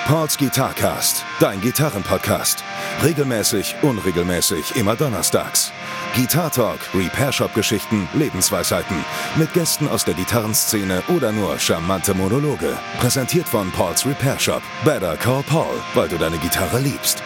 Pauls Guitarcast, dein Gitarrenpodcast. Regelmäßig, unregelmäßig, immer donnerstags. Guitar Talk, Repair Shop Geschichten, Lebensweisheiten. Mit Gästen aus der Gitarrenszene oder nur charmante Monologe. Präsentiert von Pauls Repair Shop. Better call Paul, weil du deine Gitarre liebst.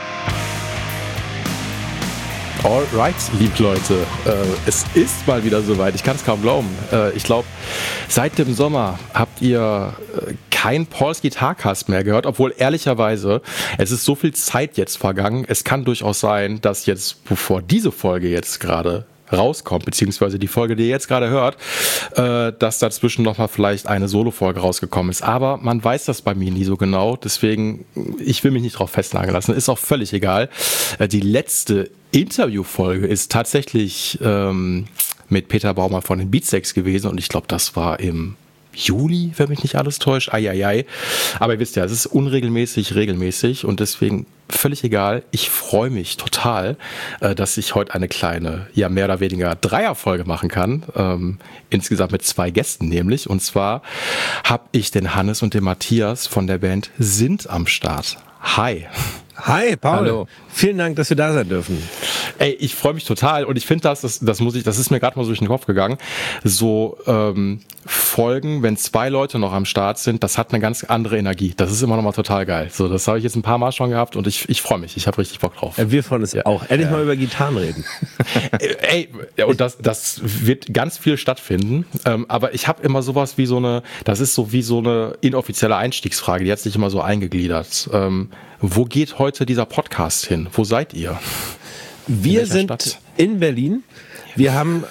Alright, liebe Leute, es ist mal wieder soweit, ich kann es kaum glauben. Ich glaube, seit dem Sommer habt ihr kein Pauls Guitarcast mehr gehört, obwohl ehrlicherweise, es ist so viel Zeit jetzt vergangen, es kann durchaus sein, dass jetzt, bevor diese Folge jetzt gerade rauskommt, beziehungsweise die Folge, die ihr jetzt gerade hört, dass dazwischen nochmal vielleicht eine Solo-Folge rausgekommen ist. Aber man weiß das bei mir nie so genau, deswegen, ich will mich nicht drauf festnageln lassen, ist auch völlig egal. Die letzte Interviewfolge ist tatsächlich mit Peter Baumer von den Beatsteaks gewesen und ich glaube, das war im Juli, wenn mich nicht alles täuscht. Eieiei. Aber ihr wisst ja, es ist unregelmäßig, regelmäßig und deswegen völlig egal. Ich freue mich total, dass ich heute eine kleine, ja mehr oder weniger Dreierfolge machen kann. Insgesamt mit 2 Gästen nämlich. Und zwar habe ich den Hannes und den Matthias von der Band Sind am Start. Hi. Hi, Paul. Hallo. Vielen Dank, dass wir da sein dürfen. Ey, ich freue mich total und ich finde das ist mir gerade mal so durch den Kopf gegangen. So Folgen, wenn 2 Leute noch am Start sind, das hat eine ganz andere Energie. Das ist immer noch mal total geil. So, das habe ich jetzt ein paar Mal schon gehabt und ich freue mich. Ich habe richtig Bock drauf. Ja, wir freuen uns auch. Endlich mal über Gitarren reden. Ey, und das wird ganz viel stattfinden. Aber ich habe immer sowas wie das ist so wie so eine inoffizielle Einstiegsfrage, die hat sich immer so eingegliedert. Wo geht heute dieser Podcast hin? Wo seid ihr? Wir sind Stadt? In Berlin. Wir haben,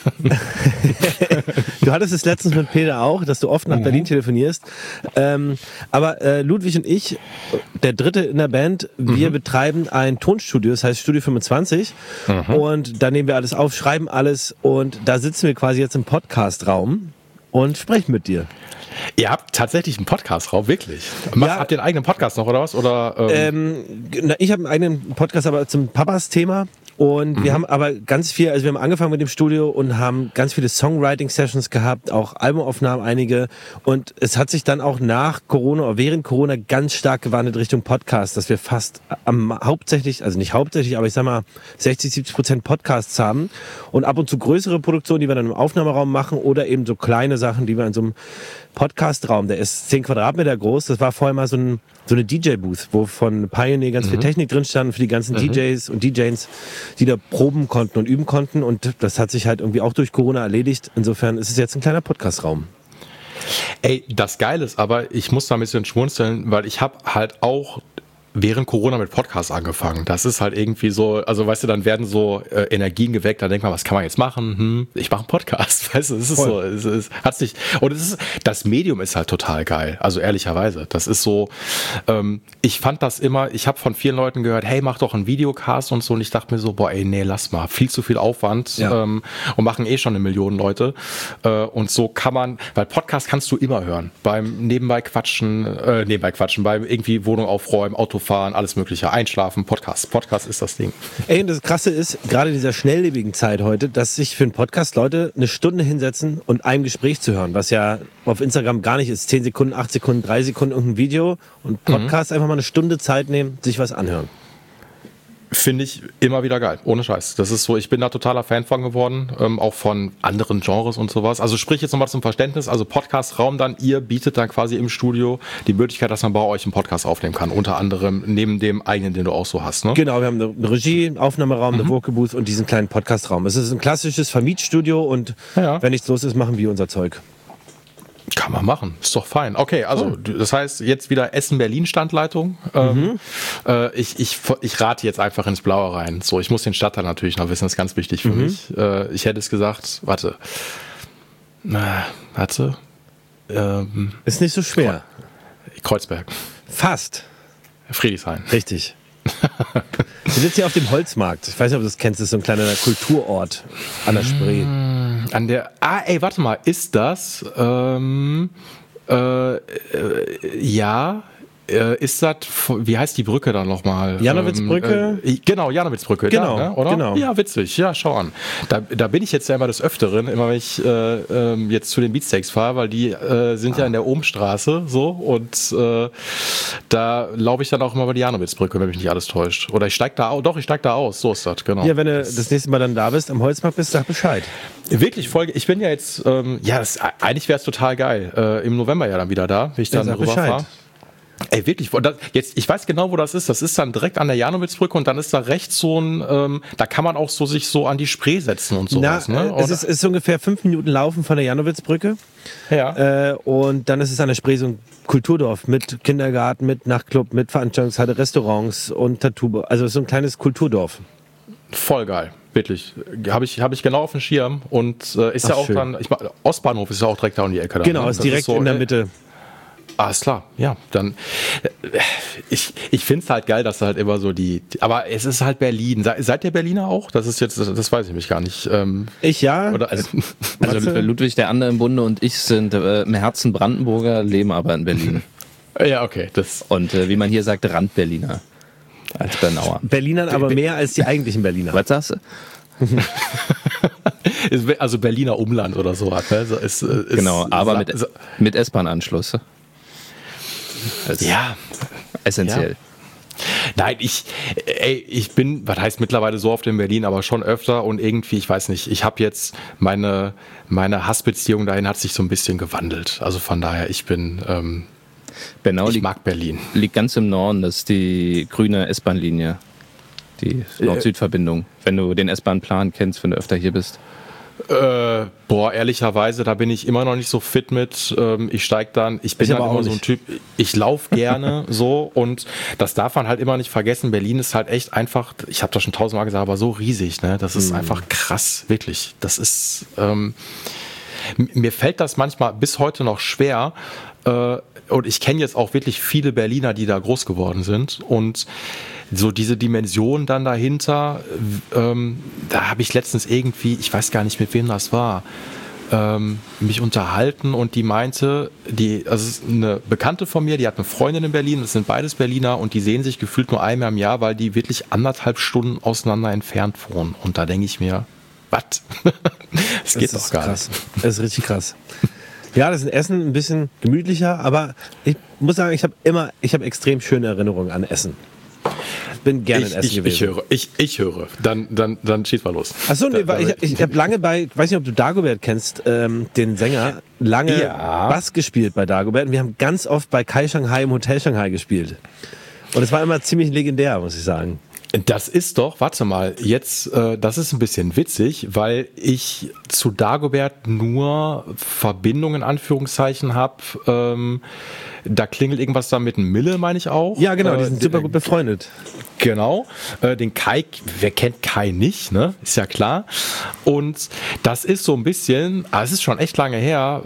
du hattest es letztens mit Peter auch, dass du oft nach Berlin telefonierst. Aber Ludwig und ich, der Dritte in der Band, wir betreiben ein Tonstudio, das heißt Studio 25. Und da nehmen wir alles auf, schreiben alles und da sitzen wir quasi jetzt im Podcast-Raum und sprechen mit dir. Ihr habt tatsächlich einen Podcast-Raum, wirklich? Habt ihr einen eigenen Podcast noch, oder was? Oder, ich habe einen eigenen Podcast, aber zum Papas-Thema. Und wir haben aber ganz viel, also wir haben angefangen mit dem Studio und haben ganz viele Songwriting-Sessions gehabt, auch Albumaufnahmen einige. Und es hat sich dann auch nach Corona oder während Corona ganz stark gewandelt Richtung Podcast, dass wir fast hauptsächlich, also nicht hauptsächlich, aber ich sag mal 60-70% Podcasts haben. Und ab und zu größere Produktionen, die wir dann im Aufnahmeraum machen oder eben so kleine Sachen, die wir in so einem Podcast-Raum, der ist 10 Quadratmeter groß. Das war vorher mal so eine DJ-Booth, wo von Pioneer ganz viel Technik drin stand für die ganzen DJs und DJs, die da proben konnten und üben konnten. Und das hat sich halt irgendwie auch durch Corona erledigt. Insofern ist es jetzt ein kleiner Podcast-Raum. Ey, das Geile ist aber, ich muss da ein bisschen schmunzeln, weil ich habe halt auch während Corona mit Podcasts angefangen. Das ist halt irgendwie so, also weißt du, dann werden so Energien geweckt, dann denkt man, was kann man jetzt machen? Ich mache einen Podcast, weißt du, es ist voll. So, das Medium ist halt total geil, also ehrlicherweise, das ist so, ich fand das immer, ich habe von vielen Leuten gehört, hey, mach doch einen Videocast und so und ich dachte mir so, boah, ey, nee, lass mal, viel zu viel Aufwand und machen schon 1 Million Leute und so kann man, weil Podcast kannst du immer hören, beim nebenbei quatschen, beim irgendwie Wohnung aufräumen, Auto fahren, alles mögliche, einschlafen, Podcast ist das Ding. Ey, und das Krasse ist, gerade in dieser schnelllebigen Zeit heute, dass sich für einen Podcast Leute 1 Stunde hinsetzen und einem Gespräch zu hören, was ja auf Instagram gar nicht ist, 10 Sekunden, 8 Sekunden, 3 Sekunden irgendein Video und Podcast einfach mal 1 Stunde Zeit nehmen, sich was anhören. Finde ich immer wieder geil, ohne Scheiß. Das ist so, ich bin da totaler Fan von geworden, auch von anderen Genres und sowas. Also sprich jetzt nochmal zum Verständnis, also Podcast-Raum dann, ihr bietet dann quasi im Studio die Möglichkeit, dass man bei euch einen Podcast aufnehmen kann, unter anderem neben dem eigenen, den du auch so hast, ne? Genau, wir haben eine Regie, einen Aufnahmeraum, eine Vocalbooth und diesen kleinen Podcast-Raum. Es ist ein klassisches Vermietstudio und wenn nichts los ist, machen wir unser Zeug. Kann man machen, ist doch fein. Okay, also das heißt jetzt wieder Essen-Berlin-Standleitung. Ich rate jetzt einfach ins Blaue rein. So, ich muss den Stadtteil natürlich noch wissen, das ist ganz wichtig für mich. Ich hätte es gesagt, ist nicht so schwer. Kreuzberg. Fast. Friedrichshain. Richtig. Wir sitzen hier auf dem Holzmarkt. Ich weiß nicht, ob du das kennst, das ist so ein kleiner Kulturort an der Spree. Warte mal, ist das? Ja, ist das, wie heißt die Brücke da nochmal? Janowitzbrücke? Genau, Janowitzbrücke, Genau, da, ne, oder? genau. Ja, witzig, ja, schau an. Da bin ich jetzt ja immer des Öfteren, immer wenn ich jetzt zu den Beatsteaks fahre, weil die sind ja in der Ohmstraße so und da laufe ich dann auch immer über die Janowitzbrücke, wenn mich nicht alles täuscht. Oder ich steig da aus, so ist das, genau. Ja, wenn du das nächste Mal dann da bist, am Holzmarkt bist, sag Bescheid. Wirklich, ich bin ja jetzt, eigentlich wäre es total geil, im November ja dann wieder da, wenn ich dann rüberfahre. Ey, wirklich, ich weiß genau, wo das ist. Das ist dann direkt an der Janowitzbrücke und dann ist da rechts so ein, da kann man auch sich so an die Spree setzen und sowas. Ne? Es ist ungefähr 5 Minuten Laufen von der Janowitzbrücke. Ja. Und dann ist es an der Spree so ein Kulturdorf mit Kindergarten, mit Nachtclub, mit Veranstaltungshalle, Restaurants und Tattoo. Also so ein kleines Kulturdorf. Voll geil. Wirklich. Hab ich genau auf dem Schirm und ist ja auch schön. Dann, Ostbahnhof ist ja auch direkt da um die Ecke. Genau, ist direkt so, in der Mitte. Alles klar, ja, dann ich finde es halt geil, dass da halt immer so aber es ist halt Berlin. Seid ihr Berliner auch? Das ist jetzt, das weiß ich mich gar nicht. Ich ja. Oder, also Ludwig der andere im Bunde und ich sind im Herzen Brandenburger, leben aber in Berlin. Ja, okay. Und wie man hier sagt, Randberliner als Bernauer. Berlinern aber mehr als die eigentlichen Berliner. Was sagst du? Also Berliner Umland oder so. Ne? Genau, aber mit S-Bahn-Anschluss. Ja, essentiell. Ja. Nein, ich bin, was heißt mittlerweile so oft in Berlin, aber schon öfter und irgendwie, ich weiß nicht, ich habe jetzt meine Hassbeziehung dahin hat sich so ein bisschen gewandelt. Also von daher, ich mag Berlin. Liegt ganz im Norden, das ist die grüne S-Bahn-Linie, die Nord-Süd-Verbindung. Wenn du den S-Bahn-Plan kennst, wenn du öfter hier bist. Ehrlicherweise, da bin ich immer noch nicht so fit mit. Ich bin dann immer so ein Typ, ich laufe gerne so und das darf man halt immer nicht vergessen. Berlin ist halt echt einfach, ich habe das schon 1000-mal gesagt, aber so riesig, ne? Das ist einfach krass, wirklich. Das ist, mir fällt das manchmal bis heute noch schwer, und ich kenne jetzt auch wirklich viele Berliner, die da groß geworden sind und so diese Dimension dann dahinter, da habe ich letztens irgendwie, ich weiß gar nicht, mit wem das war, mich unterhalten und die meinte, also es ist eine Bekannte von mir, die hat eine Freundin in Berlin, das sind beides Berliner und die sehen sich gefühlt nur einmal im Jahr, weil die wirklich 1,5 Stunden auseinander entfernt wohnen. Und da denke ich mir, was? Das geht doch gar nicht. Das ist richtig krass. Ja, das ist in Essen ein bisschen gemütlicher, aber ich muss sagen, ich habe extrem schöne Erinnerungen an Essen. Ich bin gerne in Essen gewesen. Ich höre. Dann schieß mal los. Achso, nee, ich habe lange ich weiß nicht, ob du Dagobert kennst, den Sänger, Bass gespielt bei Dagobert. Und wir haben ganz oft bei Kai Shanghai im Hotel Shanghai gespielt. Und es war immer ziemlich legendär, muss ich sagen. Das ist doch, warte mal, jetzt, das ist ein bisschen witzig, weil ich zu Dagobert nur Verbindungen, in Anführungszeichen, habe. Da klingelt irgendwas da mit einem Mille, meine ich auch. Ja, genau, die sind super gut befreundet. Genau, den Kai, wer kennt Kai nicht, ne? Ist ja klar. Und das ist so ein bisschen, es ist schon echt lange her,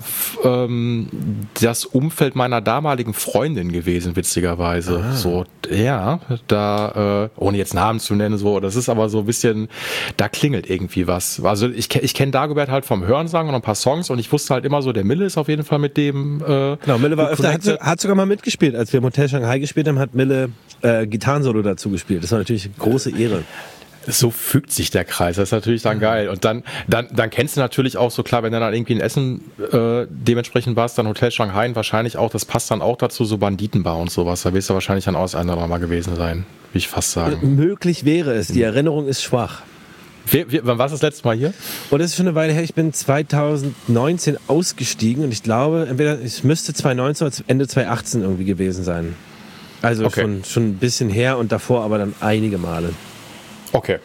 das Umfeld meiner damaligen Freundin gewesen, witzigerweise. So, ja, da, ohne jetzt Namen zu nennen, so, das ist aber so ein bisschen, da klingelt irgendwie was. Also ich kenne Dagobert halt vom Hörensagen und ein paar Songs und ich wusste halt immer so, der Mille ist auf jeden Fall mit dem. Genau, Mille war öfter, hat sogar mal mitgespielt, als wir im Hotel Shanghai gespielt haben, hat Mille Gitarrensolo dazu gespielt. Das war natürlich eine große Ehre. So fügt sich der Kreis, das ist natürlich dann geil. Und dann kennst du natürlich auch so, klar, wenn du dann irgendwie in Essen dementsprechend warst, dann Hotel Shanghai wahrscheinlich auch, das passt dann auch dazu, so Banditenbar und sowas. Da wirst du wahrscheinlich dann aus einer mal gewesen sein, wie ich fast sagen. Möglich wäre es, die Erinnerung ist schwach. Wann warst du das letzte Mal hier? Und das ist schon eine Weile her, ich bin 2019 ausgestiegen und ich glaube, es müsste 2019 oder Ende 2018 irgendwie gewesen sein. Also okay. schon ein bisschen her und davor aber dann einige Male. Okay,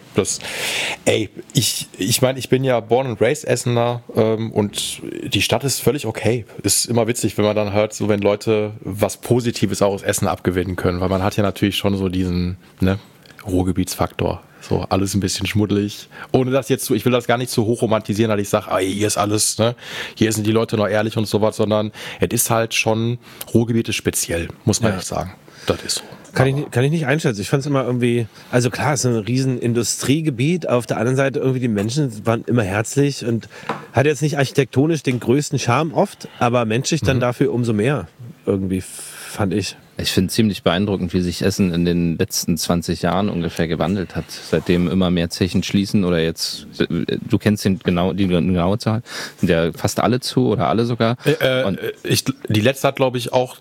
ich meine, ich bin ja born and raised Essener und die Stadt ist völlig okay. Ist immer witzig, wenn man dann hört, so wenn Leute was Positives auch aus Essen abgewinnen können, weil man hat ja natürlich schon so diesen Ruhrgebietsfaktor. So, alles ein bisschen schmuddelig. Ohne das jetzt ich will das gar nicht zu hoch romantisieren, dass ich sage, hier ist alles, ne? Hier sind die Leute noch ehrlich und sowas, sondern es ist halt schon, Ruhrgebiet ist speziell, muss man echt sagen. Das ist so. Kann ich nicht einschätzen. Ich fand es immer irgendwie, also klar, es ist ein riesen Industriegebiet. Auf der anderen Seite irgendwie die Menschen waren immer herzlich und hat jetzt nicht architektonisch den größten Charme oft, aber menschlich dann dafür umso mehr. Irgendwie, fand ich. Ich finde ziemlich beeindruckend, wie sich Essen in den letzten 20 Jahren ungefähr gewandelt hat. Seitdem immer mehr Zechen schließen oder jetzt, du kennst die genaue Zahl, sind ja fast alle zu oder alle sogar. Die letzte hat, glaube ich, auch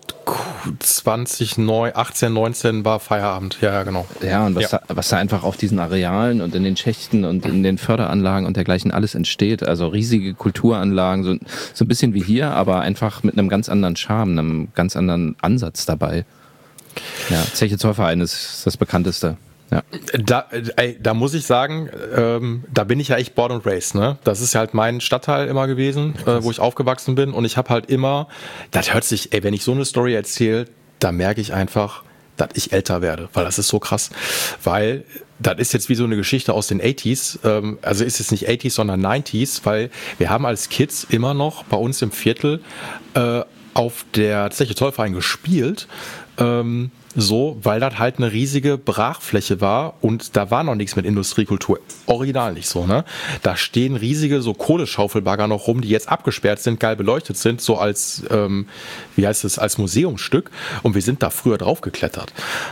18, 19 war Feierabend. Ja, genau. Ja, und was da einfach auf diesen Arealen und in den Schächten und in den Förderanlagen und dergleichen alles entsteht. Also riesige Kulturanlagen, so ein bisschen wie hier, aber einfach mit einem ganz anderen Charme, einem ganz anderen Ansatz dabei. Ja, Zeche Zollverein ist das bekannteste. Ja. Da muss ich sagen, da bin ich ja echt born and raised, ne? Das ist halt mein Stadtteil immer gewesen, wo ich aufgewachsen bin, und ich habe halt immer, das hört sich, wenn ich so eine Story erzähle, da merke ich einfach, dass ich älter werde, weil das ist so krass, weil das ist jetzt wie so eine Geschichte aus den 80s, also ist es nicht 80s, sondern 90s, weil wir haben als Kids immer noch bei uns im Viertel auf der Zeche Zollverein gespielt, weil das halt eine riesige Brachfläche war und da war noch nichts mit Industriekultur. Original nicht so, ne? Da stehen riesige so Kohleschaufelbagger noch rum, die jetzt abgesperrt sind, geil beleuchtet sind, so als, als Museumsstück, und wir sind da früher drauf geklettert.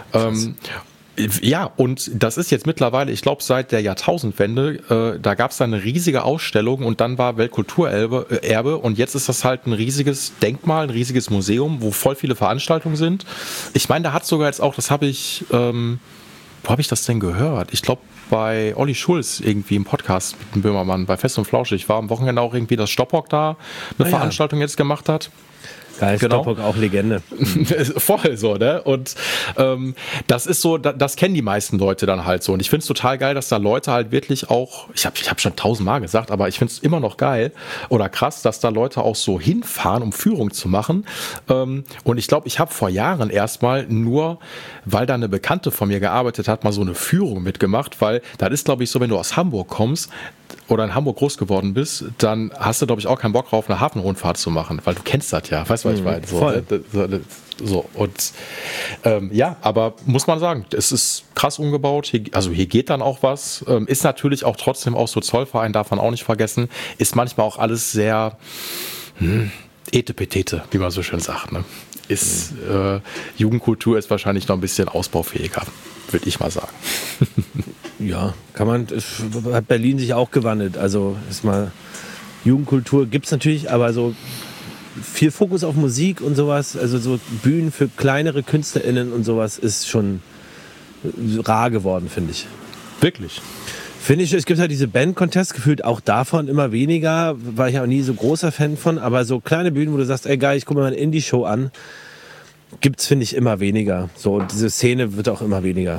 Ja, und das ist jetzt mittlerweile, ich glaube, seit der Jahrtausendwende, da gab es dann eine riesige Ausstellung und dann war Weltkulturerbe, und jetzt ist das halt ein riesiges Denkmal, ein riesiges Museum, wo voll viele Veranstaltungen sind. Ich meine, da hat sogar jetzt auch, das habe ich, wo habe ich das denn gehört? Ich glaube, bei Olli Schulz irgendwie im Podcast mit dem Böhmermann, bei Fest und Flauschig, war am Wochenende auch irgendwie, dass Stoppock da eine Veranstaltung jetzt gemacht hat. Geil, genau. Stoppock auch Legende. Voll so, ne? Und das ist so, das kennen die meisten Leute dann halt so. Und ich finde es total geil, dass da Leute halt wirklich auch, ich hab schon 1000-mal gesagt, aber ich finde es immer noch geil oder krass, dass da Leute auch so hinfahren, um Führung zu machen. Und ich glaube, ich habe vor Jahren erstmal nur, weil da eine Bekannte von mir gearbeitet hat, mal so eine Führung mitgemacht, weil das ist, glaube ich, so, wenn du aus Hamburg kommst oder in Hamburg groß geworden bist, dann hast du, glaube ich, auch keinen Bock drauf, eine Hafenrundfahrt zu machen, weil du kennst das ja, weißt du, was ich meine? So, und ja, aber muss man sagen, es ist krass umgebaut, hier geht dann auch was, ist natürlich auch trotzdem auch so Zollverein, darf man auch nicht vergessen, ist manchmal auch alles sehr etepetete, wie man so schön sagt, ne? Jugendkultur ist wahrscheinlich noch ein bisschen ausbaufähiger, würde ich mal sagen. Ja, hat Berlin sich auch gewandelt. Also Jugendkultur gibt es natürlich, aber so viel Fokus auf Musik und sowas, also so Bühnen für kleinere KünstlerInnen und sowas ist schon rar geworden, finde ich. Wirklich? Finde ich, es gibt halt diese Band-Contests, gefühlt auch davon immer weniger, war ich auch nie so großer Fan von, aber so kleine Bühnen, wo du sagst, ey geil, ich gucke mir mal eine Indie-Show an, gibt's, finde ich, immer weniger. So, und diese Szene wird auch immer weniger.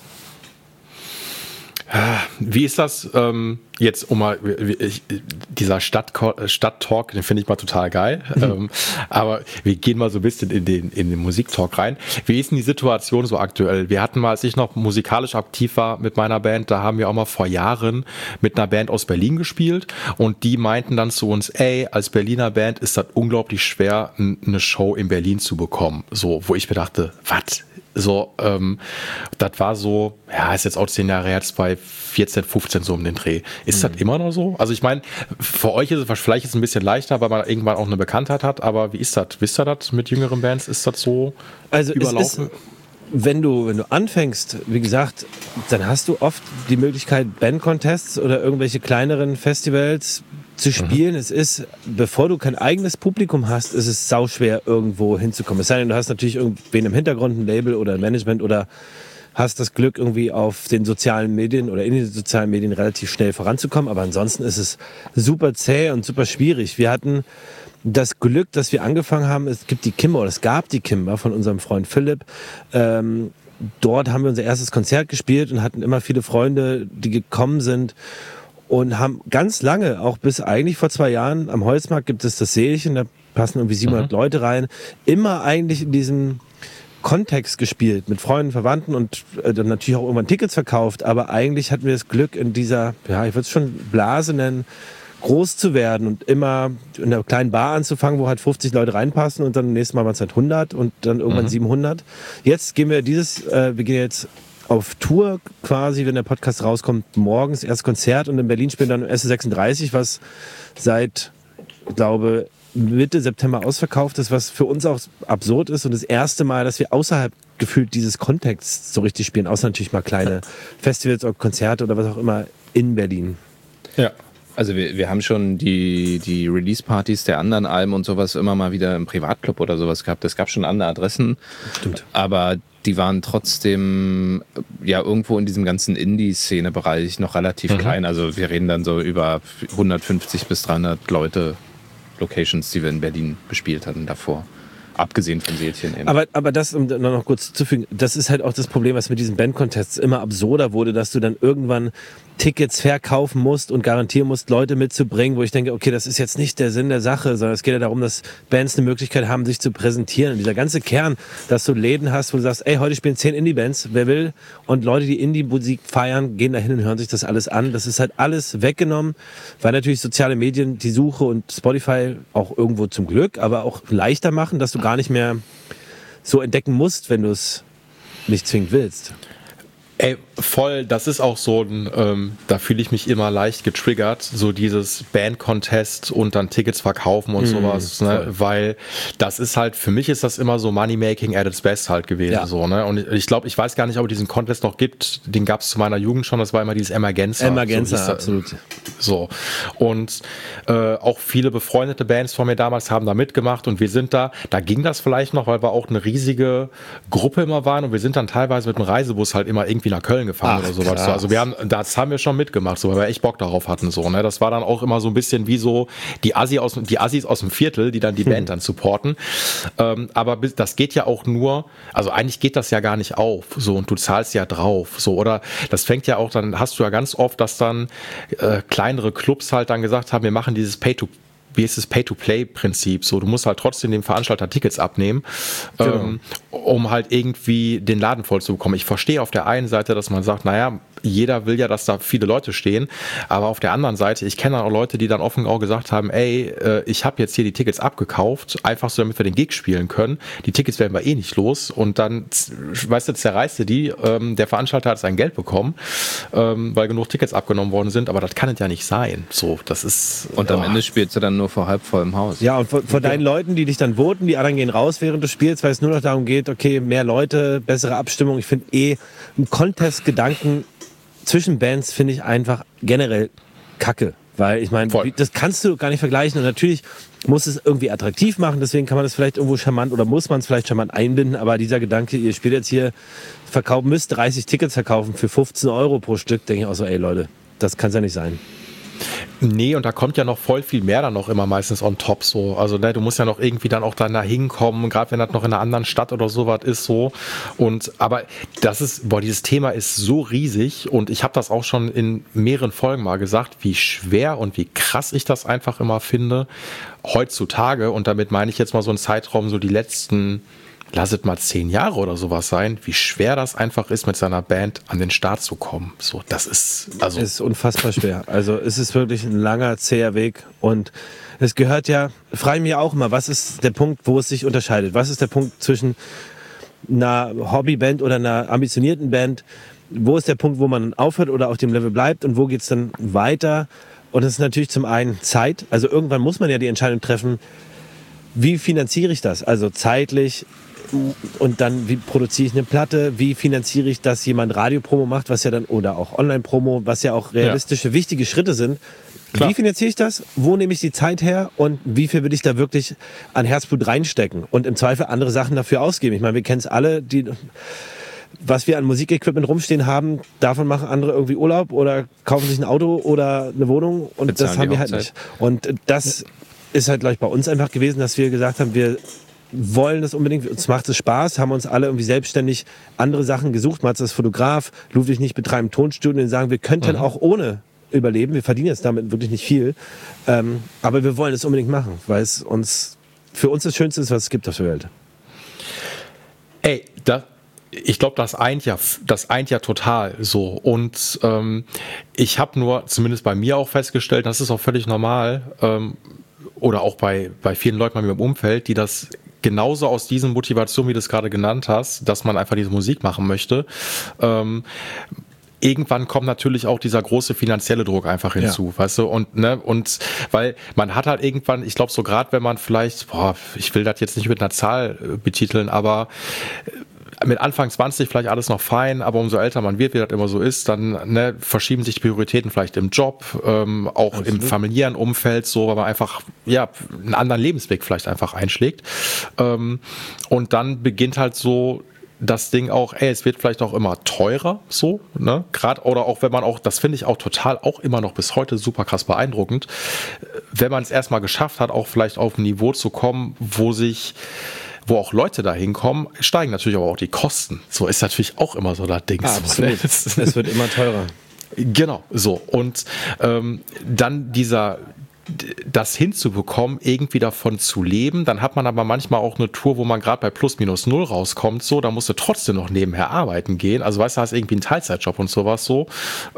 Wie ist das jetzt, dieser Stadttalk, den finde ich mal total geil, aber wir gehen mal so ein bisschen in den Musiktalk rein. Wie ist denn die Situation so aktuell? Wir hatten mal, als ich noch musikalisch aktiv war mit meiner Band, da haben wir auch mal vor Jahren mit einer Band aus Berlin gespielt, und die meinten dann zu uns, ey, als Berliner Band ist das unglaublich schwer, eine Show in Berlin zu bekommen. So, wo ich mir dachte, was? So, das war so, ja, ist jetzt auch 10 Jahre her, bei 14, 15 so um den Dreh. Ist das immer noch so? Also ich meine, für euch ist es vielleicht ein bisschen leichter, weil man irgendwann auch eine Bekanntheit hat, aber wie ist das? Wisst ihr das mit jüngeren Bands? Ist das so überlaufen? Wenn du anfängst, wie gesagt, dann hast du oft die Möglichkeit, Band-Contests oder irgendwelche kleineren Festivals zu spielen. Es ist, bevor du kein eigenes Publikum hast, ist es sauschwer, irgendwo hinzukommen. Es sei denn, du hast natürlich irgendwen im Hintergrund, ein Label oder ein Management, oder hast das Glück, irgendwie auf den sozialen Medien oder in den sozialen Medien relativ schnell voranzukommen. Aber ansonsten ist es super zäh und super schwierig. Wir hatten das Glück, dass wir angefangen haben, es gab die Kimber von unserem Freund Philipp. Dort haben wir unser erstes Konzert gespielt und hatten immer viele Freunde, die gekommen sind. Und haben ganz lange, auch bis eigentlich vor 2 Jahren, am Holzmarkt gibt es das Sälchen, da passen irgendwie 700 Leute rein, immer eigentlich in diesem Kontext gespielt, mit Freunden, Verwandten, und dann natürlich auch irgendwann Tickets verkauft, aber eigentlich hatten wir das Glück, in dieser, ja, ich würde es schon Blase nennen, groß zu werden und immer in einer kleinen Bar anzufangen, wo halt 50 Leute reinpassen, und dann nächstes Mal waren es halt 100 und dann irgendwann 700. Jetzt gehen wir wir gehen jetzt auf Tour quasi, wenn der Podcast rauskommt, morgens erst Konzert, und in Berlin spielen dann SE36, was seit, ich glaube, Mitte September ausverkauft ist, was für uns auch absurd ist und das erste Mal, dass wir außerhalb gefühlt dieses Kontexts so richtig spielen, außer natürlich mal kleine Festivals oder Konzerte oder was auch immer in Berlin. Ja. Also wir haben schon die Release-Partys der anderen Alben und sowas immer mal wieder im Privatclub oder sowas gehabt. Es gab schon andere Adressen. Stimmt. Aber die waren trotzdem ja irgendwo in diesem ganzen Indie-Szene-Bereich noch relativ klein. Also wir reden dann so über 150 bis 300 Leute, Locations, die wir in Berlin bespielt hatten davor. Abgesehen von Seelchen eben. Aber das, um noch kurz zuzufügen, das ist halt auch das Problem, was mit diesen Bandcontests immer absurder wurde, dass du dann irgendwann Tickets verkaufen musst und garantieren musst, Leute mitzubringen, wo ich denke, okay, das ist jetzt nicht der Sinn der Sache, sondern es geht ja darum, dass Bands eine Möglichkeit haben, sich zu präsentieren. Und dieser ganze Kern, dass du Läden hast, wo du sagst, ey, heute spielen 10 Indie-Bands, wer will? Und Leute, die Indie-Musik feiern, gehen da hin und hören sich das alles an. Das ist halt alles weggenommen, weil natürlich soziale Medien die Suche und Spotify auch irgendwo zum Glück, aber auch leichter machen, dass du gar nicht mehr so entdecken musst, wenn du es nicht zwingend willst. Ey, voll, das ist auch so ein, da fühle ich mich immer leicht getriggert, so dieses Band-Contest und dann Tickets verkaufen und sowas, ne? Weil das ist halt, für mich ist das immer so Money-Making at its best halt gewesen, so, ne? Und ich glaube, ich weiß gar nicht, ob es diesen Contest noch gibt, den gab es zu meiner Jugend schon, das war immer dieses Emergenza. Emergenza, so, absolut. So, und auch viele befreundete Bands von mir damals haben da mitgemacht und wir sind da ging das vielleicht noch, weil wir auch eine riesige Gruppe immer waren und wir sind dann teilweise mit dem Reisebus halt immer irgendwie nach Köln gefahren oder sowas. Krass. Also das haben wir schon mitgemacht, so, weil wir echt Bock darauf hatten. So, ne? Das war dann auch immer so ein bisschen wie so die Assis aus dem Viertel, die dann die Band dann supporten. Aber das geht ja auch nur, also eigentlich geht das ja gar nicht auf. So, und du zahlst ja drauf. So, oder das fängt ja auch, dann hast du ja ganz oft, dass dann kleinere Clubs halt dann gesagt haben, wir machen dieses Pay-to-Play-Prinzip. So, du musst halt trotzdem dem Veranstalter Tickets abnehmen, um halt irgendwie den Laden voll zu bekommen. Ich verstehe auf der einen Seite, dass man sagt, naja, jeder will ja, dass da viele Leute stehen, aber auf der anderen Seite, ich kenne auch Leute, die dann offen auch gesagt haben, ey, ich habe jetzt hier die Tickets abgekauft, einfach so, damit wir den Gig spielen können. Die Tickets werden wir eh nicht los und dann, weißt du, zerreißt du die, der Veranstalter hat sein Geld bekommen, weil genug Tickets abgenommen worden sind, aber das kann es ja nicht sein. So, das ist... Und am Ende spielst du dann nur vor halb vollem Haus. Ja, und vor deinen Leuten, die dich dann voten, die anderen gehen raus, während du spielst, weil es nur noch darum geht, okay, mehr Leute, bessere Abstimmung. Ich finde einen Contest-Gedanken zwischen Bands finde ich einfach generell kacke. Weil ich meine, das kannst du gar nicht vergleichen. Und natürlich muss es irgendwie attraktiv machen. Deswegen kann man das vielleicht irgendwo charmant oder muss man es vielleicht charmant einbinden. Aber dieser Gedanke, ihr spielt jetzt hier, müsst 30 Tickets verkaufen für 15 Euro pro Stück, denke ich auch so, ey Leute, das kann es ja nicht sein. Nee, und da kommt ja noch voll viel mehr dann noch immer meistens on top so. Also ne, du musst ja noch irgendwie dann auch da hinkommen, gerade wenn das noch in einer anderen Stadt oder sowas ist so. Aber dieses Thema ist so riesig und ich habe das auch schon in mehreren Folgen mal gesagt, wie schwer und wie krass ich das einfach immer finde heutzutage. Und damit meine ich jetzt mal so einen Zeitraum, so die letzten, lass es mal 10 Jahre oder sowas sein, wie schwer das einfach ist, mit seiner Band an den Start zu kommen. So, das ist, also. Es ist unfassbar schwer. Also, es ist wirklich ein langer, zäher Weg. Und es gehört ja, frage ich mich auch immer, was ist der Punkt, wo es sich unterscheidet? Was ist der Punkt zwischen einer Hobbyband oder einer ambitionierten Band? Wo ist der Punkt, wo man aufhört oder auf dem Level bleibt? Und wo geht's dann weiter? Und das ist natürlich zum einen Zeit. Also, irgendwann muss man ja die Entscheidung treffen, wie finanziere ich das? Also, zeitlich. Und dann, wie produziere ich eine Platte, wie finanziere ich, dass jemand Radiopromo macht, was ja dann, oder auch Online-Promo, was ja auch realistische, wichtige Schritte sind. Klar. Wie finanziere ich das? Wo nehme ich die Zeit her? Und wie viel will ich da wirklich an Herzblut reinstecken? Und im Zweifel andere Sachen dafür ausgeben. Ich meine, wir kennen es alle, was wir an Musikequipment rumstehen haben, davon machen andere irgendwie Urlaub oder kaufen sich ein Auto oder eine Wohnung und bezahlen, das haben wir halt nicht. Und das ist halt, glaube ich, bei uns einfach gewesen, dass wir gesagt haben, wir wollen das unbedingt, uns macht es Spaß, haben uns alle irgendwie selbstständig andere Sachen gesucht. Mats ist Fotograf, Ludwig nicht betreiben Tonstudio und sagen, wir könnten auch ohne überleben, wir verdienen jetzt damit wirklich nicht viel, aber wir wollen es unbedingt machen, weil es für uns das Schönste ist, was es gibt auf der Welt. Ey, ich glaube, das eint ja total so. Und ich habe nur, zumindest bei mir auch festgestellt, das ist auch völlig normal, oder auch bei vielen Leuten bei mir im Umfeld, die das genauso aus diesen Motivationen, wie du es gerade genannt hast, dass man einfach diese Musik machen möchte. irgendwann kommt natürlich auch dieser große finanzielle Druck einfach hinzu, weißt du, und weil man hat halt irgendwann, ich glaube so gerade wenn man vielleicht, ich will das jetzt nicht mit einer Zahl betiteln, aber mit Anfang 20 vielleicht alles noch fein, aber umso älter man wird, wie das immer so ist, dann verschieben sich die Prioritäten vielleicht im Job, auch absolut. Im familiären Umfeld, so, weil man einfach einen anderen Lebensweg vielleicht einfach einschlägt. Und dann beginnt halt so das Ding auch, es wird vielleicht auch immer teurer, so, ne, gerade, oder auch wenn man auch, das finde ich auch total, auch immer noch bis heute super krass beeindruckend, wenn man es erstmal geschafft hat, auch vielleicht auf ein Niveau zu kommen, wo auch Leute da hinkommen, steigen natürlich aber auch die Kosten. So ist natürlich auch immer so das Ding. Absolut. Es wird immer teurer. Genau, so. Und dann das hinzubekommen, irgendwie davon zu leben, dann hat man aber manchmal auch eine Tour, wo man gerade bei plus minus null rauskommt, so, da musst du trotzdem noch nebenher arbeiten gehen, also weißt du, hast irgendwie einen Teilzeitjob und sowas so.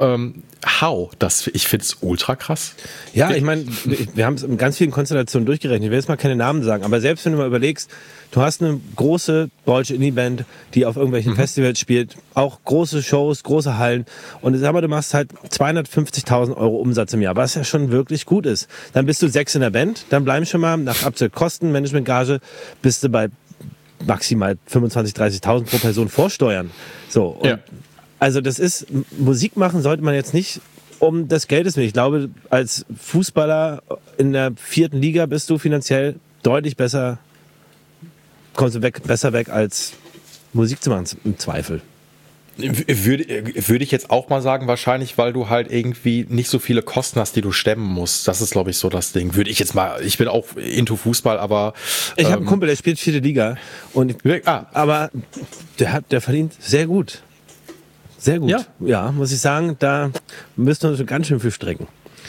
Ich finde es ultra krass. Ja, ich meine, wir haben es in ganz vielen Konstellationen durchgerechnet, ich will jetzt mal keine Namen sagen, aber selbst wenn du mal überlegst, du hast eine große deutsche Indie-Band, die auf irgendwelchen Festivals spielt, auch große Shows, große Hallen. Und sag mal, du machst halt 250.000 Euro Umsatz im Jahr, was ja schon wirklich gut ist. Dann bist du 6 in der Band, dann bleiben schon mal nach Abzug Kosten, Managementgage, bist du bei maximal 25.000, 30.000 pro Person vorsteuern. So. Und also das ist, Musik machen sollte man jetzt nicht um des Geldes willen. Ich glaube, als Fußballer in der 4. Liga bist du finanziell deutlich besser, kommst du besser weg als Musik zu machen, im Zweifel. Würde ich jetzt auch mal sagen, wahrscheinlich, weil du halt irgendwie nicht so viele Kosten hast, die du stemmen musst. Das ist, glaube ich, so das Ding. Ich bin auch into Fußball, aber... Ich habe einen Kumpel, der spielt 4. Liga. Aber der verdient sehr gut. Sehr gut. Ja, muss ich sagen, da müssen wir uns ganz schön viel strecken.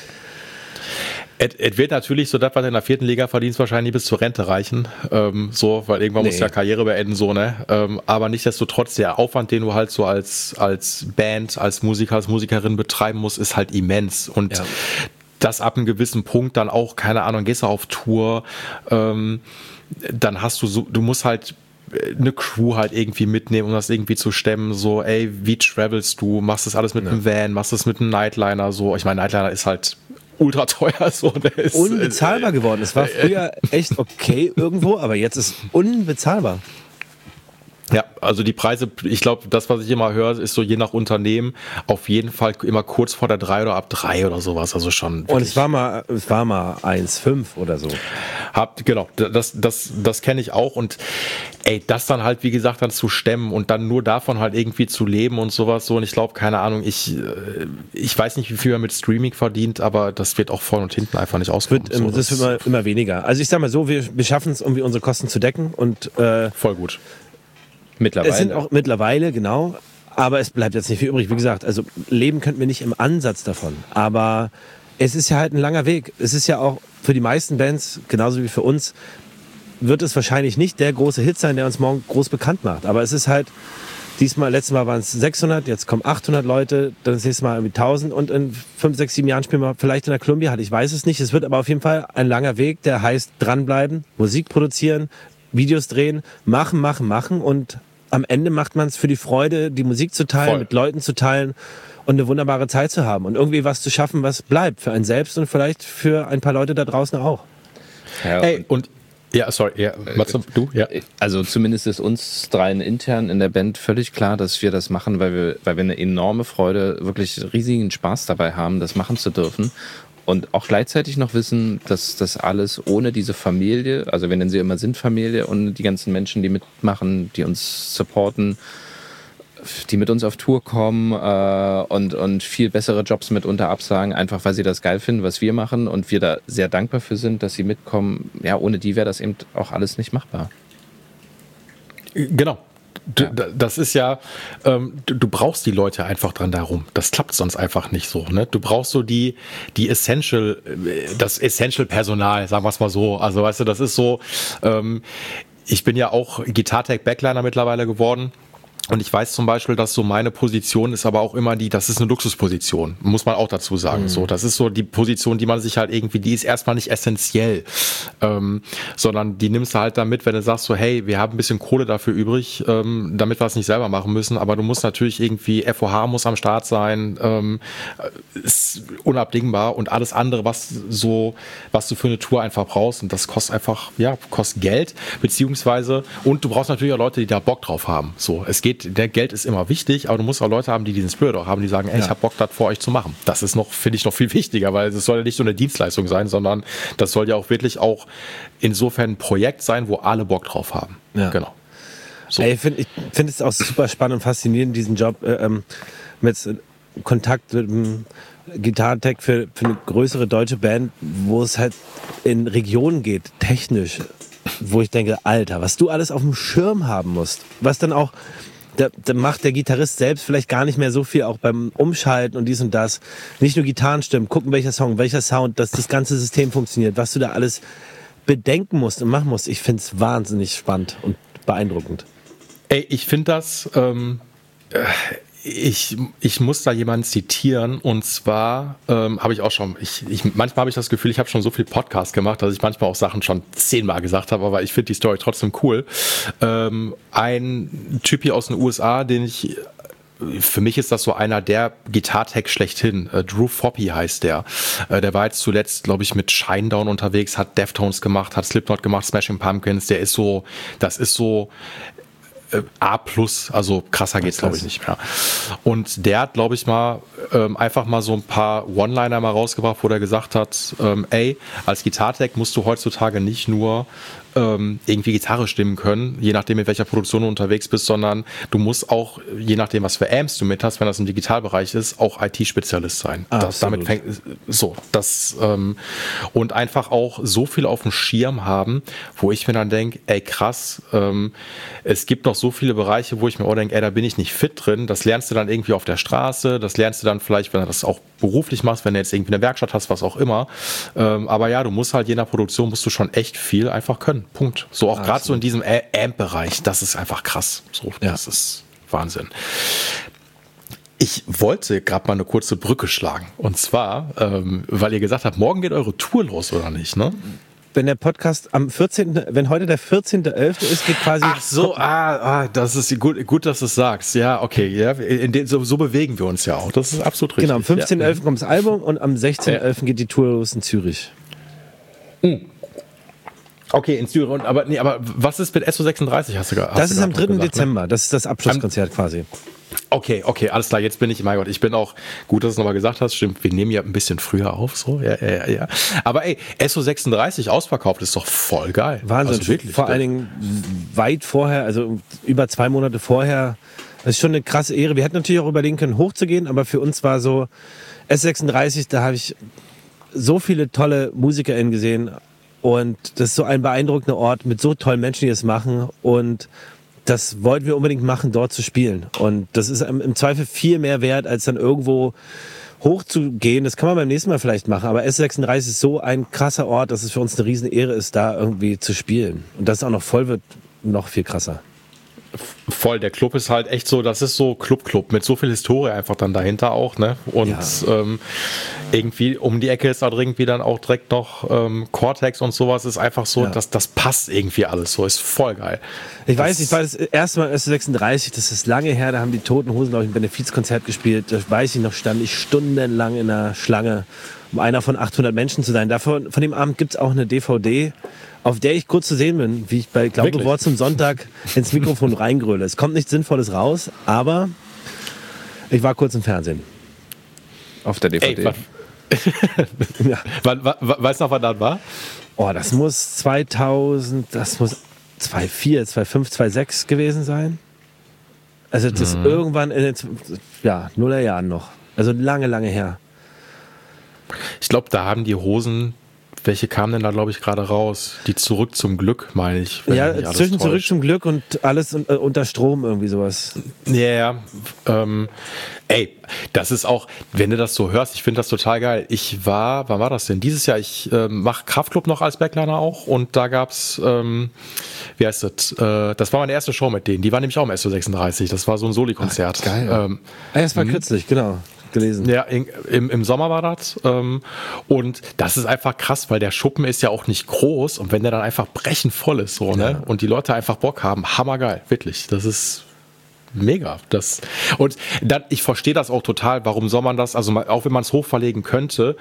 Es wird natürlich so, das, was in der 4. Liga verdienst, wahrscheinlich bis zur Rente reichen. Weil irgendwann muss ja Karriere beenden, so, ne? Aber nichtsdestotrotz, der Aufwand, den du halt so als Band, als Musiker, als Musikerin betreiben musst, ist halt immens. Und das ab einem gewissen Punkt dann auch, keine Ahnung, gehst du auf Tour, dann hast du musst halt eine Crew halt irgendwie mitnehmen, um das irgendwie zu stemmen, so, wie travelst du? Machst das alles mit einem Van, machst das mit einem Nightliner, so. Ich meine, Nightliner ist halt ultra teuer, so. Ist unbezahlbar geworden. Es war früher echt okay irgendwo, aber jetzt ist unbezahlbar. Ja, also die Preise, ich glaube, das, was ich immer höre, ist so je nach Unternehmen auf jeden Fall immer kurz vor der 3 oder ab 3 oder sowas, also schon. Und es war mal 1,5 oder so. Genau, das kenne ich auch und das dann halt, wie gesagt, dann zu stemmen und dann nur davon halt irgendwie zu leben und sowas so und ich glaube, keine Ahnung, ich weiß nicht, wie viel man mit Streaming verdient, aber das wird auch vorne und hinten einfach nicht auskommen. Das wird immer weniger. Also ich sag mal so, wir schaffen es, irgendwie unsere Kosten zu decken und voll gut. Mittlerweile. Es sind auch mittlerweile, genau. Aber es bleibt jetzt nicht viel übrig. Wie gesagt, also leben könnten wir nicht im Ansatz davon. Aber es ist ja halt ein langer Weg. Es ist ja auch für die meisten Bands, genauso wie für uns, wird es wahrscheinlich nicht der große Hit sein, der uns morgen groß bekannt macht. Aber es ist halt, letztes Mal waren es 600, jetzt kommen 800 Leute, dann das nächste Mal irgendwie 1000 und in 5, 6, 7 Jahren spielen wir vielleicht in der Columbia halt. Ich weiß es nicht. Es wird aber auf jeden Fall ein langer Weg, der heißt dranbleiben, Musik produzieren, Videos drehen, machen und am Ende macht man es für die Freude, die Musik zu teilen, mit Leuten zu teilen und eine wunderbare Zeit zu haben und irgendwie was zu schaffen, was bleibt für einen selbst und vielleicht für ein paar Leute da draußen auch. Du? Ja. Also zumindest ist uns dreien intern in der Band völlig klar, dass wir das machen, weil wir eine enorme Freude, wirklich riesigen Spaß dabei haben, das machen zu dürfen. Und auch gleichzeitig noch wissen, dass das alles ohne diese Familie, also wir nennen sie immer Familie, und die ganzen Menschen, die mitmachen, die uns supporten, die mit uns auf Tour kommen und viel bessere Jobs mitunter absagen, einfach weil sie das geil finden, was wir machen und wir da sehr dankbar für sind, dass sie mitkommen. Ja, ohne die wäre das eben auch alles nicht machbar. Genau. Das ist ja, du brauchst die Leute einfach dran darum. Das klappt sonst einfach nicht so. Ne? Du brauchst so das Essential-Personal, sagen wir es mal so. Also weißt du, das ist so, ich bin ja auch Gitartech-Backliner mittlerweile geworden. Und ich weiß zum Beispiel, dass so meine Position ist aber auch immer das ist eine Luxusposition, muss man auch dazu sagen. So, das ist so die Position, die man sich halt irgendwie, die ist erstmal nicht essentiell, sondern die nimmst du halt damit, wenn du sagst so, hey, wir haben ein bisschen Kohle dafür übrig, damit wir es nicht selber machen müssen, aber du musst natürlich irgendwie, FOH muss am Start sein, ist unabdingbar und alles andere, was du für eine Tour einfach brauchst, und das kostet einfach, kostet Geld, beziehungsweise, und du brauchst natürlich auch Leute, die da Bock drauf haben. So, der Geld ist immer wichtig, aber du musst auch Leute haben, die diesen Spirit auch haben, die sagen, ey, ich habe Bock, das für euch zu machen. Das ist finde ich noch viel wichtiger, weil es soll ja nicht so eine Dienstleistung sein, sondern das soll ja auch wirklich auch insofern ein Projekt sein, wo alle Bock drauf haben. Ja. Genau. So. Ey, ich finde es auch super spannend und faszinierend, diesen Job mit Kontakt mit dem Gitartech für eine größere deutsche Band, wo es halt in Regionen geht, technisch, wo ich denke, Alter, was du alles auf dem Schirm haben musst, was dann auch, da macht der Gitarrist selbst vielleicht gar nicht mehr so viel, auch beim Umschalten und dies und das. Nicht nur Gitarrenstimmen, gucken, welcher Song, welcher Sound, dass das ganze System funktioniert, was du da alles bedenken musst und machen musst. Ich finde es wahnsinnig spannend und beeindruckend. Ey, ich finde das, ich muss da jemanden zitieren, und zwar habe ich auch schon, manchmal habe ich das Gefühl, ich habe schon so viel Podcast gemacht, dass ich manchmal auch Sachen schon 10-mal gesagt habe, aber ich finde die Story trotzdem cool. Ein Typ hier aus den USA, für mich ist das so einer der Gitartech schlechthin. Drew Foppy heißt der. Der war jetzt zuletzt, glaube ich, mit Shinedown unterwegs, hat Deftones gemacht, hat Slipknot gemacht, Smashing Pumpkins. Das ist so A+, also krasser geht's, glaube ich, nicht mehr. Und der hat, glaube ich, mal einfach mal so ein paar One-Liner mal rausgebracht, wo der gesagt hat, ey, als Gitartech musst du heutzutage nicht nur irgendwie Gitarre stimmen können, je nachdem, in welcher Produktion du unterwegs bist, sondern du musst auch, je nachdem, was für Amps du mit hast, wenn das im Digitalbereich ist, auch IT-Spezialist sein. Und einfach auch so viel auf dem Schirm haben, wo ich mir dann denke, ey krass, es gibt noch so viele Bereiche, wo ich mir auch denke, ey, da bin ich nicht fit drin. Das lernst du dann irgendwie auf der Straße, das lernst du dann vielleicht, wenn du das auch beruflich machst, wenn du jetzt irgendwie eine Werkstatt hast, was auch immer. Aber ja, du musst halt je nach Produktion musst du schon echt viel einfach können. Punkt. So auch gerade so in diesem Amp-Bereich, das ist einfach krass. So, das ist Wahnsinn. Ich wollte gerade mal eine kurze Brücke schlagen. Und zwar, weil ihr gesagt habt, morgen geht eure Tour los, oder nicht, ne? Wenn der Podcast wenn heute der 14.11. ist, geht quasi... Ach so, das ist gut, dass du es sagst. Ja, okay, ja, so bewegen wir uns ja auch. Das ist absolut richtig. Genau, am 15.11. kommt das Album und am 16.11. geht die Tour los in Zürich. Okay, in Zürich. Aber was ist mit SO36, hast du gesagt? Das ist am 3. Dezember. Das ist das Abschlusskonzert quasi. Okay, alles klar, jetzt bin ich, mein Gott, ich bin auch, gut, dass du es nochmal gesagt hast, stimmt, wir nehmen ja ein bisschen früher auf, so, ja. Aber ey, SO36 ausverkauft ist doch voll geil. Wahnsinn, also wirklich, vor allen Dingen weit vorher, also über 2 Monate vorher, das ist schon eine krasse Ehre. Wir hätten natürlich auch überlegen können, hochzugehen, aber für uns war so, S36, da habe ich so viele tolle MusikerInnen gesehen und das ist so ein beeindruckender Ort mit so tollen Menschen, die es machen, und das wollten wir unbedingt machen, dort zu spielen. Und das ist im Zweifel viel mehr wert, als dann irgendwo hochzugehen. Das kann man beim nächsten Mal vielleicht machen. Aber S36 ist so ein krasser Ort, dass es für uns eine riesen Ehre ist, da irgendwie zu spielen. Und dass es auch noch voll wird, noch viel krasser. Voll, der Club ist halt echt so, das ist so Club mit so viel Historie einfach dann dahinter auch, ne? Und irgendwie um die Ecke ist da irgendwie dann auch direkt noch Cortex und sowas, ist einfach so, dass das passt irgendwie alles so, ist voll geil. Ich war das erste Mal S36, das ist lange her, da haben die Toten Hosen, glaube ich, ein Benefizkonzert gespielt, da weiß ich noch, stand ich stundenlang in einer Schlange, um einer von 800 Menschen zu sein. Von dem Abend gibt es auch eine DVD, auf der ich kurz zu sehen bin, wie ich bei Glaube Wort zum Sonntag ins Mikrofon reingröle. Es kommt nichts Sinnvolles raus, aber ich war kurz im Fernsehen. Auf der DVD. Ey, weißt du noch, wann das war? Oh, das muss 2004, 2005, 2006 gewesen sein. Also das ist irgendwann in den Nullerjahren noch. Also lange, lange her. Ich glaube, da haben die Hosen welche kamen denn da, glaube ich, gerade raus? Die Zurück zum Glück, meine ich. Ja, zwischen Zurück zum Glück und alles unter Strom, irgendwie sowas. Ja, ey, das ist auch, wenn du das so hörst, ich finde das total geil. Wann war das denn? Dieses Jahr, ich mache Kraftklub noch als Backliner auch und da gab's, wie heißt das? Das war meine erste Show mit denen. Die waren nämlich auch im SO36. Das war so ein Soli-Konzert. Geil. Das war kürzlich, genau. Gelesen. Ja, im Sommer war das. Und das ist einfach krass, weil der Schuppen ist ja auch nicht groß und wenn der dann einfach brechend voll ist, so, ne? Und die Leute einfach Bock haben, hammergeil, wirklich. Das ist mega. Und dann, ich verstehe das auch total, warum soll man das, also auch wenn man es hochverlegen könnte,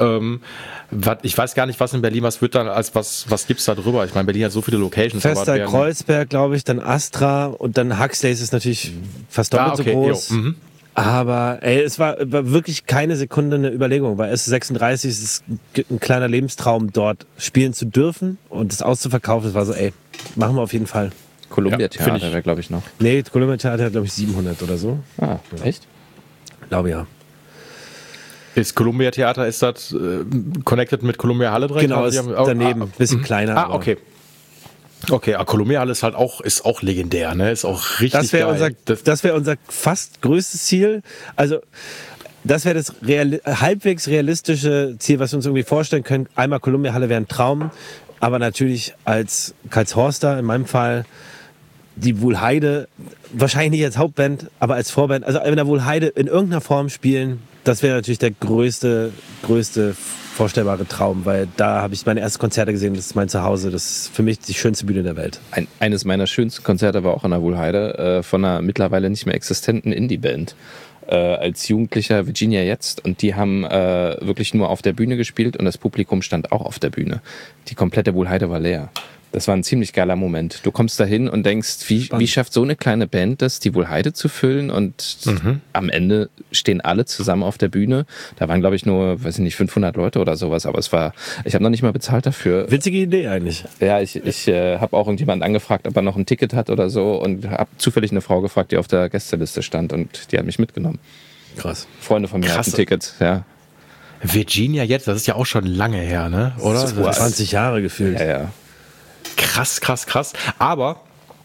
ich weiß gar nicht, was in Berlin, was wird dann, was gibt's da drüber? Ich meine, Berlin hat so viele Locations. Fester Kreuzberg, glaube ich, dann Astra und dann Huxleys ist natürlich fast doppelt so groß. Aber es war wirklich keine Sekunde eine Überlegung, weil S36 ist ein kleiner Lebenstraum, dort spielen zu dürfen und das auszuverkaufen. Das war so, machen wir auf jeden Fall. Columbia Theater wäre, glaube ich, noch. Nee, Columbia Theater hat, glaube ich, 700 oder so. Ah, echt? Glaube ja. Ist Columbia Theater, ist das connected mit Columbia Halle direkt? Genau, ist daneben, bisschen kleiner. Okay. Okay, Columbia Halle ist halt ist auch legendär, ne? Ist auch richtig geil. Das wäre unser fast größtes Ziel. Also, das wäre das halbwegs realistische Ziel, was wir uns irgendwie vorstellen können. Einmal Columbia Halle wäre ein Traum, aber natürlich als Karlshorster, in meinem Fall, die Wuhlheide, wahrscheinlich nicht als Hauptband, aber als Vorband, also in der Wuhlheide in irgendeiner Form spielen, das wäre natürlich der größte vorstellbare Traum, weil da habe ich meine ersten Konzerte gesehen, das ist mein Zuhause, das ist für mich die schönste Bühne der Welt. Eines meiner schönsten Konzerte war auch an der Wuhlheide, von einer mittlerweile nicht mehr existenten Indie-Band. Als Jugendlicher Virginia Jetzt und die haben wirklich nur auf der Bühne gespielt und das Publikum stand auch auf der Bühne. Die komplette Wuhlheide war leer. Das war ein ziemlich geiler Moment. Du kommst da hin und denkst, wie schafft so eine kleine Band das, die Wuhlheide zu füllen? Und am Ende stehen alle zusammen auf der Bühne. Da waren, glaube ich, nur, 500 Leute oder sowas. Aber ich habe noch nicht mal bezahlt dafür. Witzige Idee eigentlich. Ja, ich habe auch irgendjemanden angefragt, ob er noch ein Ticket hat oder so. Und habe zufällig eine Frau gefragt, die auf der Gästeliste stand. Und die hat mich mitgenommen. Krass. Freunde von mir hatten Tickets, ja. Virginia Jetzt, das ist ja auch schon lange her, ne? Oder? 20 Jahre gefühlt. Ja. Krass. Aber,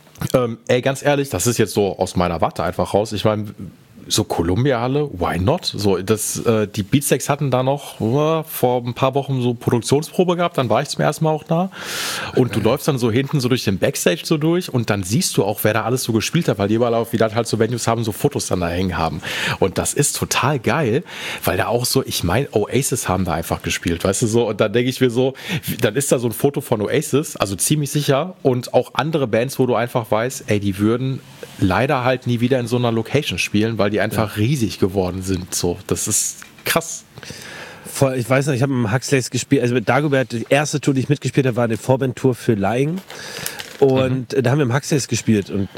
ganz ehrlich, das ist jetzt so aus meiner Warte einfach raus. Ich meine, so Columbia Halle, why not? So, die Beatsteaks hatten da noch vor ein paar Wochen so Produktionsprobe gehabt, dann war ich zum ersten Mal auch da. Und du läufst dann so hinten so durch den Backstage so durch und dann siehst du auch, wer da alles so gespielt hat, weil die überall auch wieder halt so Venues haben, so Fotos dann da hängen haben. Und das ist total geil, weil da auch so, ich meine, Oasis haben da einfach gespielt, weißt du so. Und dann denke ich mir so, dann ist da so ein Foto von Oasis, also ziemlich sicher, und auch andere Bands, wo du einfach weißt, ey, die würden leider halt nie wieder in so einer Location spielen, weil die einfach riesig geworden sind. So, das ist krass. Ich weiß noch, ich habe mit Huxleys gespielt, also mit Dagobert, die erste Tour, die ich mitgespielt habe, war eine Vorband-Tour für Lying. Und da haben wir im Huxleys gespielt. Und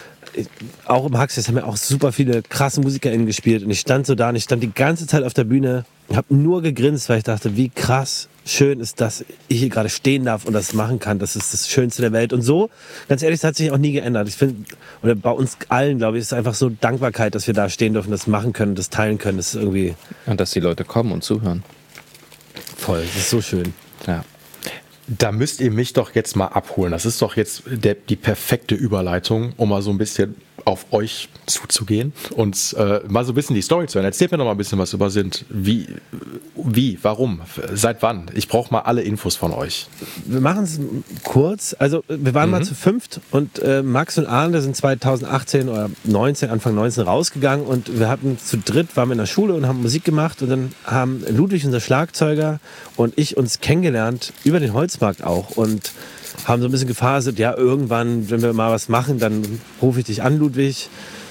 auch im Huxleys haben wir auch super viele krasse MusikerInnen gespielt. Und ich stand so da und ich stand die ganze Zeit auf der Bühne und habe nur gegrinst, weil ich dachte, wie krass schön ist, dass ich hier gerade stehen darf und das machen kann. Das ist das Schönste der Welt. Und so, ganz ehrlich, das hat sich auch nie geändert. Ich finde, oder bei uns allen, glaube ich, ist einfach so Dankbarkeit, dass wir da stehen dürfen, das machen können, das teilen können. Das ist irgendwie... Und dass die Leute kommen und zuhören. Voll, das ist so schön. Ja. Da müsst ihr mich doch jetzt mal abholen. Das ist doch jetzt die perfekte Überleitung, um mal so ein bisschen auf euch zuzugehen und mal so ein bisschen die Story zu hören. Erzählt mir noch mal ein bisschen was über Sind. Wie, warum, seit wann? Ich brauche mal alle Infos von euch. Wir machen es kurz. Also wir waren mal zu fünft und Max und Arne sind 2018 oder Anfang 19 rausgegangen und wir hatten zu dritt, waren wir in der Schule und haben Musik gemacht und dann haben Ludwig, unser Schlagzeuger, und ich uns kennengelernt über den Holzmarkt auch und haben so ein bisschen gefaselt, ja, irgendwann, wenn wir mal was machen, dann rufe ich dich an, Ludwig.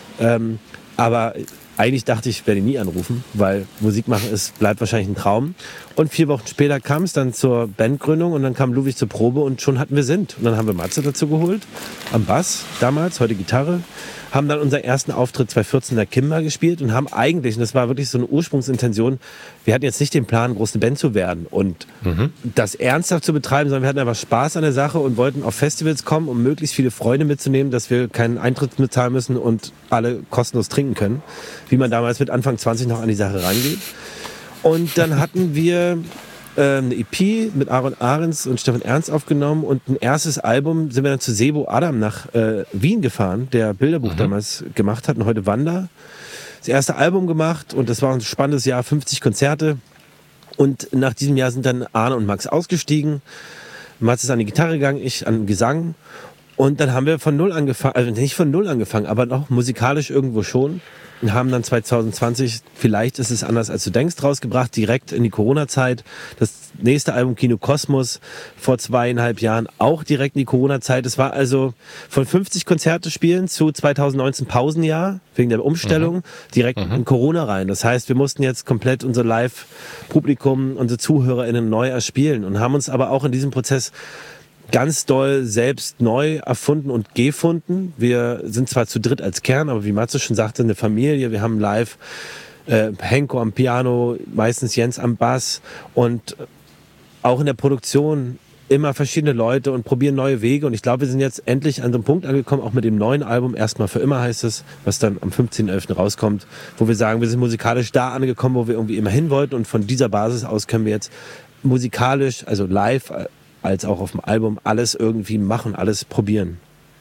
Aber eigentlich dachte ich, werde ihn nie anrufen, weil Musik machen bleibt wahrscheinlich ein Traum. Und 4 Wochen später kam es dann zur Bandgründung und dann kam Ludwig zur Probe und schon hatten wir Sind. Und dann haben wir Matze dazu geholt, am Bass damals, heute Gitarre. Haben dann unseren ersten Auftritt 2014 in der Kimba gespielt und haben eigentlich, und das war wirklich so eine Ursprungsintention, wir hatten jetzt nicht den Plan, groß eine Band zu werden und das ernsthaft zu betreiben, sondern wir hatten einfach Spaß an der Sache und wollten auf Festivals kommen, um möglichst viele Freunde mitzunehmen, dass wir keinen Eintritt bezahlen müssen und alle kostenlos trinken können, wie man damals mit Anfang 20 noch an die Sache rangeht. Und dann hatten wir eine EP mit Aaron Ahrens und Stefan Ernst aufgenommen und ein erstes Album sind wir dann zu Sebo Adam nach Wien gefahren, der Bilderbuch damals gemacht hat und heute Wander. Das erste Album gemacht und das war ein spannendes Jahr, 50 Konzerte. Und nach diesem Jahr sind dann Arne und Max ausgestiegen. Max ist an die Gitarre gegangen, ich an den Gesang. Und dann haben wir von Null angefangen, also nicht von Null angefangen, aber noch musikalisch irgendwo schon. Und haben dann 2020, vielleicht ist es anders als du denkst, rausgebracht, direkt in die Corona-Zeit. Das nächste Album Kino Kosmos vor 2,5 Jahren auch direkt in die Corona-Zeit. Es war also von 50 Konzerte spielen zu 2019 Pausenjahr, wegen der Umstellung, direkt in Corona rein. Das heißt, wir mussten jetzt komplett unser Live-Publikum, unsere ZuhörerInnen neu erspielen und haben uns aber auch in diesem Prozess ganz doll selbst neu erfunden und gefunden. Wir sind zwar zu dritt als Kern, aber wie Matze schon sagte, eine Familie. Wir haben live Henko am Piano, meistens Jens am Bass und auch in der Produktion immer verschiedene Leute und probieren neue Wege. Und ich glaube, wir sind jetzt endlich an so einem Punkt angekommen, auch mit dem neuen Album, Erstmal für immer heißt es, was dann am 15.11. rauskommt, wo wir sagen, wir sind musikalisch da angekommen, wo wir irgendwie immer hin wollten. Und von dieser Basis aus können wir jetzt musikalisch, also live, als auch auf dem Album, alles irgendwie machen, alles probieren.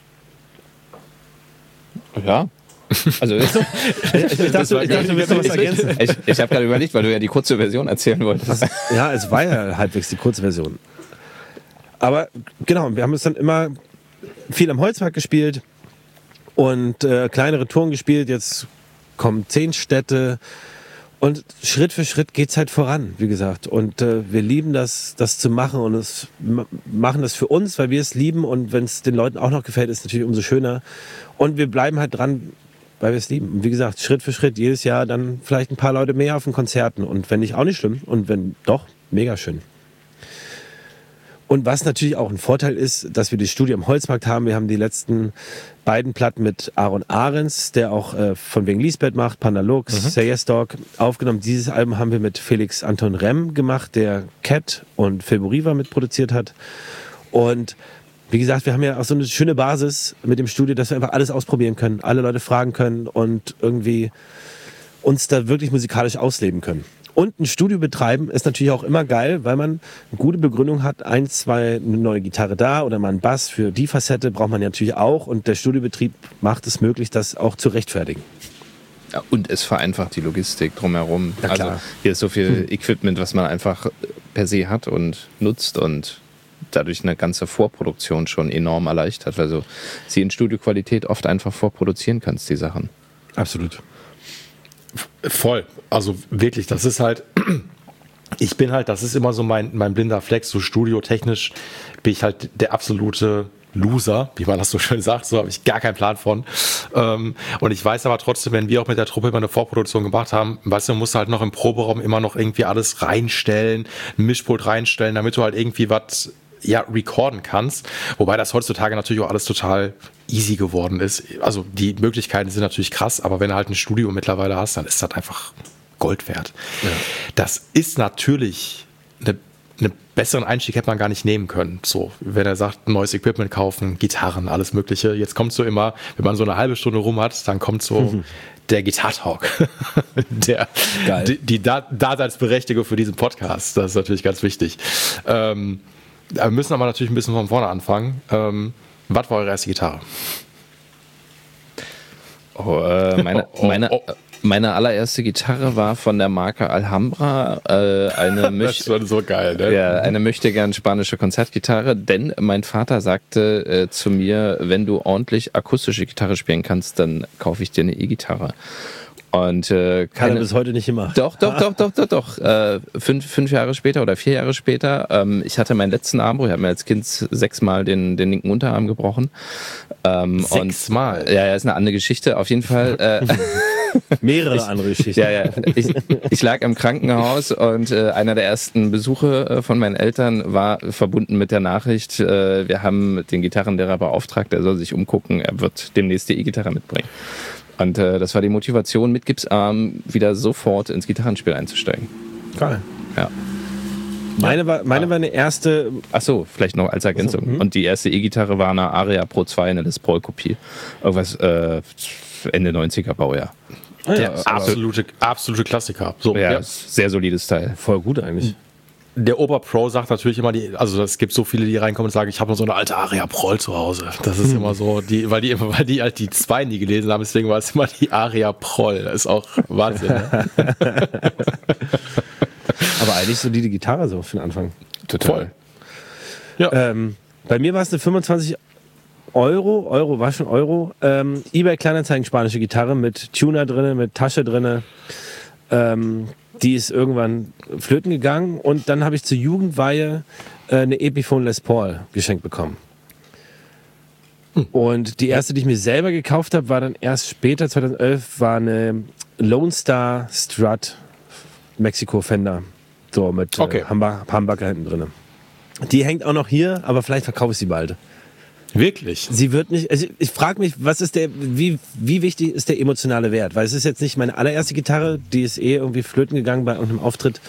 Ja. Also ich dachte, du wirst was ergänzen. Ich habe gerade überlegt, weil du ja die kurze Version erzählen wolltest. Ja, es war ja halbwegs die kurze Version. Aber genau, wir haben es dann immer viel am Holzmarkt gespielt und kleinere Touren gespielt. Jetzt kommen 10 Städte. Und Schritt für Schritt geht's halt voran, wie gesagt. Und wir lieben das zu machen und machen das für uns, weil wir es lieben. Und wenn es den Leuten auch noch gefällt, ist es natürlich umso schöner. Und wir bleiben halt dran, weil wir es lieben. Und wie gesagt, Schritt für Schritt, jedes Jahr dann vielleicht ein paar Leute mehr auf den Konzerten. Und wenn nicht, auch nicht schlimm. Und wenn doch, mega schön. Und was natürlich auch ein Vorteil ist, dass wir das Studio am Holzmarkt haben. Wir haben die letzten beiden Platten mit Aaron Ahrens, der auch von wegen Lisbeth macht, Panda Lux, Say Yes Dog, aufgenommen. Dieses Album haben wir mit Felix Anton Remm gemacht, der Cat und Phil Boriva mitproduziert hat. Und wie gesagt, wir haben ja auch so eine schöne Basis mit dem Studio, dass wir einfach alles ausprobieren können, alle Leute fragen können und irgendwie uns da wirklich musikalisch ausleben können. Und ein Studio betreiben ist natürlich auch immer geil, weil man eine gute Begründung hat. 1, 2, eine neue Gitarre da oder mal einen Bass für die Facette braucht man ja natürlich auch. Und der Studiobetrieb macht es möglich, das auch zu rechtfertigen. Ja, und es vereinfacht die Logistik drumherum. Ja, klar. Also hier ist so viel Equipment, was man einfach per se hat und nutzt und dadurch eine ganze Vorproduktion schon enorm erleichtert, weil du sie in Studioqualität oft einfach vorproduzieren kannst, die Sachen. Absolut. Voll. Also wirklich, das ist halt, das ist immer so mein blinder Fleck, so studiotechnisch bin ich halt der absolute Loser, wie man das so schön sagt, so habe ich gar keinen Plan von. Und ich weiß aber trotzdem, wenn wir auch mit der Truppe immer eine Vorproduktion gemacht haben, weißt du, man muss halt noch im Proberaum immer noch irgendwie alles reinstellen, ein Mischpult reinstellen, damit du halt irgendwie was recorden kannst. Wobei das heutzutage natürlich auch alles total easy geworden ist. Also die Möglichkeiten sind natürlich krass, aber wenn du halt ein Studio mittlerweile hast, dann ist das einfach Gold wert. Ja. Das ist natürlich einen besseren Einstieg hätte man gar nicht nehmen können. So, wenn er sagt, neues Equipment kaufen, Gitarren, alles Mögliche. Jetzt kommt so immer, wenn man so eine halbe Stunde rum hat, dann kommt so der Gitartalk. Die Daseinsberechtigung für diesen Podcast. Das ist natürlich ganz wichtig. Wir müssen aber natürlich ein bisschen von vorne anfangen. Was war eure erste Gitarre? Meine allererste Gitarre war von der Marke Alhambra. Das war so geil, ne? Ja, eine möchtegern spanische Konzertgitarre, denn mein Vater sagte zu mir, wenn du ordentlich akustische Gitarre spielen kannst, dann kaufe ich dir eine E-Gitarre. Und kann er bis heute nicht immer. Doch. 5 Jahre später oder 4 Jahre später. Ich hatte meinen letzten Armbruch. Ich habe mir als Kind 6-mal den linken Unterarm gebrochen. 6-mal? Ja, ist eine andere Geschichte. Auf jeden Fall. Mehrere andere Geschichten. Ja. Ich lag im Krankenhaus und einer der ersten Besuche von meinen Eltern war verbunden mit der Nachricht, wir haben den Gitarrenlehrer beauftragt, er soll sich umgucken, er wird demnächst die E-Gitarre mitbringen. Und das war die Motivation, mit Gipsarm wieder sofort ins Gitarrenspiel einzusteigen. Geil. Ja. Meine war eine erste... Ach so, vielleicht noch als Ergänzung. Und die erste E-Gitarre war eine Aria Pro 2, eine Les Paul-Kopie. Irgendwas Ende 90er Baujahr. Der absolute Klassiker. So, ja, sehr solides Teil. Voll gut eigentlich. der Oberpro sagt natürlich immer, also es gibt so viele, die reinkommen und sagen, ich habe noch so eine alte Aria Proll zu Hause. Das ist immer so, weil die halt die 2 nie gelesen haben, deswegen war es immer die Aria Proll. Das ist auch Wahnsinn. Ne? Aber eigentlich solide Gitarre so für den Anfang. Total. Voll. Ja. Bei mir war es eine 25 Euro, war schon Euro, eBay Kleinanzeigen spanische Gitarre mit Tuner drinne, mit Tasche drinne. Die ist irgendwann flöten gegangen und dann habe ich zur Jugendweihe eine Epiphone Les Paul geschenkt bekommen. Und die erste, die ich mir selber gekauft habe, war dann erst später, 2011, war eine Lone Star Strut Mexico Fender. So mit Humbucker hinten drin. Die hängt auch noch hier, aber vielleicht verkaufe ich sie bald. Wirklich? Sie wird nicht, also ich frage mich, wie wichtig ist der emotionale Wert? Weil es ist jetzt nicht meine allererste Gitarre, die ist irgendwie flöten gegangen bei irgendeinem Auftritt.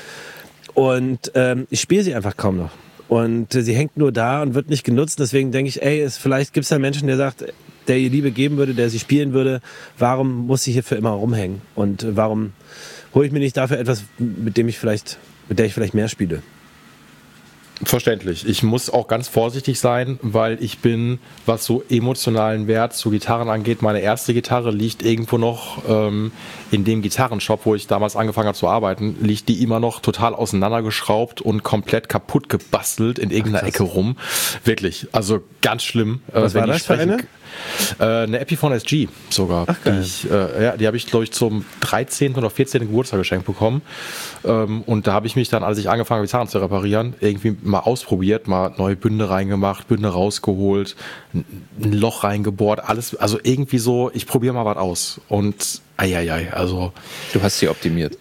Und ich spiele sie einfach kaum noch. Und sie hängt nur da und wird nicht genutzt. Deswegen denke ich, vielleicht gibt es da einen Menschen, der sagt, der ihr Liebe geben würde, der sie spielen würde. Warum muss sie hier für immer rumhängen? Und warum hole ich mir nicht dafür etwas, mit der ich vielleicht mehr spiele? Verständlich. Ich muss auch ganz vorsichtig sein, weil ich bin, was so emotionalen Wert zu Gitarren angeht, meine erste Gitarre liegt irgendwo noch in dem Gitarrenshop, wo ich damals angefangen habe zu arbeiten, liegt die immer noch total auseinandergeschraubt und komplett kaputt gebastelt in irgendeiner Ecke rum. Wirklich, also ganz schlimm. Was war das für eine? Eine Epiphone SG sogar. Ach, geil. Die habe ich, glaube ich, zum 13. oder 14. Geburtstag geschenkt bekommen. Und da habe ich mich dann, als ich angefangen habe, Gitarren zu reparieren, irgendwie mal ausprobiert, mal neue Bünde reingemacht, Bünde rausgeholt, ein Loch reingebohrt, alles, also irgendwie so, ich probiere mal was aus. Und also. Du hast sie optimiert.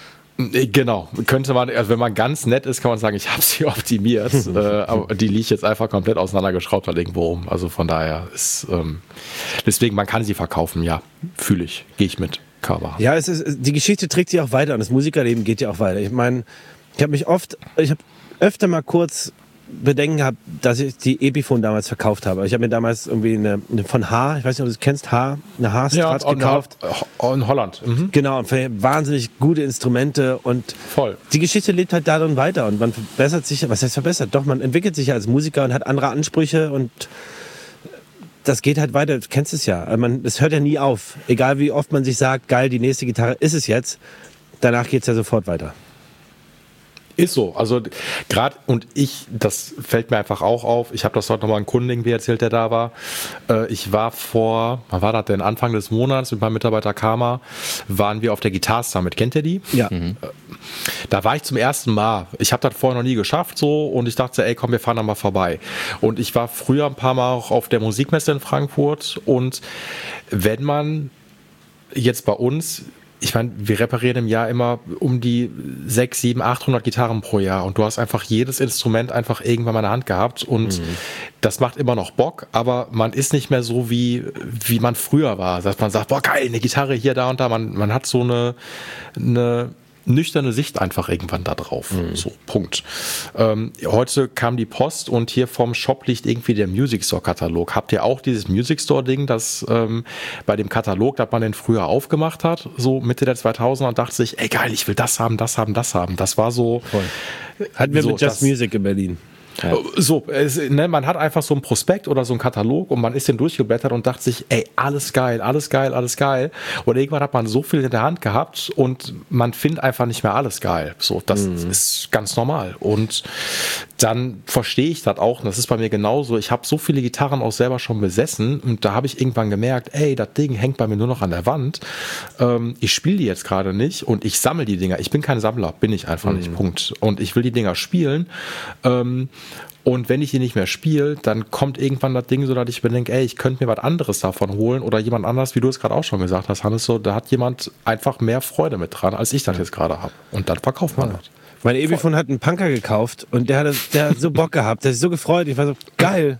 Genau, könnte man, also wenn man ganz nett ist, kann man sagen, ich habe sie optimiert, aber die liegt jetzt einfach komplett auseinandergeschraubt halt irgendwo rum. Also von daher ist, deswegen, man kann sie verkaufen, ja, fühle ich, gehe ich mit. Cover. Ja, die Geschichte trägt sich auch weiter und das Musikerleben geht ja auch weiter. Ich meine, ich habe öfter mal kurz Bedenken gehabt, dass ich die Epiphone damals verkauft habe. Ich habe mir damals irgendwie eine von H, ich weiß nicht, ob du das kennst, eine H-Strat gekauft. In Holland. Mhm. Genau, und wahnsinnig gute Instrumente und voll. Die Geschichte lebt halt darin weiter und man verbessert sich, was heißt verbessert? Doch, man entwickelt sich als Musiker und hat andere Ansprüche und das geht halt weiter, du kennst es ja. Es hört ja nie auf. Egal wie oft man sich sagt, geil, die nächste Gitarre ist es jetzt, danach geht es ja sofort weiter. Ist so, also gerade das fällt mir einfach auch auf, ich habe das heute nochmal einem Kunden irgendwie erzählt, der da war, ich war wann war das denn, Anfang des Monats mit meinem Mitarbeiter Karma, waren wir auf der Guitar Summit, kennt ihr die? Ja. Da war ich zum ersten Mal, ich habe das vorher noch nie geschafft so und ich dachte, ey komm, wir fahren da mal vorbei und ich war früher ein paar Mal auch auf der Musikmesse in Frankfurt und wenn man jetzt bei uns, ich meine, wir reparieren im Jahr immer um die 600, 700, 800 Gitarren pro Jahr und du hast einfach jedes Instrument einfach irgendwann mal in der Hand gehabt und das macht immer noch Bock, aber man ist nicht mehr so wie man früher war, dass man sagt, boah geil, eine Gitarre hier, da und da, man hat so eine nüchterne Sicht einfach irgendwann da drauf. So, Punkt. Heute kam die Post und hier vom Shop liegt irgendwie der Music Store Katalog. Habt ihr auch dieses Music Store Ding, das bei dem Katalog, das man den früher aufgemacht hat, so Mitte der 2000er und dachte sich, ey geil, ich will das haben, das haben, das haben. Das war so. Voll. Hatten wir so, mit Just Music in Berlin. Ja. So, man hat einfach so einen Prospekt oder so einen Katalog und man ist den durchgeblättert und dachte sich, ey, alles geil, alles geil, alles geil. Und irgendwann hat man so viel in der Hand gehabt und man findet einfach nicht mehr alles geil. So, das ist ganz normal. Und dann verstehe ich das auch, und das ist bei mir genauso. Ich habe so viele Gitarren auch selber schon besessen und da habe ich irgendwann gemerkt, ey, das Ding hängt bei mir nur noch an der Wand. Ich spiele die jetzt gerade nicht und ich sammle die Dinger. Ich bin kein Sammler, bin ich einfach nicht, Punkt. Und ich will die Dinger spielen. Und wenn ich die nicht mehr spiele, dann kommt irgendwann das Ding so, dass ich mir denke, ey, ich könnte mir was anderes davon holen oder jemand anders, wie du es gerade auch schon gesagt hast, Hannes, so, da hat jemand einfach mehr Freude mit dran, als ich das jetzt gerade habe. Und dann verkauft man das. Mein Epiphone hat einen Punker gekauft und der hat so Bock gehabt, der hat sich so gefreut. Ich war so, geil.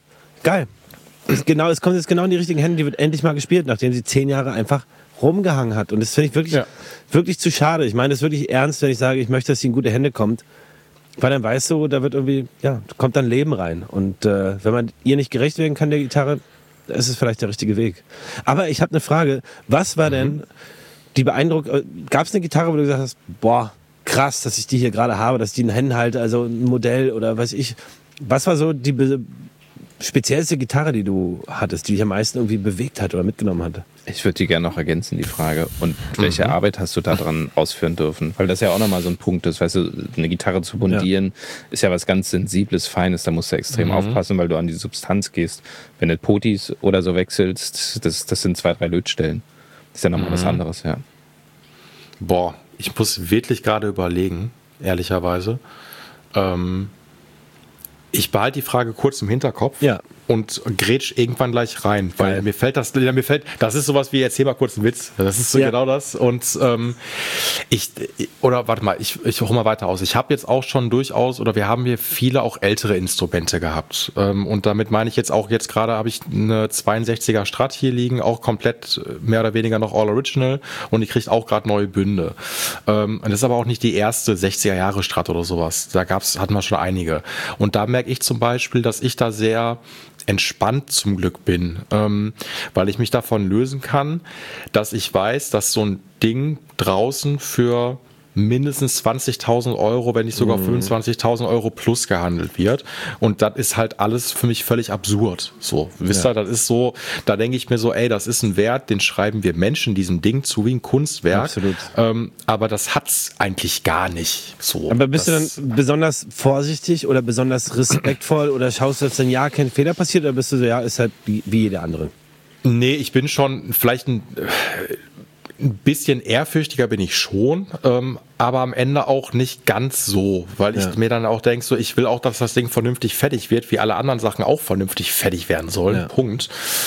Es kommt jetzt genau in die richtigen Hände, die wird endlich mal gespielt, nachdem sie 10 Jahre einfach rumgehangen hat. Und das finde ich wirklich zu schade. Ich meine das wirklich ernst, wenn ich sage, ich möchte, dass sie in gute Hände kommt. Weil dann weißt du, da wird irgendwie, kommt dann Leben rein. Und wenn man ihr nicht gerecht werden kann, der Gitarre, ist es vielleicht der richtige Weg. Aber ich habe eine Frage. Was war denn die Beeindruckung? Gab es eine Gitarre, wo du gesagt hast, boah, krass, dass ich die hier gerade habe, dass ich die in den Händen halte, also ein Modell oder weiß ich. Was war so die speziellste Gitarre, die du hattest, die dich am meisten irgendwie bewegt hat oder mitgenommen hat? Ich würde die gerne noch ergänzen, die Frage. Und welche Arbeit hast du da dran ausführen dürfen? Weil das ja auch nochmal so ein Punkt ist. Weißt du, eine Gitarre zu bundieren ist ja was ganz Sensibles, Feines. Da musst du extrem aufpassen, weil du an die Substanz gehst. Wenn du Potis oder so wechselst, das sind 2, 3 Lötstellen. Das ist ja nochmal was anderes, ja. Boah, ich muss wirklich gerade überlegen, ehrlicherweise. Ich behalte die Frage kurz im Hinterkopf und grätsch irgendwann gleich rein, weil mir fällt, das ist sowas wie, erzähl mal kurz einen Witz. Das ist so genau das. Und ich hole mal weiter aus. Ich habe jetzt auch schon wir haben hier viele auch ältere Instrumente gehabt. Und damit meine ich jetzt gerade habe ich eine 62er Strat hier liegen, auch komplett mehr oder weniger noch all original, und ich kriege auch gerade neue Bünde. Und das ist aber auch nicht die erste 60er Jahre Strat oder sowas. Hatten wir schon einige. Und da merke ich zum Beispiel, dass ich da sehr entspannt zum Glück bin, weil ich mich davon lösen kann, dass ich weiß, dass so ein Ding draußen für mindestens 20.000 Euro, wenn nicht sogar 25.000 Euro plus gehandelt wird. Und das ist halt alles für mich völlig absurd. So, wisst ihr, das ist so, da denke ich mir so, ey, das ist ein Wert, den schreiben wir Menschen diesem Ding zu wie ein Kunstwerk. Absolut. Aber das hat's eigentlich gar nicht. So. Aber bist du dann besonders vorsichtig oder besonders respektvoll oder schaust du, dass dann kein Fehler passiert, oder bist du so, ist halt wie jeder andere? Nee, ich bin schon vielleicht ein bisschen ehrfürchtiger bin ich schon, aber am Ende auch nicht ganz so, weil ich mir dann auch denke, so, ich will auch, dass das Ding vernünftig fertig wird, wie alle anderen Sachen auch vernünftig fertig werden sollen. Punkt.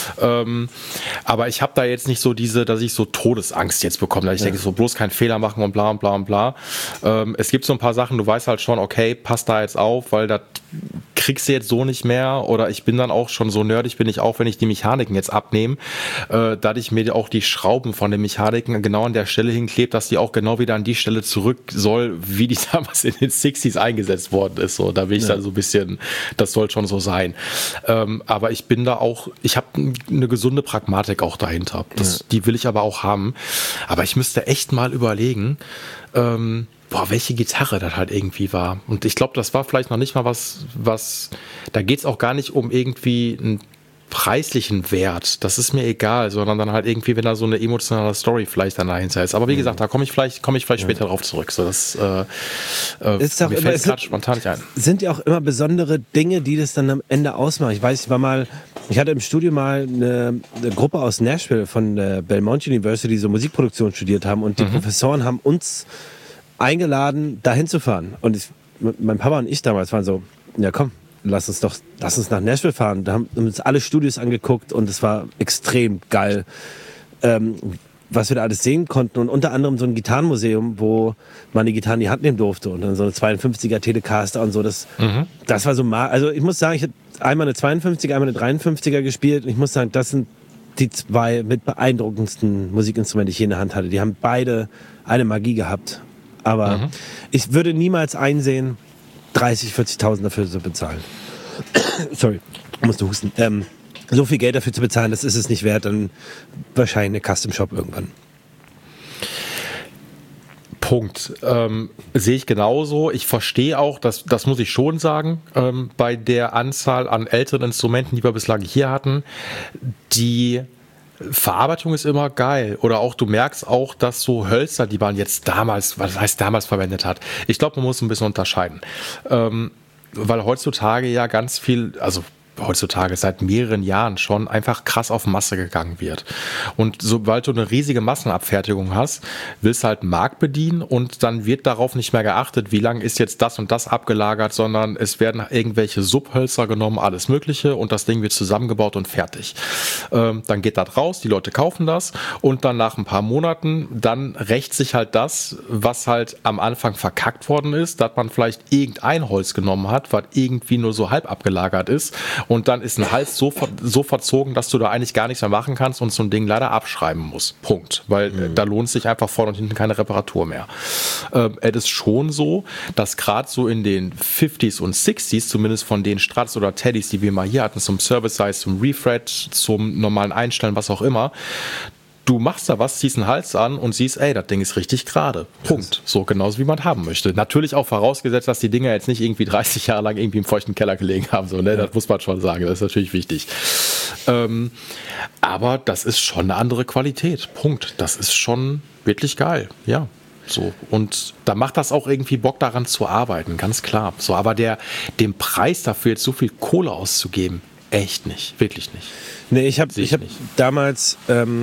Aber ich habe da jetzt nicht so dass ich so Todesangst jetzt bekomme, dass ich denke, so bloß keinen Fehler machen und bla und bla und bla. Es gibt so ein paar Sachen, du weißt halt schon, okay, pass da jetzt auf, weil das kriegst du jetzt so nicht mehr, oder ich bin dann auch schon so nerdig, bin ich auch, wenn ich die Mechaniken jetzt abnehme, dass ich mir auch die Schrauben von den Mechaniken genau an der Stelle hinklebe, dass die auch genau wieder an die Stelle zurück soll, wie die damals in den 60s eingesetzt worden ist. So, da will ich dann so ein bisschen, das soll schon so sein. Aber ich bin da auch, ich habe eine gesunde Pragmatik auch dahinter. Die will ich aber auch haben. Aber ich müsste echt mal überlegen, welche Gitarre das halt irgendwie war. Und ich glaube, das war vielleicht noch nicht mal was da geht es auch gar nicht um irgendwie einen preislichen Wert. Das ist mir egal, sondern dann halt irgendwie, wenn da so eine emotionale Story vielleicht dann dahinter ist. Aber wie gesagt, da komme ich vielleicht später drauf zurück. So, das ist doch mir fällt gerade spontan nicht ein. Sind ja auch immer besondere Dinge, die das dann am Ende ausmachen. Ich weiß, ich hatte im Studium mal eine Gruppe aus Nashville von der Belmont University, die so Musikproduktion studiert haben, und die Professoren haben uns eingeladen, dahin zu fahren. Und mein Papa und ich damals waren so, ja komm, lass uns nach Nashville fahren. Da haben uns alle Studios angeguckt und es war extrem geil, was wir da alles sehen konnten. Und unter anderem so ein Gitarrenmuseum, wo man die Gitarren in die Hand nehmen durfte, und dann so eine 52er Telecaster und so. Das war so also ich muss sagen, ich habe einmal eine 52er, einmal eine 53er gespielt, und ich muss sagen, das sind die 2 mit beeindruckendsten Musikinstrumente, die ich je in der Hand hatte. Die haben beide eine Magie gehabt. Aber ich würde niemals einsehen, 30.000, 40.000 dafür zu bezahlen. Sorry, musste husten. So viel Geld dafür zu bezahlen, das ist es nicht wert. Dann wahrscheinlich eine Custom Shop irgendwann. Punkt. Sehe ich genauso. Ich verstehe auch, das muss ich schon sagen, bei der Anzahl an älteren Instrumenten, die wir bislang hier hatten, die Verarbeitung ist immer geil. Oder auch, du merkst auch, dass so Hölzer, die man jetzt damals verwendet hat. Ich glaube, man muss ein bisschen unterscheiden. Weil heutzutage ja ganz viel, also heutzutage seit mehreren Jahren schon einfach krass auf Masse gegangen wird. Und sobald du eine riesige Massenabfertigung hast, willst du halt einen Markt bedienen, und dann wird darauf nicht mehr geachtet, wie lange ist jetzt das und das abgelagert, sondern es werden irgendwelche Subhölzer genommen, alles Mögliche, und das Ding wird zusammengebaut und fertig. Dann geht das raus, die Leute kaufen das, und dann nach ein paar Monaten, dann rächt sich halt das, was halt am Anfang verkackt worden ist, dass man vielleicht irgendein Holz genommen hat, was irgendwie nur so halb abgelagert ist, und dann ist ein Hals so verzogen, dass du da eigentlich gar nichts mehr machen kannst und so ein Ding leider abschreiben musst. Punkt. Weil da lohnt sich einfach vorne und hinten keine Reparatur mehr. Es ist schon so, dass gerade so in den 50s und 60s, zumindest von den Strats oder Teddys, die wir mal hier hatten, zum Service-Size, zum Refret, zum normalen Einstellen, was auch immer, du machst da was, ziehst einen Hals an und siehst, ey, das Ding ist richtig gerade. Punkt. So genauso wie man haben möchte. Natürlich auch vorausgesetzt, dass die Dinger jetzt nicht irgendwie 30 Jahre lang irgendwie im feuchten Keller gelegen haben. So, ne? Das muss man schon sagen. Das ist natürlich wichtig. Aber das ist schon eine andere Qualität. Punkt. Das ist schon wirklich geil. Ja. So. Und da macht das auch irgendwie Bock, daran zu arbeiten, ganz klar. So, aber den Preis dafür jetzt so viel Kohle auszugeben, echt nicht. Wirklich nicht. Nee, ich hab damals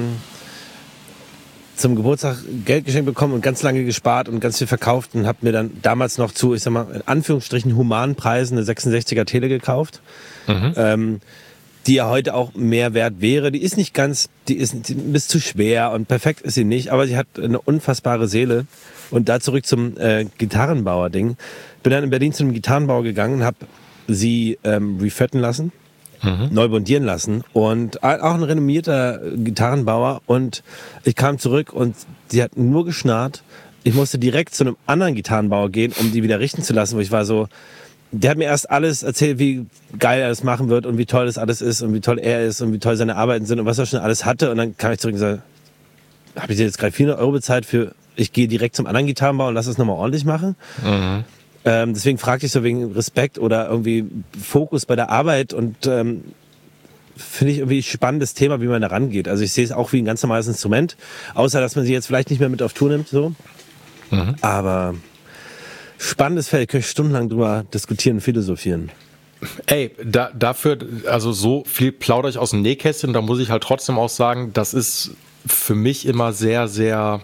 zum Geburtstag Geld geschenkt bekommen und ganz lange gespart und ganz viel verkauft und habe mir dann damals noch zu, ich sag mal, in Anführungsstrichen humanen Preisen eine 66er Tele gekauft, die ja heute auch mehr wert wäre. Die ist nicht ganz, die ist zu schwer und perfekt ist sie nicht, aber sie hat eine unfassbare Seele. Und da zurück zum Gitarrenbauer-Ding. Bin dann in Berlin zu einem Gitarrenbauer gegangen und habe sie refretten lassen. Neu bondieren lassen und auch ein renommierter Gitarrenbauer und ich kam zurück und sie hat nur geschnarrt. Ich musste direkt zu einem anderen Gitarrenbauer gehen, um die wieder richten zu lassen, wo ich war so, der hat mir erst alles erzählt, wie geil er das machen wird und wie toll das alles ist und wie toll er ist und wie toll seine Arbeiten sind und was er schon alles hatte und dann kam ich zurück und gesagt, habe ich dir jetzt gerade 400 € bezahlt für, ich gehe direkt zum anderen Gitarrenbauer und lass es nochmal ordentlich machen? Deswegen fragte ich so wegen Respekt oder irgendwie Fokus bei der Arbeit und finde ich irgendwie ein spannendes Thema, wie man da rangeht. Also ich sehe es auch wie ein ganz normales Instrument, außer dass man sie jetzt vielleicht nicht mehr mit auf Tour nimmt, so. Aber spannendes Feld, könnte ich stundenlang drüber diskutieren und philosophieren. Ey, dafür, also so viel plaudere ich aus dem Nähkästchen, da muss ich halt trotzdem auch sagen, das ist für mich immer sehr, sehr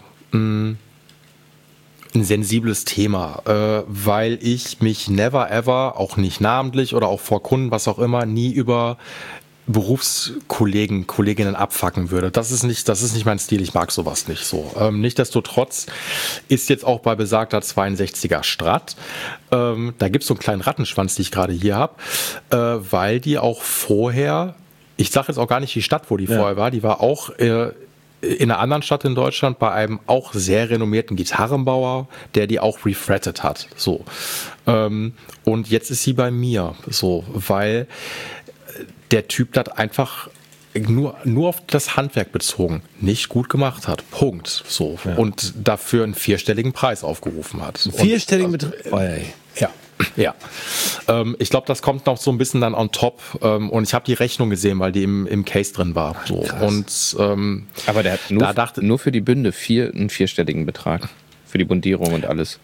ein sensibles Thema, weil ich mich never ever, auch nicht namentlich oder auch vor Kunden, was auch immer, nie über Berufskollegen, Kolleginnen abfacken würde. Das ist nicht mein Stil, ich mag sowas nicht so. Nichtsdestotrotz ist jetzt auch bei besagter 62er Strat, da gibt es so einen kleinen Rattenschwanz, den ich gerade hier habe, weil die auch vorher, ich sage jetzt auch gar nicht die Stadt, wo die vorher war, die war auch in einer anderen Stadt in Deutschland bei einem auch sehr renommierten Gitarrenbauer, der die auch refrettet hat. So. Und jetzt ist sie bei mir, so, weil der Typ das einfach nur auf das Handwerk bezogen nicht gut gemacht hat. Punkt. So. Ja. Und dafür einen 4-stelligen Preis aufgerufen hat. Einen 4-stelligen Betrag? Ja. Ja, ich glaube, das kommt noch so ein bisschen dann on top und ich habe die Rechnung gesehen, weil die im Case drin war. So. Und, aber der hat nur für die Bünde einen 4-stelligen Betrag für die Bundierung und alles.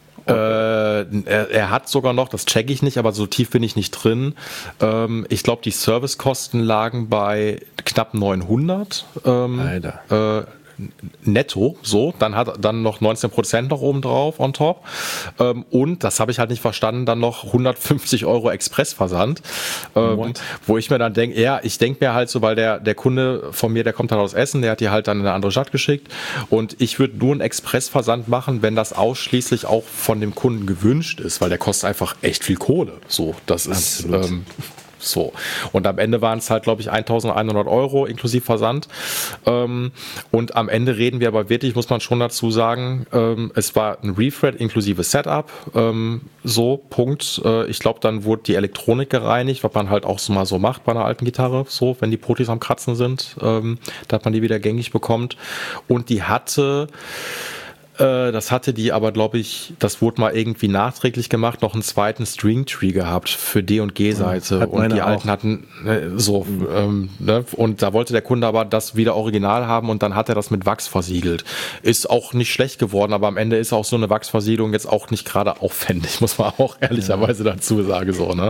Er hat sogar noch, das checke ich nicht, aber so tief bin ich nicht drin. Ich glaube, die Servicekosten lagen bei knapp 900. Alter. Netto, so, dann hat dann noch 19% noch oben drauf on top und, das habe ich halt nicht verstanden, dann noch 150 € Expressversand, wo ich mir dann denke, ja, ich denke mir halt so, weil der Kunde von mir, der kommt dann aus Essen, der hat die halt dann in eine andere Stadt geschickt und ich würde nur einen Expressversand machen, wenn das ausschließlich auch von dem Kunden gewünscht ist, weil der kostet einfach echt viel Kohle, so, das ist so. Und am Ende waren es halt, glaube ich, 1.100 € inklusive Versand. Und am Ende reden wir aber wirklich, muss man schon dazu sagen, es war ein Refret inklusive Setup. So, Punkt. Ich glaube, dann wurde die Elektronik gereinigt, was man halt auch so mal so macht bei einer alten Gitarre, so, wenn die Potis am Kratzen sind, dass man die wieder gängig bekommt. Und die hatte... Das hatte die aber, glaube ich, das wurde mal irgendwie nachträglich gemacht, noch einen zweiten Stringtree gehabt für D- und G-Seite. Und die alten hatten ne? Und da wollte der Kunde aber das wieder original haben und dann hat er das mit Wachs versiegelt. Ist auch nicht schlecht geworden, aber am Ende ist auch so eine Wachsversiegelung jetzt auch nicht gerade aufwendig, muss man auch ehrlicherweise dazu sagen. So, ne?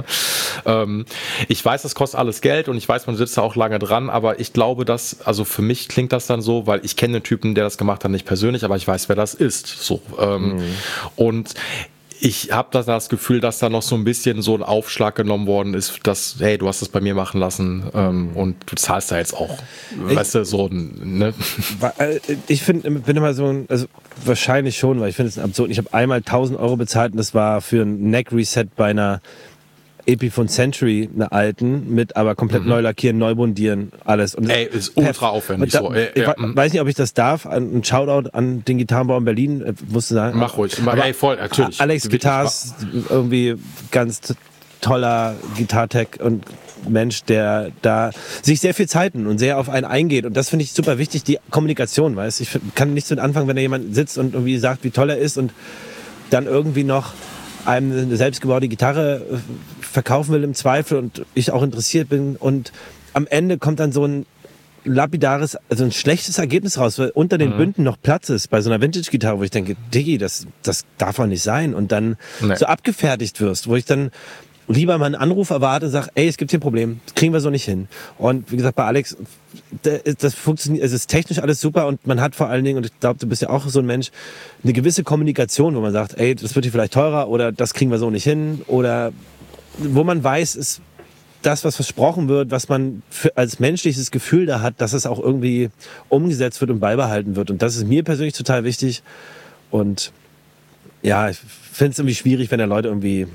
Ich weiß, das kostet alles Geld und ich weiß, man sitzt da auch lange dran, aber ich glaube, also für mich klingt das dann so, weil ich kenne den Typen, der das gemacht hat, nicht persönlich, aber ich weiß, wer das ist. So. Und ich habe das Gefühl, dass da noch so ein bisschen so ein Aufschlag genommen worden ist, dass, hey, du hast das bei mir machen lassen und du zahlst da jetzt auch, weißt du, so, ne? Ich bin immer so also wahrscheinlich schon, weil ich finde es absurd. Ich habe einmal 1.000 € bezahlt und das war für ein Neck-Reset bei einer Epiphone Century, eine alten, mit aber komplett neu lackieren, neu bondieren, alles. Und ist ultra aufwendig. Ich weiß nicht, ob ich das darf. Ein Shoutout an den Gitarrenbau in Berlin, musst du sagen. Mach ruhig. Voll, natürlich. Alex Guitars, irgendwie ganz toller Gitartech und Mensch, der da sich sehr viel Zeit nimmt und sehr auf einen eingeht. Und das finde ich super wichtig, die Kommunikation, weißt du. Ich kann nicht so anfangen, wenn da jemand sitzt und irgendwie sagt, wie toll er ist und dann irgendwie noch einem eine selbstgebaute Gitarre verkaufen will im Zweifel und ich auch interessiert bin. Und am Ende kommt dann so ein lapidares, also ein schlechtes Ergebnis raus, weil unter den Bünden noch Platz ist bei so einer Vintage-Gitarre, wo ich denke, Diggi, das darf doch nicht sein. Und dann so abgefertigt wirst, wo ich dann lieber mal einen Anruf erwarte und sage, ey, es gibt hier ein Problem, das kriegen wir so nicht hin. Und wie gesagt, bei Alex, das funktioniert, es ist technisch alles super und man hat vor allen Dingen, und ich glaube, du bist ja auch so ein Mensch, eine gewisse Kommunikation, wo man sagt, ey, das wird hier vielleicht teurer oder das kriegen wir so nicht hin oder wo man weiß, ist das, was versprochen wird, was man als menschliches Gefühl da hat, dass es auch irgendwie umgesetzt wird und beibehalten wird. Und das ist mir persönlich total wichtig. Und ja, ich finde es irgendwie schwierig, wenn da Leute irgendwie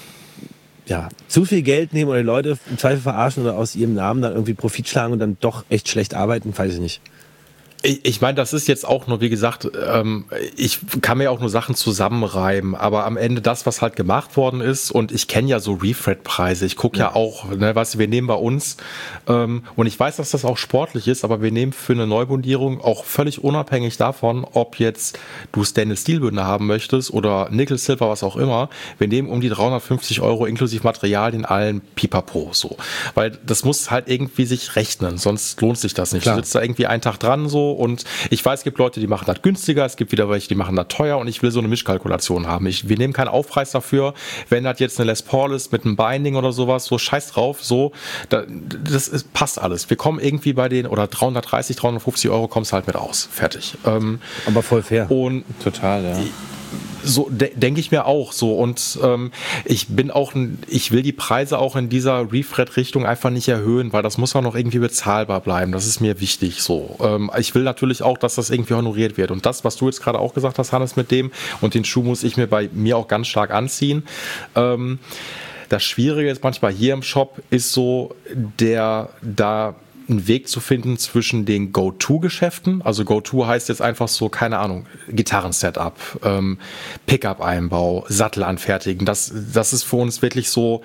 zu viel Geld nehmen oder die Leute im Zweifel verarschen oder aus ihrem Namen dann irgendwie Profit schlagen und dann doch echt schlecht arbeiten, weiß ich nicht. Ich meine, das ist jetzt auch nur, wie gesagt, ich kann mir auch nur Sachen zusammenreiben, aber am Ende das, was halt gemacht worden ist, und ich kenne ja so Refret-Preise, ich gucke ja auch, ne, weißt du, wir nehmen bei uns, und ich weiß, dass das auch sportlich ist, aber wir nehmen für eine Neubundierung auch völlig unabhängig davon, ob jetzt du Stainless Steel Bünde haben möchtest oder Nickel, Silver, was auch immer, wir nehmen um die 350 € inklusive Materialien allen Pipapo, so. Weil das muss halt irgendwie sich rechnen, sonst lohnt sich das nicht. Klar. Du sitzt da irgendwie einen Tag dran, so, und ich weiß, es gibt Leute, die machen das günstiger, es gibt wieder welche, die machen das teuer und ich will so eine Mischkalkulation haben. Wir nehmen keinen Aufpreis dafür, wenn das jetzt eine Les Paul ist mit einem Binding oder sowas, so scheiß drauf, so, passt alles. Wir kommen irgendwie bei den, oder 330, 350 € kommst halt mit aus. Fertig. Aber voll fair. Und total, ja. So denke ich mir auch so, und ich will die Preise auch in dieser Refret-Richtung einfach nicht erhöhen, weil das muss auch noch irgendwie bezahlbar bleiben, das ist mir wichtig so. Ich will natürlich auch, dass das irgendwie honoriert wird, und das, was du jetzt gerade auch gesagt hast, Hannes, mit dem, und den Schuh muss ich mir bei mir auch ganz stark anziehen. Das Schwierige ist manchmal hier im Shop ist so, einen Weg zu finden zwischen den Go-To-Geschäften. Also Go-To heißt jetzt einfach so, keine Ahnung, Gitarren-Setup, Pickup-Einbau, Sattel anfertigen. Das ist für uns wirklich so,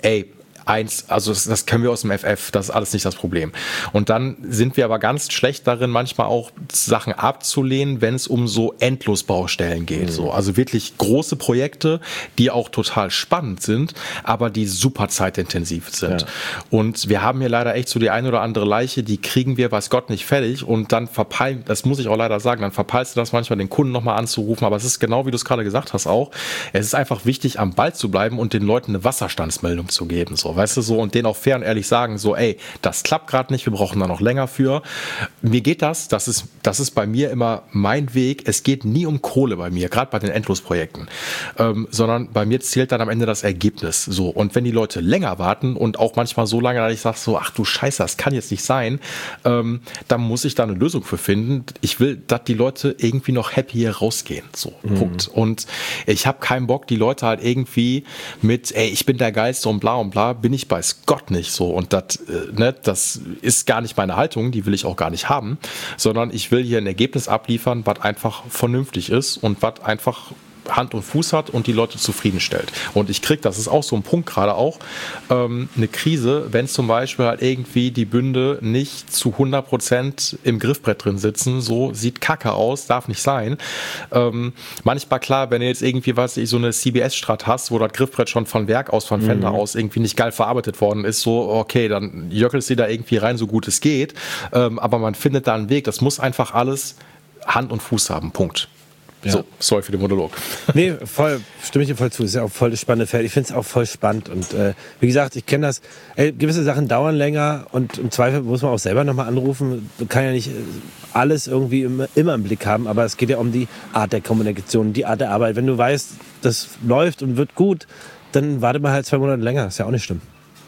also das können wir aus dem FF, das ist alles nicht das Problem. Und dann sind wir aber ganz schlecht darin, manchmal auch Sachen abzulehnen, wenn es um so Endlosbaustellen geht. So. Also wirklich große Projekte, die auch total spannend sind, aber die super zeitintensiv sind. Ja. Und wir haben hier leider echt so die eine oder andere Leiche, die kriegen wir, weiß Gott, nicht fertig, und dann verpeilen, das muss ich auch leider sagen, dann verpeilst du das manchmal, den Kunden nochmal anzurufen, aber es ist genau, wie du es gerade gesagt hast auch, es ist einfach wichtig, am Ball zu bleiben und den Leuten eine Wasserstandsmeldung zu geben, so. Weißt du, so, und denen auch fair und ehrlich sagen, so, das klappt gerade nicht, wir brauchen da noch länger für. Mir geht das ist bei mir immer mein Weg, es geht nie um Kohle bei mir, gerade bei den Endlosprojekten, sondern bei mir zählt dann am Ende das Ergebnis, so. Und wenn die Leute länger warten und auch manchmal so lange, dass ich sage so, ach du Scheiße, das kann jetzt nicht sein, dann muss ich da eine Lösung für finden. Ich will, dass die Leute irgendwie noch happy hier rausgehen, so, Punkt. Und ich habe keinen Bock, die Leute halt irgendwie mit, ich bin der Geilste und bla, bin ich bei Gott nicht so, und das ist gar nicht meine Haltung, die will ich auch gar nicht haben, sondern ich will hier ein Ergebnis abliefern, was einfach vernünftig ist und was einfach Hand und Fuß hat und die Leute zufriedenstellt. Und ich kriege, das ist auch so ein Punkt gerade auch, eine Krise, wenn zum Beispiel halt irgendwie die Bünde nicht zu 100% im Griffbrett drin sitzen, so sieht kacke aus, darf nicht sein. Manchmal klar, wenn du jetzt irgendwie, so eine CBS-Strat hast, wo das Griffbrett schon von Werk aus, von Fender aus irgendwie nicht geil verarbeitet worden ist, so okay, dann jöckelst du da irgendwie rein, so gut es geht, aber man findet da einen Weg, das muss einfach alles Hand und Fuß haben, Punkt. Ja. So, sorry für den Monolog. Nee, stimme ich dir voll zu. Das ist ja auch voll das spannende Feld. Ich finde es auch voll spannend. Und wie gesagt, ich kenne das. Gewisse Sachen dauern länger und im Zweifel muss man auch selber nochmal anrufen. Man kann ja nicht alles irgendwie immer im Blick haben, aber es geht ja um die Art der Kommunikation, die Art der Arbeit. Wenn du weißt, das läuft und wird gut, dann warte mal halt 2 Monate länger. Ist ja auch nicht schlimm.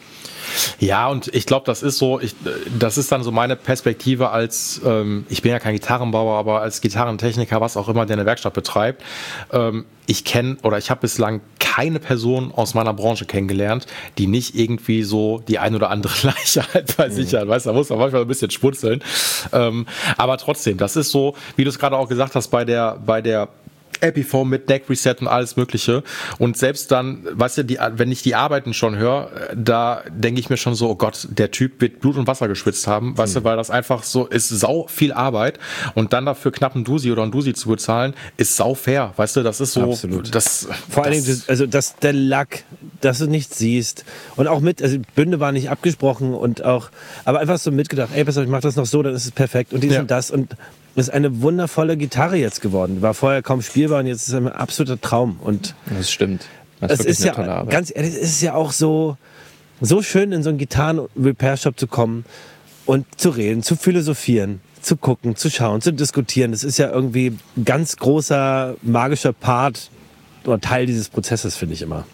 Ja, und ich glaube, das ist so, das ist dann so meine Perspektive als, ich bin ja kein Gitarrenbauer, aber als Gitarrentechniker, was auch immer, der eine Werkstatt betreibt. Ich habe bislang keine Person aus meiner Branche kennengelernt, die nicht irgendwie so die ein oder andere Leiche halt bei sich hat. Weißt du, da muss man manchmal ein bisschen schmunzeln. Aber trotzdem, das ist so, wie du es gerade auch gesagt hast, bei der Epiphone mit Neck Reset und alles Mögliche. Und selbst dann, weißt du, wenn ich die Arbeiten schon höre, da denke ich mir schon so, oh Gott, der Typ wird Blut und Wasser geschwitzt haben, weißt du, weil das einfach so ist, sau viel Arbeit und dann dafür knapp einen Dusi oder einen Dusi zu bezahlen, ist sau fair, weißt du, das ist so. Absolut. Vor allen Dingen, also dass der Lack, dass du nichts siehst und auch also Bünde war nicht abgesprochen und auch, aber einfach so mitgedacht, ey, pass auf, ich mach das noch so, dann ist es perfekt und dies und das und ist eine wundervolle Gitarre jetzt geworden. War vorher kaum spielbar und jetzt ist es ein absoluter Traum. Und das stimmt. Das ist ja, ganz ehrlich, es ist ja auch so schön, in so einen Gitarren-Repair-Shop zu kommen und zu reden, zu philosophieren, zu gucken, zu schauen, zu diskutieren. Das ist ja irgendwie ein ganz großer, magischer Part oder Teil dieses Prozesses, finde ich immer.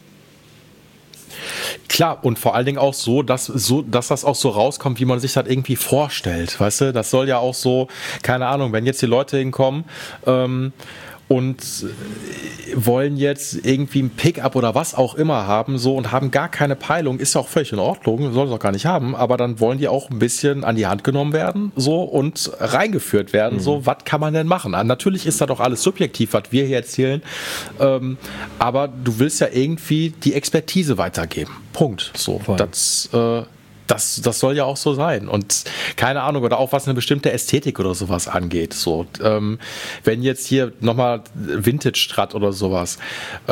Klar, und vor allen Dingen auch so, dass das auch so rauskommt, wie man sich das irgendwie vorstellt, weißt du? Das soll ja auch so, keine Ahnung, wenn jetzt die Leute hinkommen und wollen jetzt irgendwie ein Pickup oder was auch immer haben so und haben gar keine Peilung, ist ja auch völlig in Ordnung, soll es auch gar nicht haben, aber dann wollen die auch ein bisschen an die Hand genommen werden so und reingeführt werden, so, was kann man denn machen? Natürlich ist das doch alles subjektiv, was wir hier erzählen, aber du willst ja irgendwie die Expertise weitergeben. Punkt. So, das soll ja auch so sein und keine Ahnung, oder auch was eine bestimmte Ästhetik oder sowas angeht. So, wenn jetzt hier nochmal Vintage-Strat oder sowas,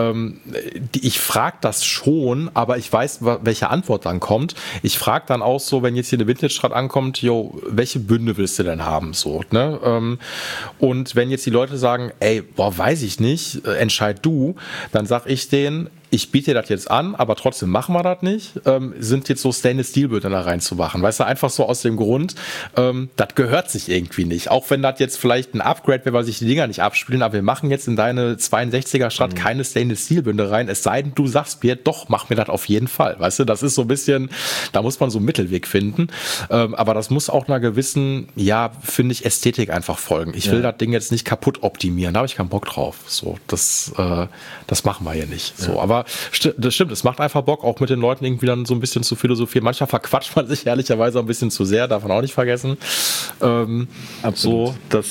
ich frage das schon, aber ich weiß, welche Antwort dann kommt. Ich frage dann auch so, wenn jetzt hier eine Vintage-Strat ankommt, welche Bünde willst du denn haben? So, ne? Und wenn jetzt die Leute sagen, ey, weiß ich nicht, entscheid du, dann sag ich denen, ich biete dir das jetzt an, aber trotzdem machen wir das nicht, sind jetzt so Stainless-Steel-Böden da reinzumachen. Weißt du, einfach so aus dem Grund, das gehört sich irgendwie nicht. Auch wenn das jetzt vielleicht ein Upgrade wäre, weil sich die Dinger nicht abspielen, aber wir machen jetzt in deine 62er Strat keine Stainless-Steel-Bünde rein, es sei denn, du sagst mir, doch, mach mir das auf jeden Fall. Weißt du, das ist so ein bisschen, da muss man so einen Mittelweg finden. Aber das muss auch einer gewissen, finde ich, Ästhetik einfach folgen. Ich will das Ding jetzt nicht kaputt optimieren, da habe ich keinen Bock drauf. So, das machen wir hier nicht. So, aber das stimmt, es macht einfach Bock, auch mit den Leuten irgendwie dann so ein bisschen zu philosophieren. Manchmal verquatscht man sich ehrlicherweise ein bisschen zu sehr, darf man auch nicht vergessen. Absolut.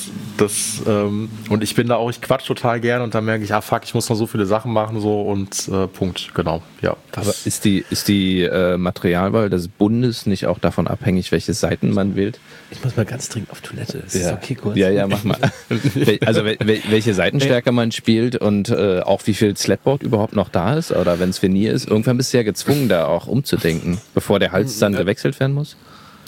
So, und ich bin da auch, ich quatsch total gern und dann merke ich, ich muss noch so viele Sachen machen, so und Punkt, genau. Ja, aber ist die Materialwahl des Bundes nicht auch davon abhängig, welche Seiten man wählt? Ich muss mal ganz dringend auf Toilette. Ist das okay kurz? Ja, mach mal. Also welche Seitenstärke man spielt und auch wie viel Slapboard überhaupt noch da ist oder wenn es Venier ist. Irgendwann bist du ja gezwungen, da auch umzudenken, bevor der Hals dann gewechselt werden muss.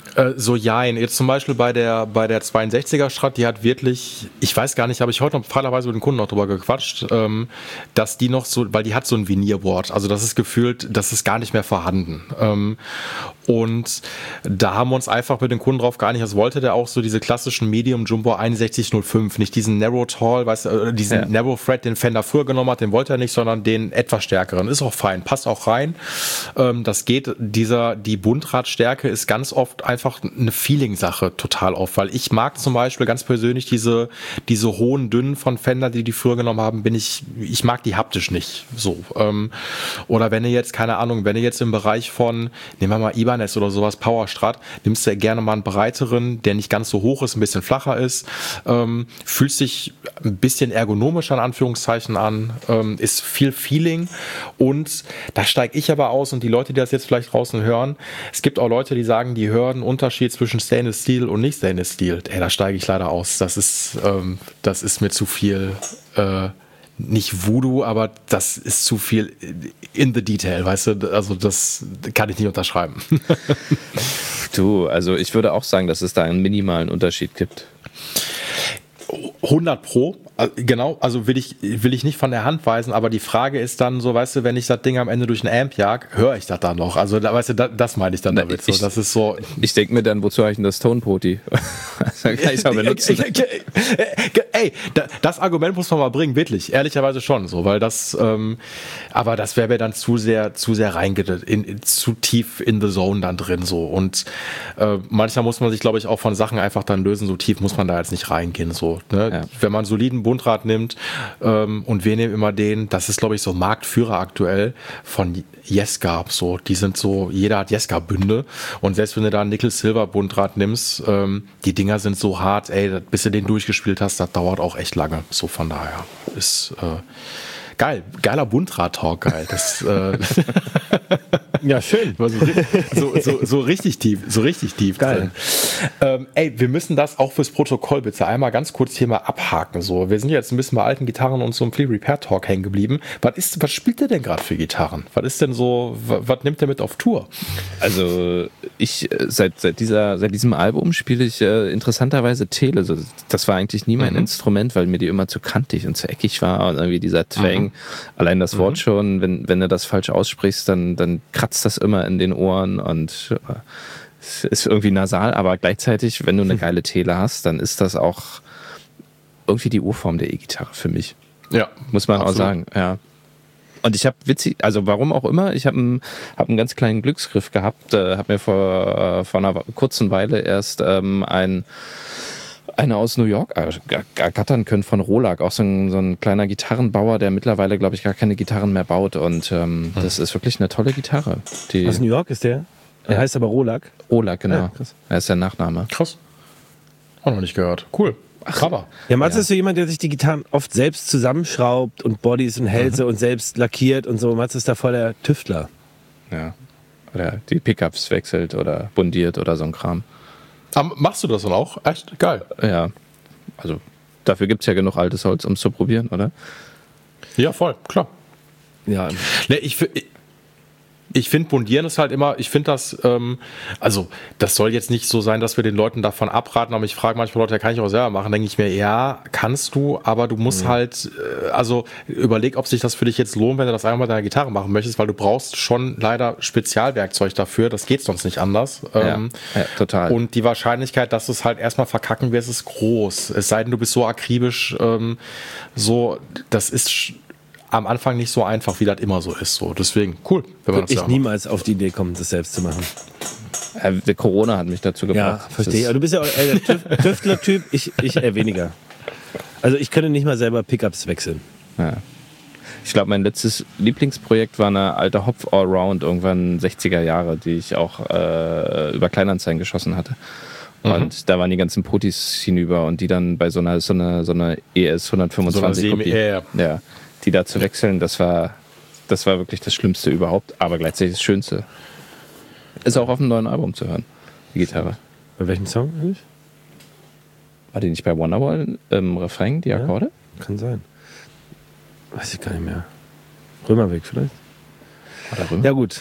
Jetzt zum Beispiel bei der 62er Strat, die hat wirklich, ich weiß gar nicht, habe ich heute noch freilerweise mit dem Kunden noch drüber gequatscht, dass die noch so, weil die hat so ein Vinierboard, also das ist gefühlt, das ist gar nicht mehr vorhanden. Und da haben wir uns einfach mit dem Kunden drauf geeinigt, das wollte der auch so diese klassischen Medium Jumbo 6105, nicht diesen Narrow Tall, diesen Narrow Thread, den Fender früher genommen hat, den wollte er nicht, sondern den etwas stärkeren. Ist auch fein, passt auch rein. Das geht, die Bundradstärke ist ganz oft einfach eine Feeling-Sache total oft, weil ich mag zum Beispiel ganz persönlich diese hohen, dünnen von Fender, die früher genommen haben, ich mag die haptisch nicht so. Oder wenn ihr jetzt, keine Ahnung, im Bereich von, nehmen wir mal Ibanez oder sowas, Powerstrat, nimmst du gerne mal einen breiteren, der nicht ganz so hoch ist, ein bisschen flacher ist, fühlt sich ein bisschen ergonomischer in Anführungszeichen an, ist viel Feeling und da steige ich aber aus und die Leute, die das jetzt vielleicht draußen hören, es gibt auch Leute, die sagen, die hören Unterschied zwischen Stainless Steel und nicht Stainless Steel. Da steige ich leider aus. Das ist mir zu viel, nicht Voodoo, aber das ist zu viel in the detail, weißt du? Also das kann ich nicht unterschreiben. Also ich würde auch sagen, dass es da einen minimalen Unterschied gibt. 100%, genau, also will ich nicht von der Hand weisen, aber die Frage ist dann so, weißt du, wenn ich das Ding am Ende durch einen Amp jag, höre ich das dann noch, also weißt du, das meine ich dann damit, so, das ist so. Ich denke mir dann, wozu habe ich denn das Tone-Poti? Das kann ich mal benutzen. Ey, das Argument muss man mal bringen, wirklich, ehrlicherweise schon, so, weil das, aber das wäre mir dann zu sehr reingedacht, zu tief in the zone dann drin, so, und manchmal muss man sich, glaube ich, auch von Sachen einfach dann lösen, so tief muss man da jetzt nicht reingehen, so. So, ne? Ja. Wenn man einen soliden Bundrad nimmt und wir nehmen immer den, das ist glaube ich so Marktführer aktuell von Jeska. So, die sind so, jeder hat Jeska-Bünde und selbst wenn du da einen Nickel-Silver-Bundrad nimmst, die Dinger sind so hart, ey, bis du den durchgespielt hast, das dauert auch echt lange. So von daher ist geil, geiler Bundrad-Talk, geil. Das, Ja, schön. so richtig tief Geil. drin. Ey, wir müssen das auch fürs Protokoll bitte einmal ganz kurz hier mal abhaken. So, wir sind jetzt ein bisschen bei alten Gitarren und so einem Flea Repair Talk hängen geblieben. Was spielt der denn gerade für Gitarren? Was ist denn so, was nimmt der mit auf Tour? Also ich seit diesem Album spiele ich interessanterweise Tele. Also, das war eigentlich nie mein Instrument, weil mir die immer zu kantig und zu eckig war und irgendwie dieser Twang. Allein das Wort schon, wenn du das falsch aussprichst, dann kratzt das immer in den Ohren und es ist irgendwie nasal, aber gleichzeitig, wenn du eine geile Tele hast, dann ist das auch irgendwie die Urform der E-Gitarre für mich. Ja, muss man absolut auch sagen, ja. Und ich habe also warum auch immer, ich habe einen ganz kleinen Glücksgriff gehabt, habe mir vor einer kurzen Weile erst eine aus New York ergattern können von Rolag, auch so ein kleiner Gitarrenbauer, der mittlerweile, glaube ich, gar keine Gitarren mehr baut und das ist wirklich eine tolle Gitarre. Aus New York ist der? Der heißt aber Rolag. Rolag, genau. Ja, krass. Er ist der Nachname. Krass. Auch noch nicht gehört. Cool. Aber. Ja, Mats ist so jemand, der sich die Gitarren oft selbst zusammenschraubt und Bodies und Hälse und selbst lackiert und so. Mats ist da voll der Tüftler. Ja. Oder die Pickups wechselt oder bundiert oder so ein Kram. Machst du das dann auch? Echt geil. Ja, also dafür gibt es ja genug altes Holz, um es zu probieren, oder? Ja, voll, klar. Ja. Ne, ich finde, Bundieren ist halt immer, ich finde das, also das soll jetzt nicht so sein, dass wir den Leuten davon abraten, aber ich frage manchmal Leute, ja, kann ich auch selber machen? Denke ich mir, ja, kannst du, aber du musst halt, also überleg, ob sich das für dich jetzt lohnt, wenn du das einmal mit deiner Gitarre machen möchtest, weil du brauchst schon leider Spezialwerkzeug dafür, das geht sonst nicht anders. Ja, total. Und die Wahrscheinlichkeit, dass du es halt erstmal verkacken wirst, ist groß. Es sei denn, du bist so akribisch, so, das ist am Anfang nicht so einfach, wie das immer so ist. So. Deswegen, cool. Wenn man Würde ich niemals auf die Idee kommen, das selbst zu machen. Der Corona hat mich dazu gebracht. Ja, verstehe. Aber du bist ja auch der Tüftler-Typ, ich eher weniger. Also ich könnte nicht mal selber Pickups wechseln. Ja. Ich glaube, mein letztes Lieblingsprojekt war eine alte Hopf Allround, irgendwann 60er Jahre, die ich auch über Kleinanzeigen geschossen hatte. Und da waren die ganzen Potis hinüber und die dann bei so einer ES 125 Kopie. Ja. Die da zu wechseln, das war wirklich das Schlimmste überhaupt, aber gleichzeitig das Schönste. Ist auch auf dem neuen Album zu hören, die Gitarre. Bei welchem Song eigentlich? War die nicht bei Wonderwall im Refrain, die Akkorde? Ja, kann sein. Weiß ich gar nicht mehr. Römerweg vielleicht? Oder Römer? Ja gut.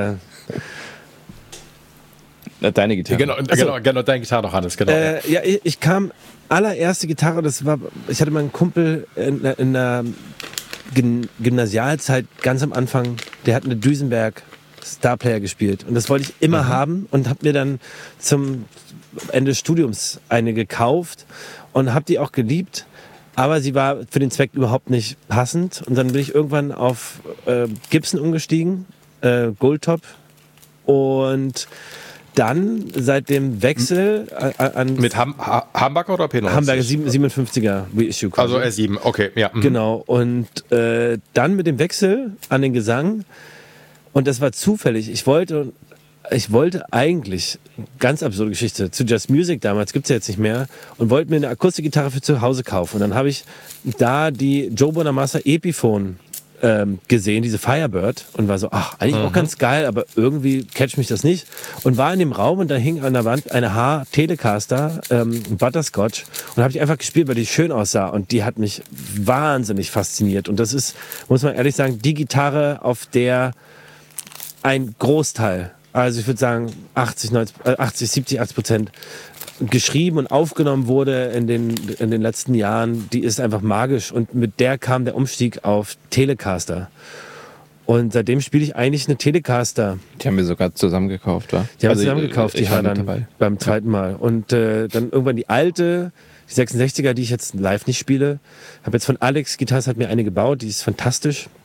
Deine Gitarre. Genau, deine Gitarre noch, Hannes, genau. Ja, ich kam, allererste Gitarre, ich hatte meinen Kumpel in der Gymnasialzeit ganz am Anfang, der hat eine Duesenberg Starplayer gespielt und das wollte ich immer haben und habe mir dann zum Ende des Studiums eine gekauft und habe die auch geliebt, aber sie war für den Zweck überhaupt nicht passend und dann bin ich irgendwann auf Gibson umgestiegen, Goldtop, und dann seit dem Wechsel an mit Hamburger oder P90? Hamburger 57er Reissue. Also R7, okay, ja. Genau, und dann mit dem Wechsel an den Gesang, und das war zufällig, ich wollte eigentlich, ganz absurde Geschichte, zu Just Music damals, gibt's ja jetzt nicht mehr, und wollte mir eine Akustikgitarre für zu Hause kaufen. Und dann habe ich da die Joe Bonamassa Epiphone gesehen, diese Firebird, und war so, ach, eigentlich auch ganz geil, aber irgendwie catcht mich das nicht. Und war in dem Raum und da hing an der Wand eine Telecaster, Butterscotch, und habe ich einfach gespielt, weil die schön aussah, und die hat mich wahnsinnig fasziniert. Und das ist, muss man ehrlich sagen, die Gitarre, auf der ein Großteil, also ich würde sagen 70-80% geschrieben und aufgenommen wurde in den letzten Jahren, die ist einfach magisch, und mit der kam der Umstieg auf Telecaster. Und seitdem spiele ich eigentlich eine Telecaster. Die haben wir sogar zusammen gekauft, wa? Die haben wir zusammen gekauft, ich war dann dabei. Beim zweiten Mal. Und dann irgendwann die alte, die 66er, die ich jetzt live nicht spiele. Habe jetzt von Alex Guitars, hat mir eine gebaut, die ist fantastisch.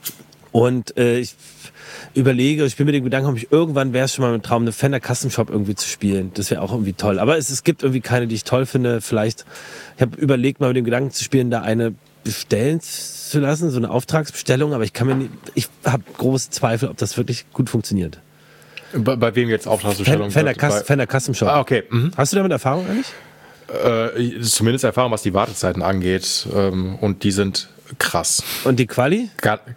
Und ich überlege, ich bin mit dem Gedanken, ob ich irgendwann wäre es schon mal ein Traum, eine Fender Custom Shop irgendwie zu spielen. Das wäre auch irgendwie toll. Aber es gibt irgendwie keine, die ich toll finde. Vielleicht, ich habe überlegt, mal mit dem Gedanken zu spielen, da eine bestellen zu lassen, so eine Auftragsbestellung, aber ich habe große Zweifel, ob das wirklich gut funktioniert. Bei wem jetzt Auftragsbestellung? Fender Custom Shop. Ah, okay. Mhm. Hast du damit Erfahrung eigentlich? Zumindest Erfahrung, was die Wartezeiten angeht. Und die sind krass. Und die Quali?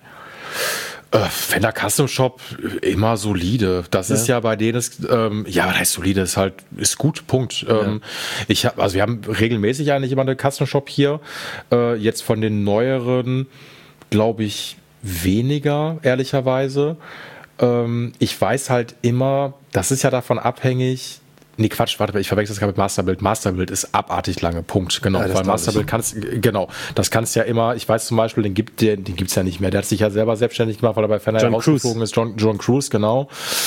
Fender Custom Shop immer solide. Das ist ja bei denen, was heißt solide, ist gut, Punkt. Wir haben regelmäßig eigentlich immer eine Custom Shop hier. Jetzt von den neueren, glaube ich, weniger, ehrlicherweise. Ich weiß halt immer, das ist ja davon abhängig. Nee, Quatsch, warte, ich verwechsel das gerade mit Masterbuild. Masterbuild ist abartig lange, Punkt. Genau, weil Masterbuild das kannst ja immer, ich weiß zum Beispiel, den gibt's ja nicht mehr. Der hat sich ja selber selbstständig gemacht, weil er bei Fender rausgeflogen ist. John Cruise, genau.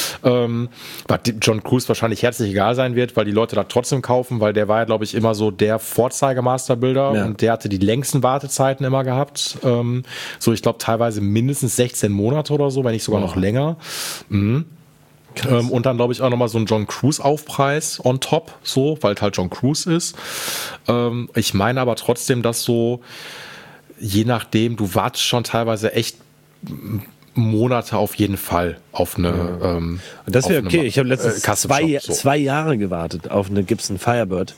Was John Cruise wahrscheinlich herzlich egal sein wird, weil die Leute da trotzdem kaufen, weil der war ja, glaube ich, immer so der Vorzeige-Masterbuilder und der hatte die längsten Wartezeiten immer gehabt. Ich glaube, teilweise mindestens 16 Monate oder so, wenn nicht sogar noch länger. Mhm. Und dann, glaube ich, auch nochmal so ein John Cruise-Aufpreis on top, weil es halt John Cruise ist. Ich meine aber trotzdem, dass so, je nachdem, du wartest schon teilweise echt Monate auf jeden Fall auf eine. Und das wäre okay. Ich habe letztens 2 Jahre gewartet auf eine Gibson Firebird.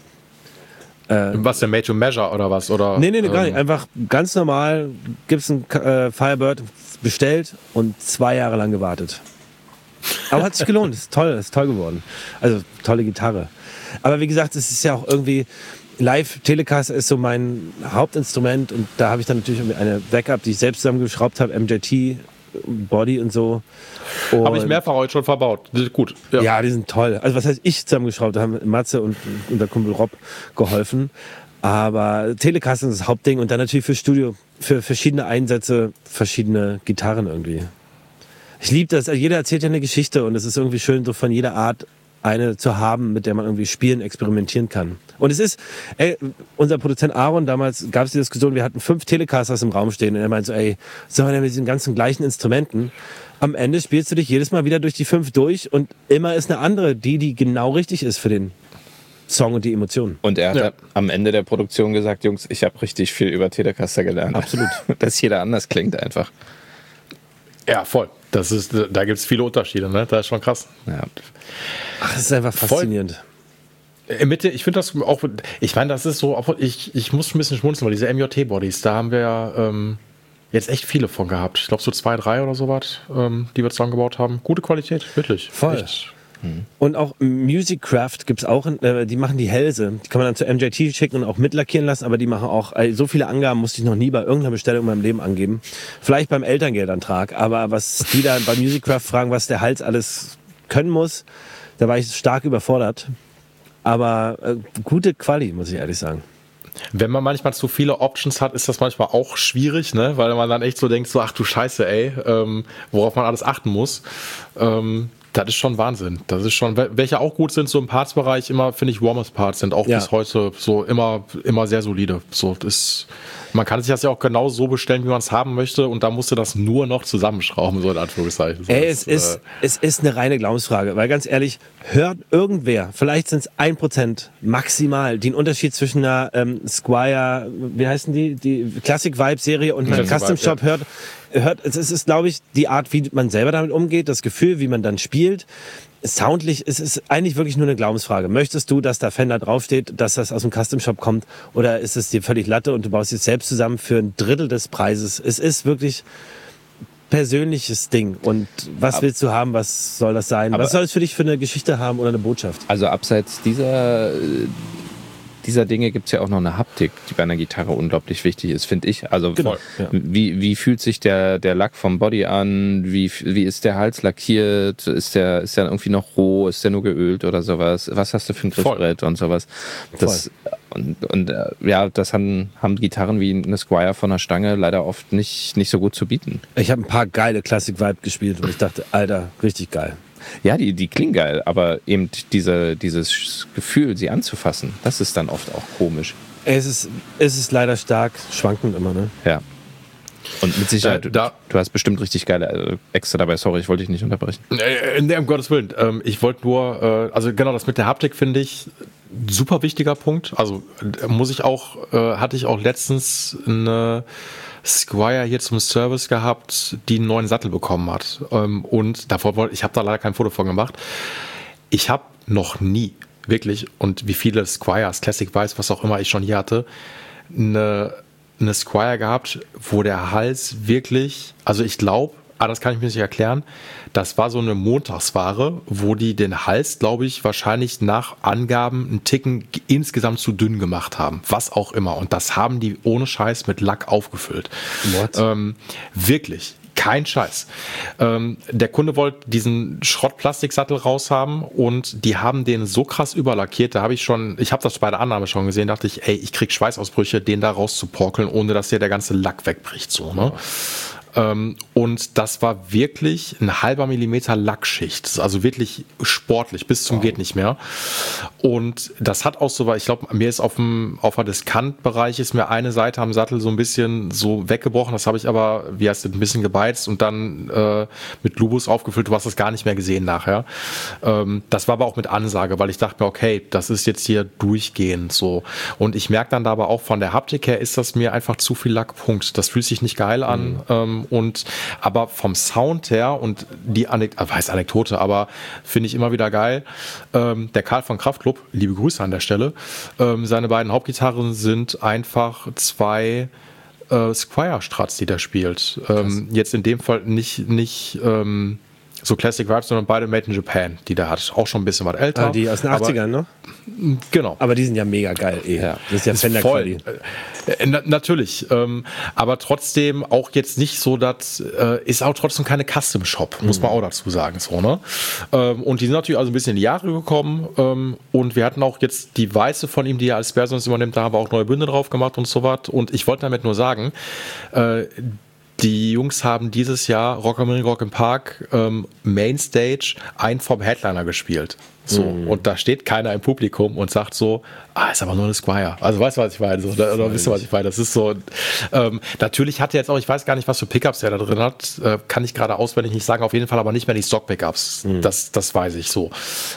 Was denn, Made to Measure oder was? Oder, nee, gar nicht. Einfach ganz normal Gibson Firebird bestellt und 2 Jahre lang gewartet. Aber hat sich gelohnt, ist toll geworden. Also tolle Gitarre. Aber wie gesagt, es ist ja auch irgendwie, Live Telecaster ist so mein Hauptinstrument und da habe ich dann natürlich eine Backup, die ich selbst zusammengeschraubt habe, MJT, Body und so. Habe ich mehrfach heute schon verbaut. Die sind gut. Ja, die sind toll. Also was heißt ich zusammengeschraubt, da haben Matze und der Kumpel Rob geholfen. Aber Telecaster ist das Hauptding und dann natürlich für Studio, für verschiedene Einsätze, verschiedene Gitarren irgendwie. Ich liebe das. Also jeder erzählt ja eine Geschichte und es ist irgendwie schön, so von jeder Art eine zu haben, mit der man irgendwie spielen, experimentieren kann. Und es ist, unser Produzent Aaron, damals gab es die Diskussion, wir hatten 5 Telecasters im Raum stehen und er meinte so, was soll denn mit diesen ganzen gleichen Instrumenten? Am Ende spielst du dich jedes Mal wieder durch die 5 durch und immer ist eine andere, die genau richtig ist für den Song und die Emotionen. Und er hat am Ende der Produktion gesagt, Jungs, ich habe richtig viel über Telecaster gelernt. Absolut. Dass jeder anders klingt einfach. Ja, voll. Da gibt es viele Unterschiede, ne? Das ist schon krass. Ja. Ach, das ist einfach faszinierend. Ich finde das auch, ich meine, das ist so, ich muss ein bisschen schmunzeln, weil diese MJT-Bodies, da haben wir ja jetzt echt viele von gehabt. Ich glaube so 2, 3 oder sowas, die wir zusammengebaut haben. Gute Qualität, wirklich. Voll. Echt. Und auch Musicraft gibt's auch, die machen die Hälse. Die kann man dann zu MJT schicken und auch mitlackieren lassen, aber die machen auch, so viele Angaben musste ich noch nie bei irgendeiner Bestellung in meinem Leben angeben. Vielleicht beim Elterngeldantrag, aber was die da bei Musicraft fragen, was der Hals alles können muss, da war ich stark überfordert. Aber gute Quali, muss ich ehrlich sagen. Wenn man manchmal zu viele Options hat, ist das manchmal auch schwierig, ne? Weil man dann echt so denkt, so, ach du Scheiße, worauf man alles achten muss. Das ist schon Wahnsinn. Das ist schon, welche auch gut sind, so im Parts-Bereich immer, finde ich, Warmers Parts sind auch bis heute so immer sehr solide. So, man kann sich das ja auch genau so bestellen, wie man es haben möchte und da musst du das nur noch zusammenschrauben, so in Anführungszeichen. So, es ist eine reine Glaubensfrage, weil ganz ehrlich, hört irgendwer, vielleicht sind es 1% maximal, den Unterschied zwischen einer Squier, wie heißen die Classic Vibe Serie und einer Custom Shop hört, es ist, glaube ich, die Art, wie man selber damit umgeht, das Gefühl, wie man dann spielt. Soundlich, es ist eigentlich wirklich nur eine Glaubensfrage. Möchtest du, dass da Fender draufsteht, dass das aus dem Custom Shop kommt, oder ist es dir völlig Latte und du baust es selbst zusammen für 1/3 des Preises? Es ist wirklich persönliches Ding. Und was willst du haben? Was soll das sein? Was soll es für dich für eine Geschichte haben oder eine Botschaft? Also abseits dieser Dinge gibt es ja auch noch eine Haptik, die bei einer Gitarre unglaublich wichtig ist, finde ich. Also genau, wie fühlt sich der Lack vom Body an? Wie ist der Hals lackiert? Ist der irgendwie noch roh? Ist der nur geölt oder sowas? Was hast du für ein Griffbrett und sowas? Das haben Gitarren wie eine Squier von der Stange leider oft nicht so gut zu bieten. Ich habe ein paar geile Classic Vibe gespielt und ich dachte, Alter, richtig geil. Ja, die klingen geil, aber eben dieses Gefühl, sie anzufassen, das ist dann oft auch komisch. Es ist leider stark schwankend immer, ne? Ja. Und mit Sicherheit, du hast bestimmt richtig geile Äxte dabei. Sorry, ich wollte dich nicht unterbrechen. Nee, um Gottes Willen. Ich wollte nur, also genau, das mit der Haptik finde ich super wichtiger Punkt. Also hatte ich auch letztens eine Squire hier zum Service gehabt, die einen neuen Sattel bekommen hat. Und ich habe da leider kein Foto von gemacht. Ich habe noch nie, wirklich, und wie viele Squires, Classic Vice, was auch immer ich schon hier hatte, eine Squire gehabt, wo der Hals wirklich, also ich glaube, das kann ich mir nicht erklären, das war so eine Montagsware, wo die den Hals, glaube ich, wahrscheinlich nach Angaben einen Ticken insgesamt zu dünn gemacht haben. Was auch immer. Und das haben die ohne Scheiß mit Lack aufgefüllt. Wirklich. Kein Scheiß. Der Kunde wollte diesen Schrottplastiksattel raushaben und die haben den so krass überlackiert, ich habe das bei der Annahme schon gesehen, dachte ich, ey, ich krieg Schweißausbrüche, den da rauszuporkeln, ohne dass hier der ganze Lack wegbricht, so, ne? Und das war wirklich ein halber Millimeter Lackschicht. Also wirklich sportlich, bis zum geht nicht mehr. Und das hat auch so, weil ich glaube, mir ist auf der Diskantbereich ist mir eine Seite am Sattel so ein bisschen so weggebrochen. Das habe ich aber, ein bisschen gebeizt und dann mit Lubus aufgefüllt. Du hast das gar nicht mehr gesehen nachher. Das war aber auch mit Ansage, weil ich dachte mir, okay, das ist jetzt hier durchgehend so. Und ich merke dann da aber auch von der Haptik her ist das mir einfach zu viel Lackpunkt. Das fühlt sich nicht geil an. Aber vom Sound her und die Anekdote, aber finde ich immer wieder geil. Der Karl von Kraftklub, liebe Grüße an der Stelle, seine beiden Hauptgitarren sind einfach zwei Squire Strats, die der spielt. Jetzt in dem Fall nicht so Classic Vibes, sondern beide Made in Japan, die der hat. Auch schon ein bisschen was älter. Die aus den 80ern, ne? Genau. Aber die sind ja mega geil. Ja. Das ist ja Fender-Quali. Natürlich. Aber trotzdem auch jetzt nicht so, das ist auch trotzdem keine Custom-Shop, muss man auch dazu sagen. So, ne? Und die sind natürlich also ein bisschen in die Jahre gekommen. Und wir hatten auch jetzt die Weiße von ihm, die er als Spare sonst übernimmt, da haben wir auch neue Bünde drauf gemacht und so was. Und ich wollte damit nur sagen, die Jungs haben dieses Jahr Rock am Ring, Rock im Park Mainstage einen vom Headliner gespielt. So, und da steht keiner im Publikum und sagt so, ist aber nur eine Squire. Also weißt du, was ich meine? So, oder wisst ihr, was ich meine? Das ist so, natürlich hat er jetzt auch, ich weiß gar nicht, was für Pickups der da drin hat, kann ich gerade auswendig nicht sagen, auf jeden Fall aber nicht mehr die Stock-Pickups. Das weiß ich so.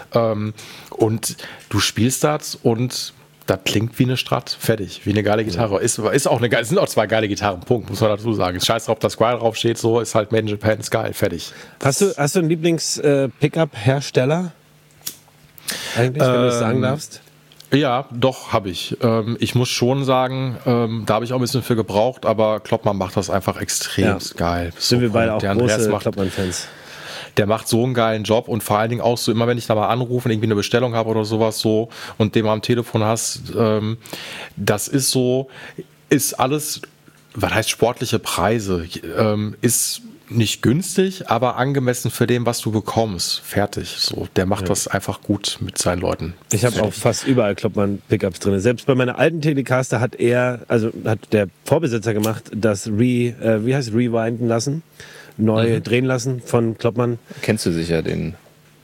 Und du spielst das und das klingt wie eine Strat, fertig, wie eine geile Gitarre. Ist auch sind auch zwei geile Gitarren, Punkt, muss man dazu sagen. Scheiß drauf, dass Squire drauf steht, so ist halt Made in Japan, ist geil, fertig. Hast du einen Lieblings-Pickup-Hersteller? Eigentlich, wenn du das sagen darfst? Ja, doch, habe ich. Ich muss schon sagen, da habe ich auch ein bisschen für gebraucht, aber Kloppmann macht das einfach extrem geil. Sind wir beide auch große Kloppmann-Fans. Der macht so einen geilen Job und vor allen Dingen auch so, immer wenn ich da mal anrufe und irgendwie eine Bestellung habe oder sowas so und den mal am Telefon hast, das ist so, ist alles, was heißt sportliche Preise, ist nicht günstig, aber angemessen für dem, was du bekommst. Fertig. So, der macht das einfach gut mit seinen Leuten. Ich habe auch fast überall Kloppmann-Pickups drin. Selbst bei meiner alten Telecaster hat der Vorbesitzer gemacht, das rewinden lassen, neu drehen lassen von Kloppmann. Kennst du sicher den,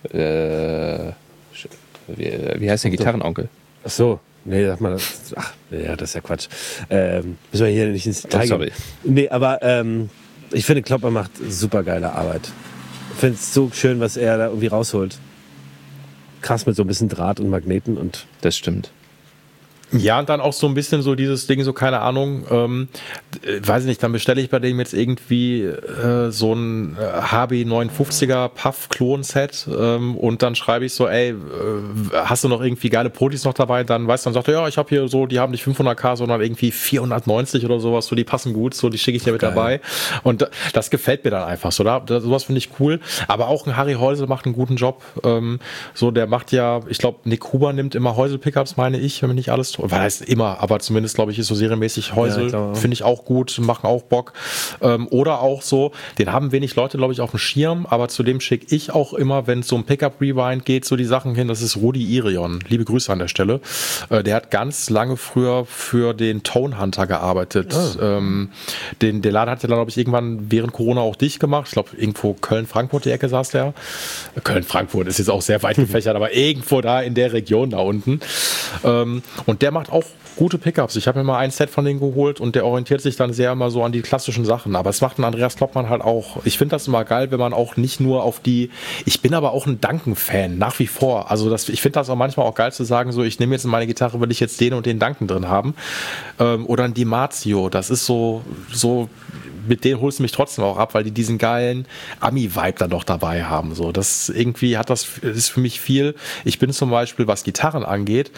wie heißt der Gitarrenonkel? Ach so. Nee, sag mal, das ist ja Quatsch. Müssen wir hier nicht ins Detail gehen. Nee, aber ich finde, Kloppmann macht super geile Arbeit. Ich finde es so schön, was er da irgendwie rausholt. Krass mit so ein bisschen Draht und Magneten und. Das stimmt. Ja, und dann auch so ein bisschen so dieses Ding, so keine Ahnung, weiß ich nicht, dann bestelle ich bei dem jetzt irgendwie so ein HB 59er Puff-Klon-Set und dann schreibe ich so, ey, hast du noch irgendwie geile Protis noch dabei? Dann weißt du, dann sagt er, ja, ich habe hier so, die haben nicht 500k, sondern irgendwie 490 oder sowas, so die passen gut, so die schicke ich dir mit dabei. Und das gefällt mir dann einfach so, sowas finde ich cool. Aber auch ein Harry Häusel macht einen guten Job. So, der macht ja, ich glaube, Nick Huber nimmt immer Häusel-Pickups, meine ich, wenn mich nicht alles weil heißt immer, aber zumindest glaube ich ist so serienmäßig Häusel, finde ich auch gut, machen auch Bock. Oder auch so, den haben wenig Leute, glaube ich, auf dem Schirm, aber zu dem schicke ich auch immer, wenn es so um Pickup-Rewind geht, so die Sachen hin, das ist Rudi Irion. Liebe Grüße an der Stelle. Der hat ganz lange früher für den Tone Hunter gearbeitet. Der Laden hat ja, glaube ich, irgendwann während Corona auch dicht gemacht. Ich glaube, irgendwo Köln-Frankfurt die Ecke saß der. Köln-Frankfurt ist jetzt auch sehr weit gefächert, aber irgendwo da in der Region da unten. Und der macht auch gute Pickups. Ich habe mir mal ein Set von denen geholt und der orientiert sich dann sehr immer so an die klassischen Sachen. Aber es macht ein Andreas Kloppmann halt auch. Ich finde das immer geil, wenn man auch nicht nur auf die... Ich bin aber auch ein Duncan-Fan, nach wie vor. Also ich finde das auch manchmal auch geil zu sagen, so ich nehme jetzt in meine Gitarre, will ich jetzt den und den Duncan drin haben. Oder ein DiMarzio. Das ist so mit denen holst du mich trotzdem auch ab, weil die diesen geilen Ami-Vibe dann noch dabei haben. So, das irgendwie ist für mich viel. Ich bin zum Beispiel, was Gitarren angeht,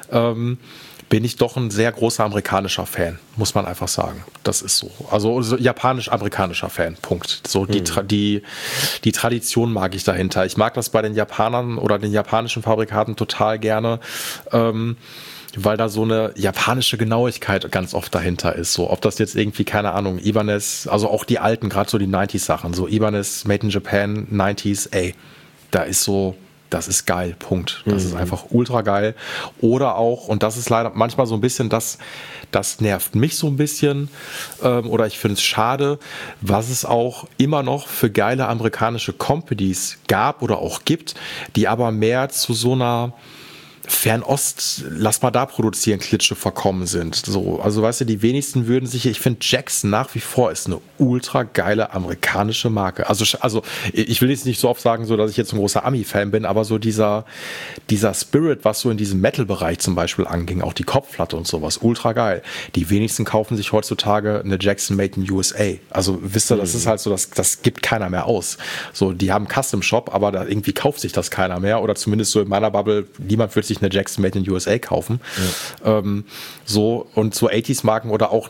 bin ich doch ein sehr großer amerikanischer Fan, muss man einfach sagen. Das ist so. Also japanisch-amerikanischer Fan, Punkt. So die Tradition mag ich dahinter. Ich mag das bei den Japanern oder den japanischen Fabrikaten total gerne, weil da so eine japanische Genauigkeit ganz oft dahinter ist. So, ob das jetzt irgendwie, keine Ahnung, Ibanez, also auch die alten, gerade so die 90s-Sachen, so Ibanez, Made in Japan, 90s, da ist so... Das ist geil, Punkt. Das ist einfach ultra geil. Oder auch, und das ist leider manchmal so ein bisschen, das nervt mich so ein bisschen, oder ich finde es schade, was es auch immer noch für geile amerikanische Companies gab oder auch gibt, die aber mehr zu so einer Fernost, lass mal da produzieren, Klitsche verkommen sind. So, also weißt du, die wenigsten würden sich, ich finde Jackson nach wie vor ist eine ultra geile amerikanische Marke. Also ich will jetzt nicht so oft sagen, so dass ich jetzt ein großer Ami-Fan bin, aber so dieser Spirit, was so in diesem Metal-Bereich zum Beispiel anging, auch die Kopfplatte und sowas, ultra geil. Die wenigsten kaufen sich heutzutage eine Jackson Made in USA. Also wisst ihr, das ist halt so, das gibt keiner mehr aus. So, die haben einen Custom-Shop, aber da irgendwie kauft sich das keiner mehr oder zumindest so in meiner Bubble, niemand wird sich eine Jackson Made in USA kaufen. Ja. So, und so 80s-Marken oder auch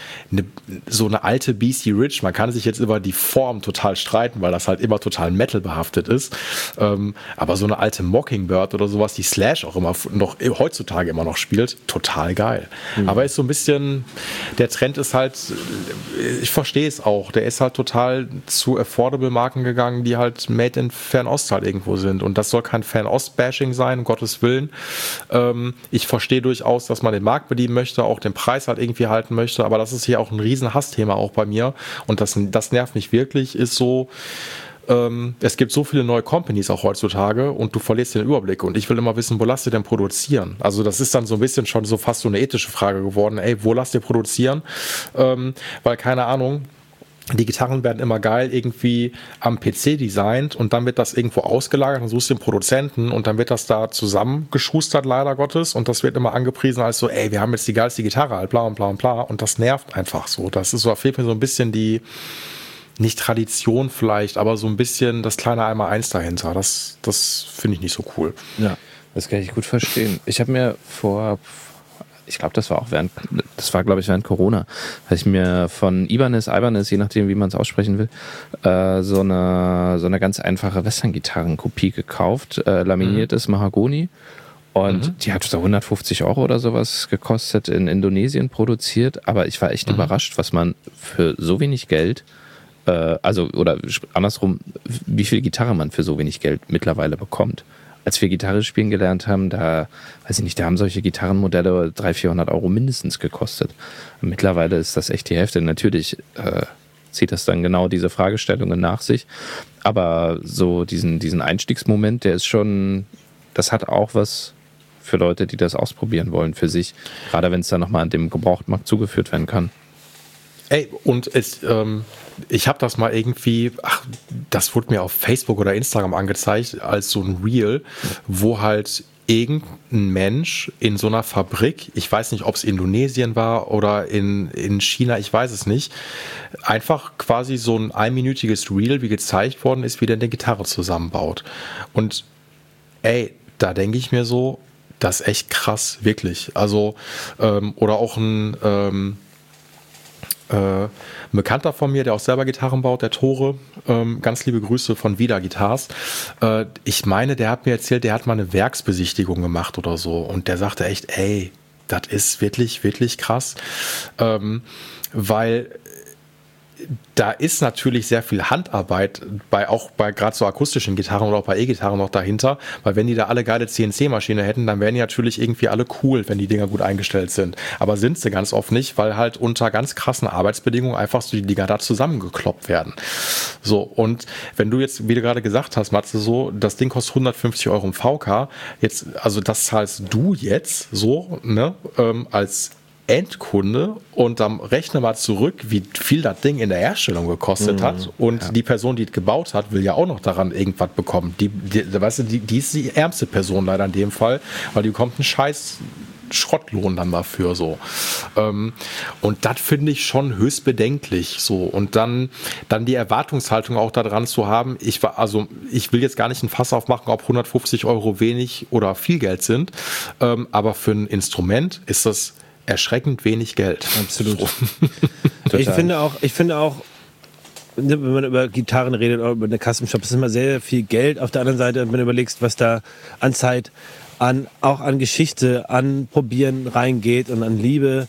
so eine alte BC Rich, man kann sich jetzt über die Form total streiten, weil das halt immer total Metal behaftet ist. Aber so eine alte Mockingbird oder sowas, die Slash auch heutzutage immer noch spielt, total geil. Aber ist so ein bisschen, der Trend ist halt, ich verstehe es auch, der ist halt total zu affordable Marken gegangen, die halt made in Fernost halt irgendwo sind. Und das soll kein Fernost-Bashing sein, um Gottes Willen. Ich verstehe durchaus, dass man den Markt bedienen möchte, auch den Preis halt irgendwie halten möchte, aber das ist hier auch ein riesen Hassthema auch bei mir und das nervt mich wirklich, ist so, es gibt so viele neue Companies auch heutzutage und du verlierst den Überblick und ich will immer wissen, wo lasst ihr denn produzieren? Also das ist dann so ein bisschen schon so fast so eine ethische Frage geworden, wo lasst ihr produzieren? Weil keine Ahnung, die Gitarren werden immer geil irgendwie am PC designt und dann wird das irgendwo ausgelagert, dann suchst du den Produzenten und dann wird das da zusammengeschustert, leider Gottes, und das wird immer angepriesen als so, wir haben jetzt die geilste Gitarre, halt bla und bla und bla, und das nervt einfach so. Das ist so, fehlt mir so ein bisschen die, nicht Tradition vielleicht, aber so ein bisschen das kleine Einmal-Eins dahinter. Das finde ich nicht so cool. Ja, das kann ich gut verstehen. Ich habe mir ich glaube, das war glaube ich während Corona, habe ich mir von Ibanez, je nachdem wie man es aussprechen will, so eine ganz einfache Western-Gitarrenkopie gekauft, laminiertes Mahagoni, und die hat so 150 € oder sowas gekostet, in Indonesien produziert, aber ich war echt überrascht, was man für so wenig Geld, oder andersrum, wie viel Gitarre man für so wenig Geld mittlerweile bekommt. Als wir Gitarre spielen gelernt haben, da haben solche Gitarrenmodelle 300-400 € mindestens gekostet. Und mittlerweile ist das echt die Hälfte. Natürlich zieht das dann genau diese Fragestellungen nach sich. Aber so diesen Einstiegsmoment, der ist schon, das hat auch was für Leute, die das ausprobieren wollen für sich. Gerade wenn es dann nochmal an dem Gebrauchtmarkt zugeführt werden kann. Und ich habe das mal irgendwie, das wurde mir auf Facebook oder Instagram angezeigt, als so ein Reel, wo halt irgendein Mensch in so einer Fabrik, ich weiß nicht, ob es Indonesien war oder in China, ich weiß es nicht, einfach quasi so ein einminütiges Reel, wie gezeigt worden ist, wie der eine Gitarre zusammenbaut. Und da denke ich mir so, das ist echt krass, wirklich. Also, oder auch ein Bekannter von mir, der auch selber Gitarren baut, der Tore, ganz liebe Grüße von Vida Guitars. Ich meine, der hat mir erzählt, der hat mal eine Werksbesichtigung gemacht oder so, und der sagte echt, das ist wirklich, wirklich krass, weil da ist natürlich sehr viel Handarbeit auch bei gerade so akustischen Gitarren oder auch bei E-Gitarren noch dahinter, weil wenn die da alle geile CNC-Maschine hätten, dann wären die natürlich irgendwie alle cool, wenn die Dinger gut eingestellt sind. Aber sind sie ganz oft nicht, weil halt unter ganz krassen Arbeitsbedingungen einfach so die Dinger da zusammengekloppt werden. So, und wenn du jetzt, wie du gerade gesagt hast, Matze, so, das Ding kostet 150 Euro im VK, jetzt, also das zahlst du jetzt so, ne, als Endkunde, und dann rechne mal zurück, wie viel das Ding in der Herstellung gekostet hat, und die Person, die es gebaut hat, will ja auch noch daran irgendwas bekommen. Die ist die ärmste Person leider in dem Fall, weil die bekommt einen scheiß Schrottlohn dann dafür so. Und das finde ich schon höchst bedenklich so. Und dann die Erwartungshaltung auch daran zu haben, ich will jetzt gar nicht ein Fass aufmachen, ob 150 Euro wenig oder viel Geld sind, aber für ein Instrument ist das erschreckend wenig Geld. Absolut. So. Ich finde auch, wenn man über Gitarren redet oder über eine Custom Shop, ist immer sehr, sehr viel Geld. Auf der anderen Seite, wenn du überlegst, was da an Zeit, auch an Geschichte, an Probieren reingeht und an Liebe.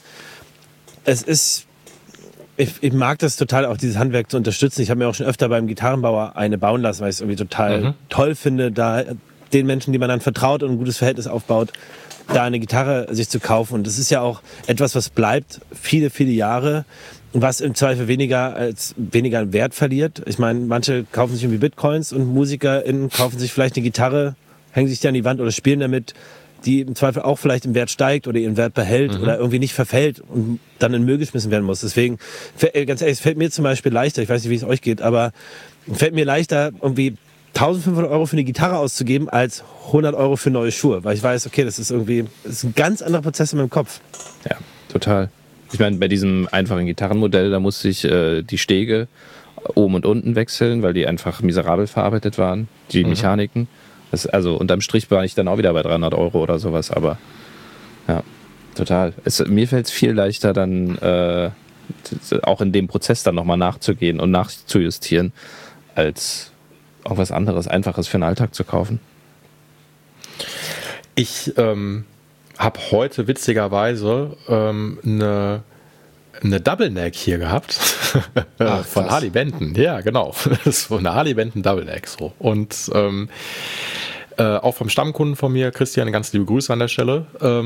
Ich mag das total, auch dieses Handwerk zu unterstützen. Ich habe mir auch schon öfter beim Gitarrenbauer eine bauen lassen, weil ich es irgendwie total toll finde, da den Menschen, die man dann vertraut und ein gutes Verhältnis aufbaut, da eine Gitarre sich zu kaufen. Und das ist ja auch etwas, was bleibt viele, viele Jahre, was im Zweifel weniger Wert verliert. Ich meine, manche kaufen sich irgendwie Bitcoins und MusikerInnen kaufen sich vielleicht eine Gitarre, hängen sich die an die Wand oder spielen damit, die im Zweifel auch vielleicht im Wert steigt oder ihren Wert behält oder irgendwie nicht verfällt und dann in den Müll geschmissen werden muss. Deswegen, ganz ehrlich, es fällt mir zum Beispiel leichter, ich weiß nicht, wie es euch geht, aber es fällt mir leichter, irgendwie 1.500 Euro für eine Gitarre auszugeben, als 100 Euro für neue Schuhe. Weil ich weiß, okay, das ist ein ganz anderer Prozess in meinem Kopf. Ja, total. Ich meine, bei diesem einfachen Gitarrenmodell, da musste ich die Stege oben und unten wechseln, weil die einfach miserabel verarbeitet waren, die Mechaniken. Unterm Strich war ich dann auch wieder bei 300 Euro oder sowas, aber ja, total. Mir fällt es viel leichter, dann auch in dem Prozess dann nochmal nachzugehen und nachzujustieren, als auch was anderes, Einfaches für den Alltag zu kaufen. Ich habe heute witzigerweise eine Double Neck hier gehabt von Harley Benton. Ja, genau. Das ist so eine Harley Benton Double Neck. So. Und auch vom Stammkunden von mir, Christian, ganz liebe Grüße an der Stelle.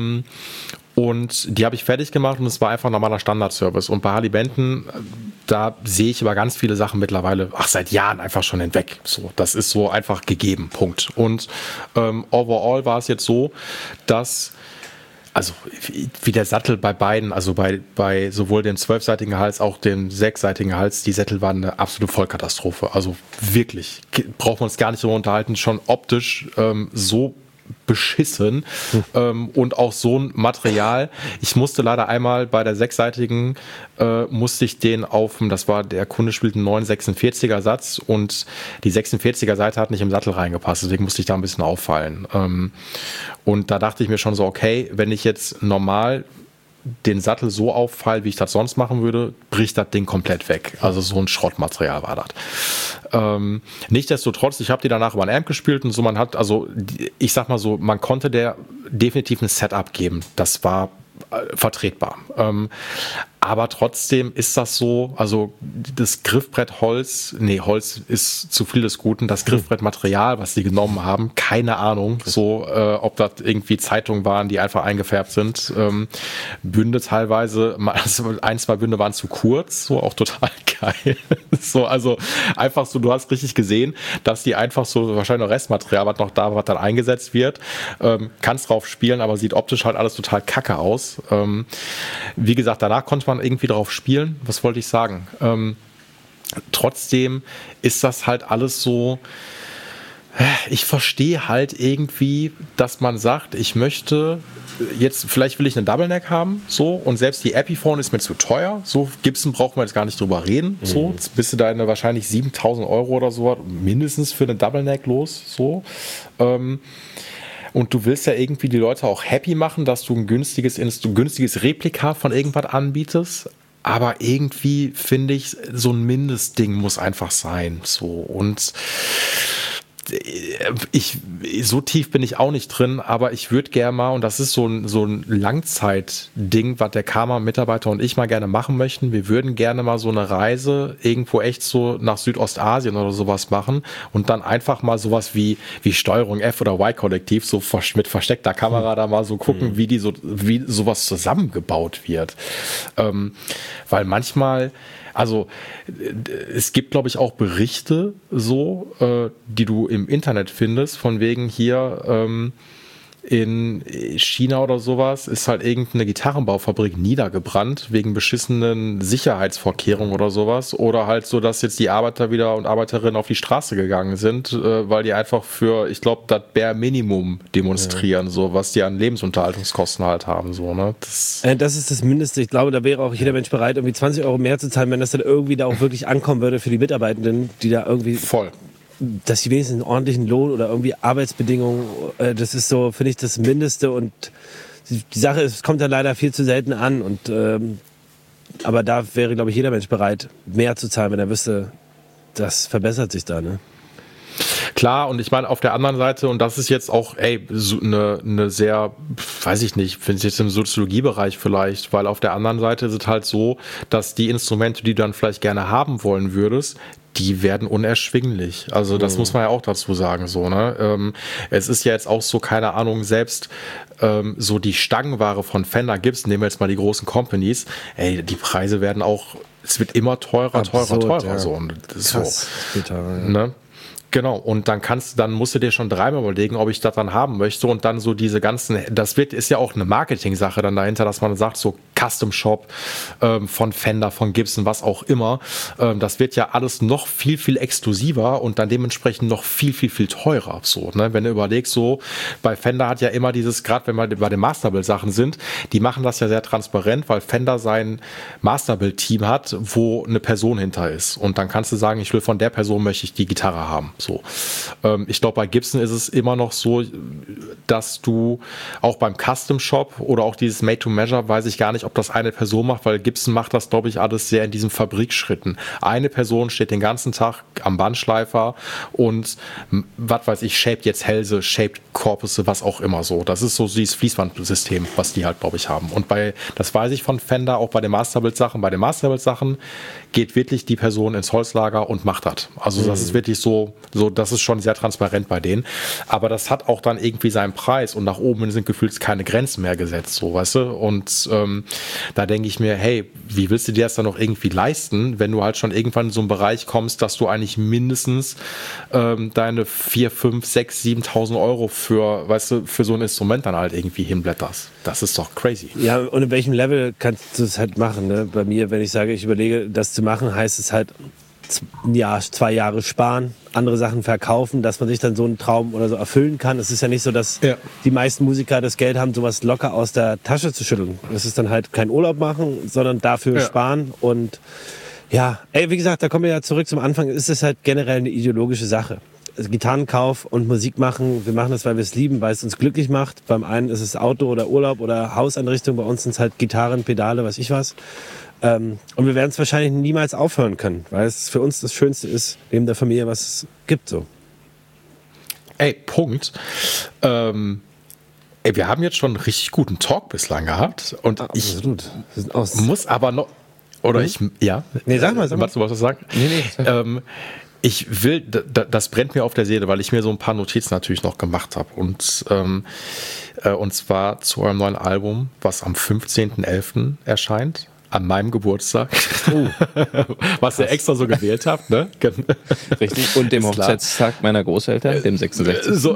Und die habe ich fertig gemacht und es war einfach ein normaler Standardservice. Und bei Harley Benton, da sehe ich über ganz viele Sachen mittlerweile, seit Jahren einfach schon hinweg. So, das ist so einfach gegeben, Punkt. Und overall war es jetzt so, dass, also wie der Sattel bei beiden, also bei sowohl dem 12-seitigen Hals, auch dem 6-seitigen Hals, die Sättel waren eine absolute Vollkatastrophe. Also wirklich, brauchen wir uns gar nicht so unterhalten, schon optisch so beschissen und auch so ein Material. Ich musste leider einmal bei der 6-seitigen musste ich den der Kunde spielt einen neuen 46er Satz und die 46er Seite hat nicht im Sattel reingepasst, deswegen musste ich da ein bisschen auffallen. Und da dachte ich mir schon so, okay, wenn ich jetzt normal den Sattel so auffall, wie ich das sonst machen würde, bricht das Ding komplett weg. Also so ein Schrottmaterial war das. Nichtsdestotrotz, ich habe die danach über ein Amp gespielt und so, ich sag mal so, man konnte der definitiv ein Setup geben. Das war vertretbar. Aber trotzdem ist das so, also das Griffbrett Holz ist zu viel des Guten, das Griffbrettmaterial, was sie genommen haben, keine Ahnung, so ob das irgendwie Zeitungen waren, die einfach eingefärbt sind. Bünde teilweise, ein, zwei Bünde waren zu kurz, so auch total geil. So, also einfach so, du hast richtig gesehen, dass die einfach so wahrscheinlich noch Restmaterial, was noch da war, was dann eingesetzt wird, kannst drauf spielen, aber sieht optisch halt alles total kacke aus. Wie gesagt, danach konnte man irgendwie drauf spielen. Was wollte ich sagen? Trotzdem ist das halt alles so, ich verstehe halt irgendwie, dass man sagt, ich möchte jetzt, vielleicht will ich eine Double Neck haben, so, und selbst die Epiphone ist mir zu teuer, so, Gibson brauchen wir jetzt gar nicht drüber reden, so, jetzt bist du da in wahrscheinlich 7.000 Euro oder so, mindestens für eine Double Neck los, so, und du willst ja irgendwie die Leute auch happy machen, dass du ein günstiges Replika von irgendwas anbietest. Aber irgendwie finde ich, so ein Mindestding muss einfach sein. So. Und so tief bin ich auch nicht drin, aber ich würde gerne mal, und das ist so ein Langzeitding, was der Karma-Mitarbeiter und ich mal gerne machen möchten, wir würden gerne mal so eine Reise irgendwo echt so nach Südostasien oder sowas machen und dann einfach mal sowas wie Steuerung F oder Y-Kollektiv so mit versteckter Kamera da mal so gucken, wie sowas zusammengebaut wird. Weil manchmal, also es gibt, glaube ich, auch Berichte so, die du im Internet findest, von wegen hier in China oder sowas ist halt irgendeine Gitarrenbaufabrik niedergebrannt wegen beschissenen Sicherheitsvorkehrungen oder sowas oder halt so, dass jetzt die Arbeiter wieder und Arbeiterinnen auf die Straße gegangen sind, weil die einfach für, ich glaube, das Bare Minimum demonstrieren, so was die an Lebensunterhaltungskosten halt haben, so, ne? Das ist das Mindeste. Ich glaube, da wäre auch jeder Mensch bereit, irgendwie 20 Euro mehr zu zahlen, wenn das dann irgendwie da auch wirklich ankommen würde für die Mitarbeitenden, die da irgendwie... Voll. Dass sie wenigstens einen ordentlichen Lohn oder irgendwie Arbeitsbedingungen, das ist so, finde ich, das Mindeste und die Sache ist, es kommt dann leider viel zu selten an und aber da wäre, glaube ich, jeder Mensch bereit, mehr zu zahlen, wenn er wüsste, das verbessert sich da, ne? Klar, und ich meine, auf der anderen Seite, und das ist jetzt auch, so eine sehr, weiß ich nicht, finde ich jetzt im Soziologiebereich vielleicht, weil auf der anderen Seite ist es halt so, dass die Instrumente, die du dann vielleicht gerne haben wollen würdest, die werden unerschwinglich. Also das muss man ja auch dazu sagen, so, ne? Es ist ja jetzt auch so, keine Ahnung, selbst so die Stangenware von Fender Gibson, nehmen wir jetzt mal die großen Companies, die Preise werden auch, es wird immer teurer, teurer. Ja. So. Und das ist krass, so. Bitter, ja. Ne? Genau, und dann musst du dir schon dreimal überlegen, ob ich das dann haben möchte und dann so diese ganzen, ist ja auch eine Marketing-Sache dann dahinter, dass man sagt, so Custom Shop von Fender, von Gibson, was auch immer, das wird ja alles noch viel, viel exklusiver und dann dementsprechend noch viel, viel, viel teurer, so, ne? Wenn du überlegst, so, bei Fender hat ja immer dieses, gerade wenn wir bei den Masterbuild-Sachen sind, die machen das ja sehr transparent, weil Fender sein Masterbuild-Team hat, wo eine Person hinter ist und dann kannst du sagen, ich will von der Person, möchte ich die Gitarre haben. So. Ich glaube, bei Gibson ist es immer noch so, dass du auch beim Custom Shop oder auch dieses Made to Measure, weiß ich gar nicht, ob das eine Person macht, weil Gibson macht das, glaube ich, alles sehr in diesen Fabrikschritten. Eine Person steht den ganzen Tag am Bandschleifer und was weiß ich, shaped jetzt Hälse, shaped Korpusse, was auch immer so. Das ist so dieses Fließbandsystem, was die halt, glaube ich, haben. Und das weiß ich von Fender, auch bei den Masterbuild-Sachen. Bei den Masterbuild-Sachen geht wirklich die Person ins Holzlager und macht das. Also das ist wirklich so, das ist schon sehr transparent bei denen. Aber das hat auch dann irgendwie seinen Preis und nach oben sind gefühlt keine Grenzen mehr gesetzt, so, weißt du? Und da denke ich mir, hey, wie willst du dir das dann noch irgendwie leisten, wenn du halt schon irgendwann in so einen Bereich kommst, dass du eigentlich mindestens deine 4, 5, 6, 7.000 Euro für so ein Instrument dann halt irgendwie hinblätterst. Das ist doch crazy. Ja, und in welchem Level kannst du es halt machen, ne? Bei mir, wenn ich sage, ich überlege, das zu machen, heißt es halt, 2 Jahre sparen, andere Sachen verkaufen, dass man sich dann so einen Traum oder so erfüllen kann. Es ist ja nicht so, dass die meisten Musiker das Geld haben, sowas locker aus der Tasche zu schütteln. Das ist dann halt kein Urlaub machen, sondern dafür sparen. Und ja, wie gesagt, da kommen wir ja zurück zum Anfang. Es ist halt generell eine ideologische Sache. Also Gitarrenkauf und Musik machen, wir machen das, weil wir es lieben, weil es uns glücklich macht. Beim einen ist es Auto oder Urlaub oder Hauseinrichtung, bei uns sind es halt Gitarren, Pedale, weiß ich was. Und wir werden es wahrscheinlich niemals aufhören können, weil es für uns das Schönste ist, neben der Familie, was es gibt. So. Punkt. Wir haben jetzt schon einen richtig guten Talk bislang gehabt. Und absolut. Ich muss aber noch... Oder Nee, sag mal. Du wolltest was sagen? Nee. Ich will, das brennt mir auf der Seele, weil ich mir so ein paar Notizen natürlich noch gemacht habe. Und zwar zu eurem neuen Album, was am 15.11. erscheint. An meinem Geburtstag. Was ihr extra so gewählt habt, ne? Richtig. Und dem Hochzeitstag meiner Großeltern, dem 66.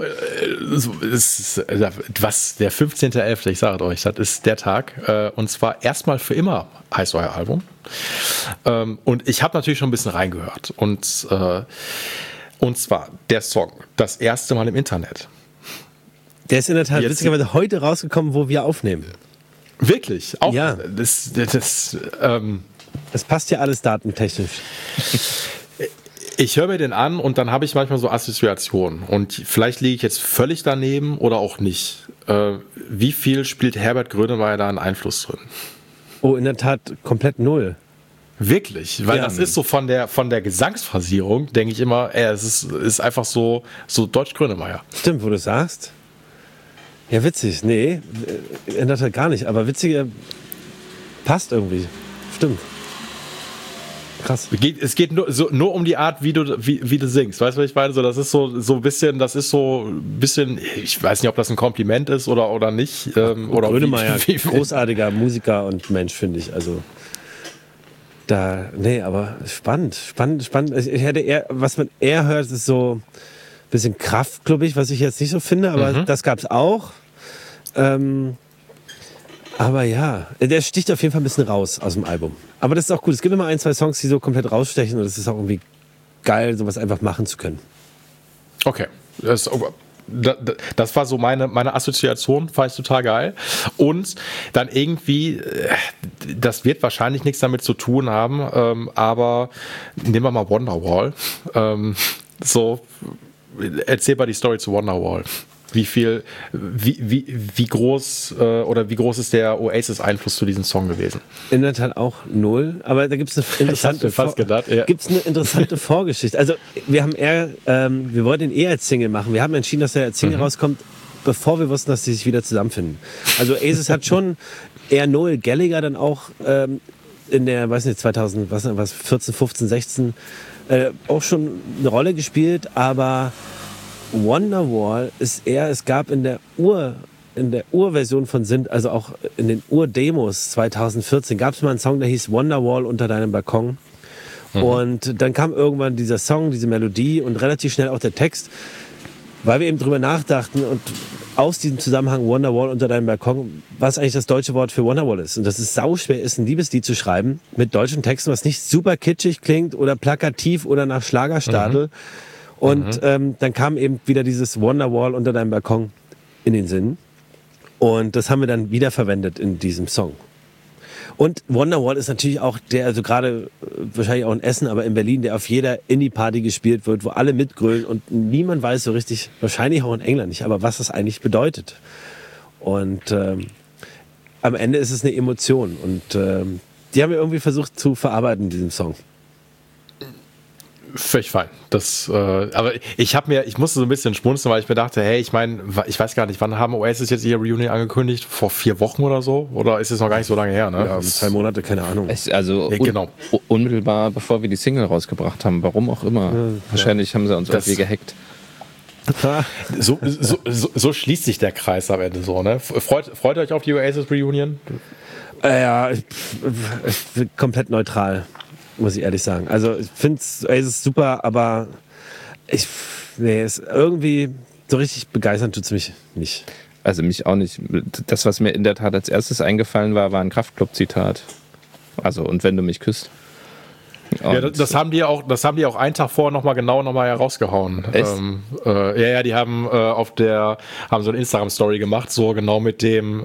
Der 15.11., ich sage euch, das ist der Tag. Und zwar erstmal für immer heißt euer Album. Und ich habe natürlich schon ein bisschen reingehört. Und zwar der Song, das erste Mal im Internet. Der ist in der Tat witzigerweise heute rausgekommen, wo wir aufnehmen. Wirklich? Auch ja. Das passt ja alles datentechnisch. Ich höre mir den an und dann habe ich manchmal so Assoziationen. Und vielleicht liege ich jetzt völlig daneben oder auch nicht. Wie viel spielt Herbert Grönemeyer da einen Einfluss drin? Oh, in der Tat komplett null. Wirklich, weil das ist so von der Gesangsphrasierung, denke ich immer, es ist einfach so Deutsch Grönemeyer. Stimmt, wo du sagst. Ja, witzig. Nee, ändert halt gar nicht. Aber witzige passt irgendwie. Stimmt. Krass. Es geht nur um die Art, wie du singst. Weißt du, was ich meine? Das ist so ein bisschen, ich weiß nicht, ob das ein Kompliment ist oder nicht. Oder Grönemeyer, großartiger Musiker und Mensch, finde ich. Also aber spannend. Ich hätte eher, was man eher hört, ist so ein bisschen kraftklubig, was ich jetzt nicht so finde, aber das gab's auch. Aber ja, der sticht auf jeden Fall ein bisschen raus aus dem Album. Aber das ist auch gut. Es gibt immer 1, 2 Songs, die so komplett rausstechen und es ist auch irgendwie geil, sowas einfach machen zu können. Okay. Das war so meine Assoziation, fand ich total geil. Und dann irgendwie, das wird wahrscheinlich nichts damit zu tun haben, aber nehmen wir mal Wonderwall. Erzähl mal die Story zu Wonderwall. Wie groß ist der Oasis-Einfluss zu diesem Song gewesen? In der Tat auch 0, aber da gibt es eine interessante Vorgeschichte. Also wir wollten ihn als Single machen. Wir haben entschieden, dass er als Single rauskommt, bevor wir wussten, dass sie sich wieder zusammenfinden. Also Oasis hat schon eher Noel Gallagher dann auch in der, 2014, 15, 16 auch schon eine Rolle gespielt, aber Wonderwall ist eher, es gab in der Urversion von Sint, also auch in den Urdemos 2014, gab es mal einen Song, der hieß Wonderwall unter deinem Balkon. Und dann kam irgendwann dieser Song, diese Melodie und relativ schnell auch der Text, weil wir eben drüber nachdachten und aus diesem Zusammenhang Wonderwall unter deinem Balkon, was eigentlich das deutsche Wort für Wonderwall ist. Und dass es sauschwer ist, ein Liebeslied zu schreiben mit deutschen Texten, was nicht super kitschig klingt oder plakativ oder nach Schlagerstadel. Und dann kam eben wieder dieses Wonderwall unter deinem Balkon in den Sinn. Und das haben wir dann wiederverwendet in diesem Song. Und Wonderwall ist natürlich auch der, also gerade wahrscheinlich auch in Essen, aber in Berlin, der auf jeder Indie-Party gespielt wird, wo alle mitgrölen und niemand weiß so richtig, wahrscheinlich auch in England nicht, aber was das eigentlich bedeutet. Und am Ende ist es eine Emotion. Und die haben wir irgendwie versucht zu verarbeiten in diesem Song. Völlig fein. Aber ich musste so ein bisschen schmunzeln, weil ich mir dachte, hey, ich meine, ich weiß gar nicht, wann haben Oasis jetzt ihre Reunion angekündigt? Vor 4 Wochen oder so? Oder ist es noch gar nicht so lange her? Ne? Ja, 2 Monate, keine Ahnung. Unmittelbar bevor wir die Single rausgebracht haben, warum auch immer. Wahrscheinlich haben sie uns irgendwie gehackt. So schließt sich der Kreis am Ende so, ne? Freut ihr euch auf die Oasis Reunion? Ja, ich bin komplett neutral, muss ich ehrlich sagen. Also ich finde es super, aber irgendwie so richtig begeistern tut es mich nicht. Also mich auch nicht. Das, was mir in der Tat als erstes eingefallen war ein Kraftklub-Zitat. Also, und wenn du mich küsst. Ja, das haben die auch einen Tag vorher nochmal herausgehauen. Echt? Die haben haben so eine Instagram-Story gemacht, so genau mit dem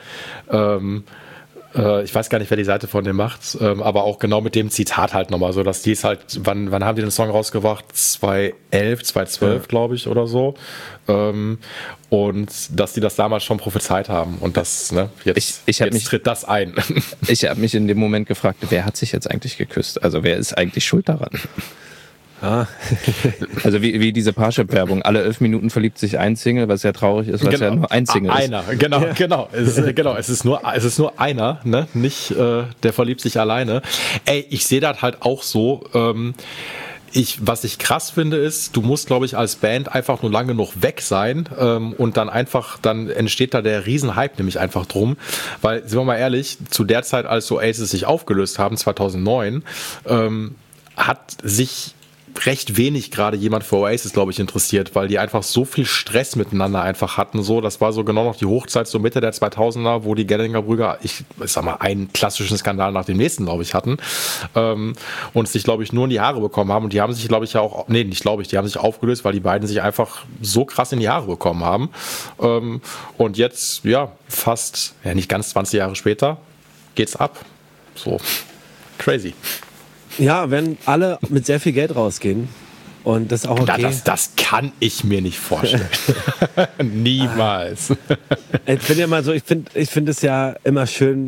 ich weiß gar nicht, wer die Seite von dem macht, aber auch genau mit dem Zitat halt nochmal, so dass die es halt, wann haben die den Song rausgebracht? 2011, 2012, glaube ich, oder so. Und dass die das damals schon prophezeit haben und das, ne, jetzt tritt das ein. Ich habe mich in dem Moment gefragt, wer hat sich jetzt eigentlich geküsst? Also wer ist eigentlich schuld daran? Also wie diese Parship-Werbung. Alle 11 Minuten verliebt sich ein Single, was ja traurig ist, weil es ja nur ein Single ist. Einer, genau. Es ist nur einer, ne? Nicht der verliebt sich alleine. Ey, ich sehe das halt auch so. Was ich krass finde ist, du musst, glaube ich, als Band einfach nur lange genug weg sein und dann entsteht da der Riesenhype nämlich einfach drum, weil, sind wir mal ehrlich, zu der Zeit, als Oasis sich aufgelöst haben, 2009, hat sich recht wenig gerade jemand für Oasis, glaube ich, interessiert, weil die einfach so viel Stress miteinander einfach hatten. So, das war so genau noch die Hochzeit, so Mitte der 2000er, wo die Gallagher-Brüder, ich sag mal, einen klassischen Skandal nach dem nächsten, glaube ich, hatten und sich, glaube ich, nur in die Haare bekommen haben. Und die haben sich, glaube ich, die haben sich aufgelöst, weil die beiden sich einfach so krass in die Haare bekommen haben. Und jetzt, nicht ganz 20 Jahre später, geht's ab. So, crazy. Ja, wenn alle mit sehr viel Geld rausgehen und das ist auch okay. Das kann ich mir nicht vorstellen. Niemals. Ich bin ja mal so, ich finde es ja immer schön,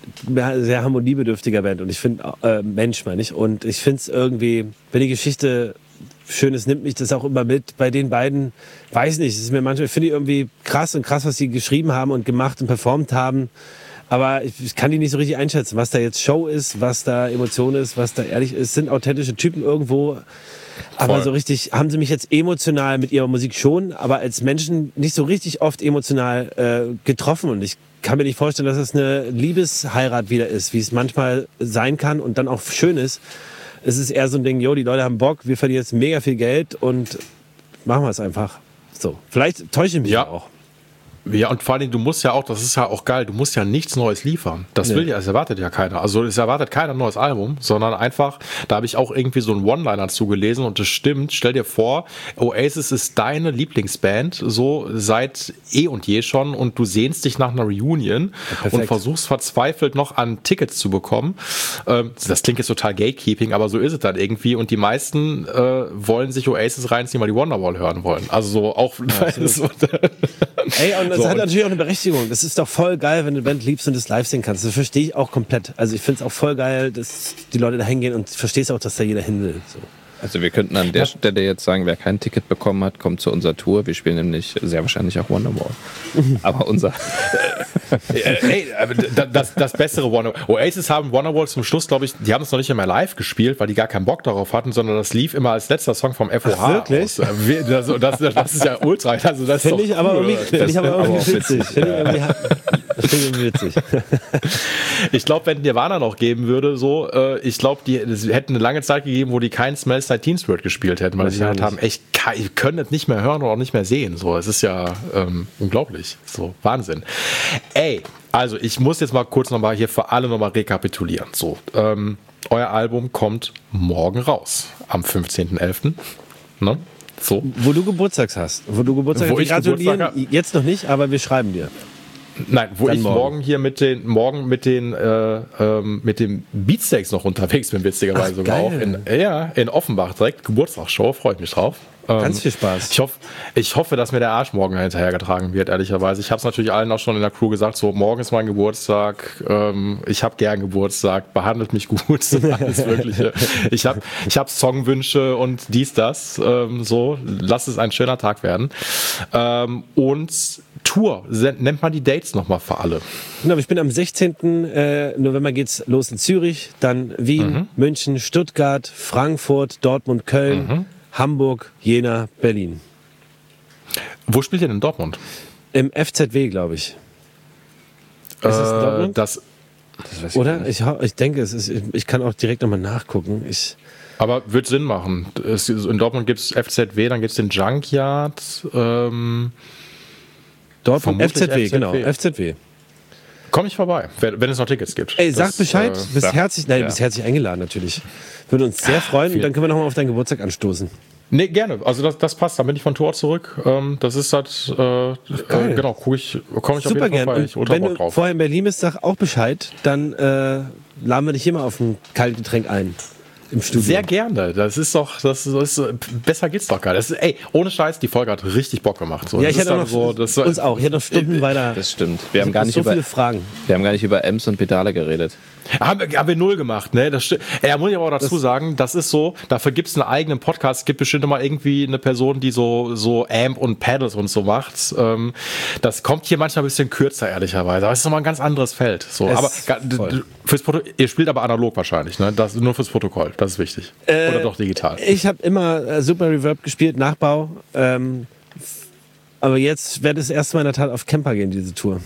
sehr harmoniebedürftiger Band und ich finde, Mensch meine ich, und ich finde es irgendwie, wenn die Geschichte schön ist, nimmt mich das auch immer mit. Bei den beiden, weiß nicht, es ist mir manchmal, finde ich irgendwie krass, was sie geschrieben haben und gemacht und performt haben. Aber ich kann die nicht so richtig einschätzen, was da jetzt Show ist, was da Emotion ist, was da ehrlich ist. Sind authentische Typen irgendwo. Aber Voll. so richtig haben sie mich jetzt emotional mit ihrer Musik schon, aber als Menschen nicht so richtig oft emotional getroffen. Und ich kann mir nicht vorstellen, dass es eine Liebesheirat wieder ist, wie es manchmal sein kann und dann auch schön ist. Es ist eher so ein Ding, die Leute haben Bock, wir verdienen jetzt mega viel Geld und machen wir es einfach. So, vielleicht täusche ich mich auch. Ja, und vor allem, du musst ja auch, das ist ja auch geil, du musst ja nichts Neues liefern. Das erwartet ja keiner. Also es erwartet keiner ein neues Album, sondern einfach, da habe ich auch irgendwie so einen One-Liner zugelesen und das stimmt. Stell dir vor, Oasis ist deine Lieblingsband, so seit und je schon, und du sehnst dich nach einer Reunion und versuchst verzweifelt noch an Tickets zu bekommen. Das klingt jetzt total Gatekeeping, aber so ist es dann irgendwie, und die meisten wollen sich Oasis reinziehen, weil die Wonderwall hören wollen. Also so auch... Ey, und das hat natürlich auch eine Berechtigung. Das ist doch voll geil, wenn du eine Band liebst und das live sehen kannst. Das verstehe ich auch komplett. Also ich finde es auch voll geil, dass die Leute da hingehen, und verstehst auch, dass da jeder hin will. So. Also wir könnten an der Stelle jetzt sagen, wer kein Ticket bekommen hat, kommt zu unserer Tour. Wir spielen nämlich sehr wahrscheinlich auch Wonderwall. Aber unser... das bessere Wonderwall. Oasis haben Wonderwall zum Schluss, glaube ich, die haben es noch nicht mehr live gespielt, weil die gar keinen Bock darauf hatten, sondern das lief immer als letzter Song vom FOH. Ach, wirklich? Das ist ja ultra. Also das finde ich aber irgendwie witzig. Das finde ich witzig. Ich glaube, wenn Nirvana noch geben würde, ich glaube, die hätten eine lange Zeit gegeben, wo die kein Smells Like Teen Spirit gespielt hätten, weil sie halt haben, echt, können das nicht mehr hören oder auch nicht mehr sehen. So, es ist ja unglaublich. So, Wahnsinn. Ey, also ich muss jetzt mal kurz nochmal hier für alle nochmal rekapitulieren. So, euer Album kommt morgen raus, am 15.11. Ne? So. Wo du Geburtstag hast. Wo ich gratulieren, jetzt noch nicht, aber wir schreiben dir. Nein, wo dann ich morgen hier mit den Beatsteaks noch unterwegs bin, witzigerweise sogar auch in Offenbach, direkt Geburtstagsshow, freue ich mich drauf. Ganz viel Spaß. Ich hoffe, dass mir der Arsch morgen hinterhergetragen wird, ehrlicherweise. Ich habe es natürlich allen auch schon in der Crew gesagt, so, morgen ist mein Geburtstag, ich habe gern Geburtstag, behandelt mich gut, alles Mögliche. Ich hab Songwünsche und dies, das, so, lass es ein schöner Tag werden. Und Tour, nennt man die Dates nochmal für alle. Genau, ich bin am 16. November geht's los in Zürich, dann Wien, München, Stuttgart, Frankfurt, Dortmund, Köln, Hamburg, Jena, Berlin. Wo spielt ihr denn in Dortmund? Im FZW, glaube ich. Ist es in Dortmund? Das weiß ich oder? Ich denke, es ist. Ich kann auch direkt nochmal nachgucken. Aber wird Sinn machen. In Dortmund gibt es FZW, dann gibt es den Junkyard. Dortmund, FZW, genau. FZW. Komm ich vorbei, wenn es noch Tickets gibt. Ey, sag Bescheid. Bist herzlich eingeladen natürlich. Würde uns sehr freuen, und dann können wir nochmal auf deinen Geburtstag anstoßen. Nee, gerne. Also das passt. Dann bin ich von Tour zurück. Das ist halt, genau, komme ich auf jeden Fall vorbei. Wenn du vorher in Berlin bist, sag auch Bescheid. Dann laden wir dich immer auf ein kaltes Getränk ein. Im Studio. Sehr gerne. Das ist besser geht's doch gar nicht. Ey, ohne Scheiß, die Folge hat richtig Bock gemacht. So, ja, ich hätte noch uns auch. Ich hätte noch Stunden weiter. Das stimmt. Wir haben gar nicht viele Fragen. Wir haben gar nicht über Ems und Pedale geredet. Haben wir null gemacht, ne? Das stimmt. Muss ich aber auch dazu sagen, das ist so, dafür gibt es einen eigenen Podcast. Es gibt bestimmt immer irgendwie eine Person, die so Amp und Pedals und so macht. Das kommt hier manchmal ein bisschen kürzer, ehrlicherweise. Aber es ist nochmal ein ganz anderes Feld. So. Aber ihr spielt aber analog wahrscheinlich, ne? Das nur fürs Protokoll, das ist wichtig. Oder doch digital? Ich habe immer Super Reverb gespielt, Nachbau. Aber jetzt werde ich das erste Mal in der Tat auf Camper gehen, diese Tour.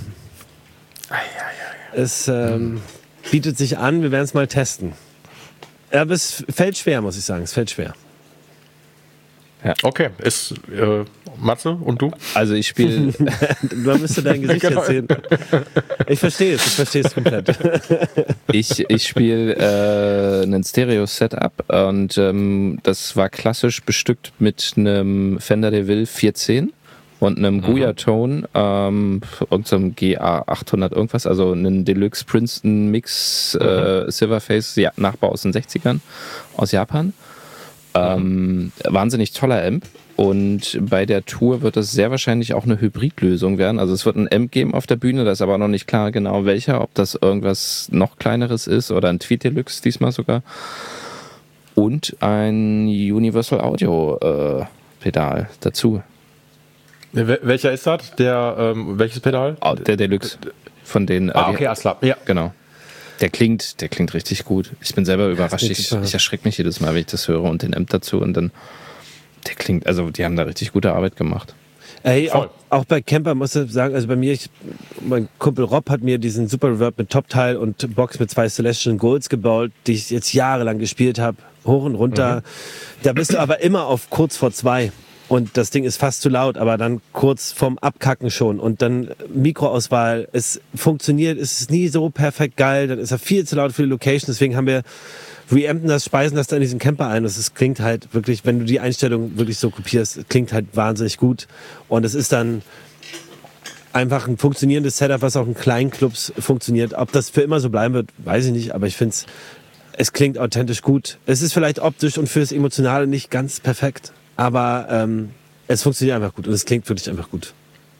Es bietet sich an, wir werden es mal testen. Aber es fällt schwer, muss ich sagen. Es fällt schwer. Ja. Okay, ist Matze und du? Also ich spiele... Man müsste dein Gesicht erzählen. Ich verstehe es komplett. Ich spiele einen Stereo-Setup und das war klassisch bestückt mit einem Fender DeVille 410 und einem Guya-Tone und so einem GA800 irgendwas, also einen Deluxe Princeton Mix Silverface, Nachbau aus den 60ern aus Japan. Wahnsinnig toller Amp. Und bei der Tour wird es sehr wahrscheinlich auch eine Hybridlösung werden. Also es wird ein Amp geben auf der Bühne, da ist aber noch nicht klar genau welcher, ob das irgendwas noch kleineres ist oder ein Tweed Deluxe diesmal sogar. Und ein Universal Audio Pedal dazu. Welcher ist das? Welches Pedal? Der Deluxe. Von den. Okay, alles klar. Ja. Genau. Der klingt richtig gut. Ich bin selber überrascht. Ich erschrecke mich jedes Mal, wenn ich das höre und den Amp dazu und dann. Der klingt, also die haben da richtig gute Arbeit gemacht. Ey, auch bei Kemper muss ich sagen, also bei mir, mein Kumpel Rob hat mir diesen Super Reverb mit Top-Teil und Box mit 2 Celestial Golds gebaut, die ich jetzt jahrelang gespielt habe, hoch und runter. Da bist du aber immer auf kurz vor 2 und das Ding ist fast zu laut, aber dann kurz vorm Abkacken schon und dann Mikroauswahl, es funktioniert, es ist nie so perfekt geil, dann ist er viel zu laut für die Location, deswegen haben wir reampen das, speisen das dann in diesen Camper ein. Das klingt halt wirklich, wenn du die Einstellung wirklich so kopierst, klingt halt wahnsinnig gut. Und es ist dann einfach ein funktionierendes Setup, was auch in kleinen Clubs funktioniert. Ob das für immer so bleiben wird, weiß ich nicht. Aber ich finde es klingt authentisch gut. Es ist vielleicht optisch und fürs Emotionale nicht ganz perfekt. Aber es funktioniert einfach gut und es klingt wirklich einfach gut.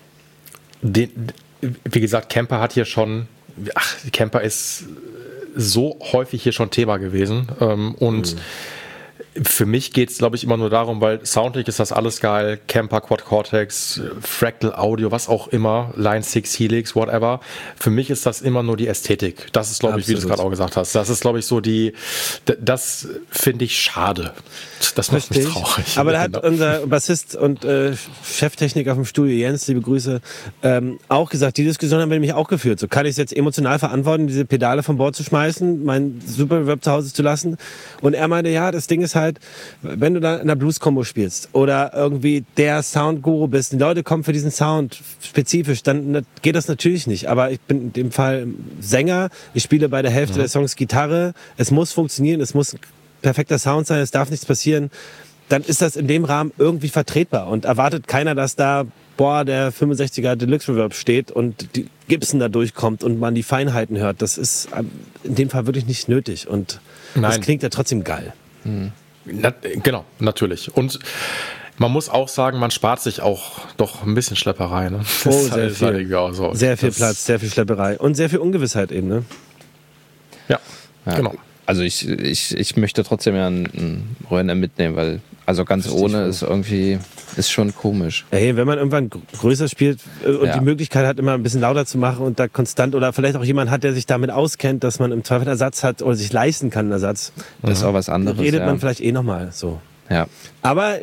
Wie gesagt, Camper hat hier schon... Camper ist... so häufig hier schon Thema gewesen und für mich geht es, glaube ich, immer nur darum, weil soundlich ist das alles geil, Camper, Quad Cortex, Fractal Audio, was auch immer, Line 6, Helix, whatever. Für mich ist das immer nur die Ästhetik. Das ist, glaube ich, wie du es gerade auch gesagt hast. Das ist, glaube ich, so das finde ich schade. Das macht mich traurig. Aber da hat unser Bassist und Cheftechniker vom Studio, Jens, liebe Grüße, auch gesagt, die Diskussion haben wir nämlich auch geführt. So, kann ich es jetzt emotional verantworten, diese Pedale von Bord zu schmeißen, mein Super Reverb zu Hause zu lassen? Und er meinte, ja, das Ding ist halt, wenn du da in einer Blues-Combo spielst oder irgendwie der Sound-Guru bist, die Leute kommen für diesen Sound spezifisch, dann geht das natürlich nicht. Aber ich bin in dem Fall Sänger, ich spiele bei der Hälfte der Songs Gitarre, es muss funktionieren, es muss ein perfekter Sound sein, es darf nichts passieren. Dann ist das in dem Rahmen irgendwie vertretbar und erwartet keiner, dass da der 65er Deluxe Reverb steht und die Gibson da durchkommt und man die Feinheiten hört. Das ist in dem Fall wirklich nicht nötig und das klingt ja trotzdem geil. Genau, natürlich. Und man muss auch sagen, man spart sich auch doch ein bisschen Schlepperei. Ne? Sehr viel. Sehr viel Platz, sehr viel Schlepperei und sehr viel Ungewissheit eben. Ne? Ja, genau. Also ich möchte trotzdem ja einen Roland mitnehmen, weil also ganz ohne ist schon komisch. Ja, hey, wenn man irgendwann größer spielt und die Möglichkeit hat, immer ein bisschen lauter zu machen und da konstant oder vielleicht auch jemand hat, der sich damit auskennt, dass man im Zweifel einen Ersatz hat oder sich leisten kann, einen Ersatz. Das ist auch was anderes. Redet man vielleicht nochmal so. Ja. Aber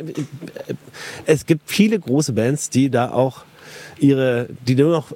es gibt viele große Bands, die da auch die nur noch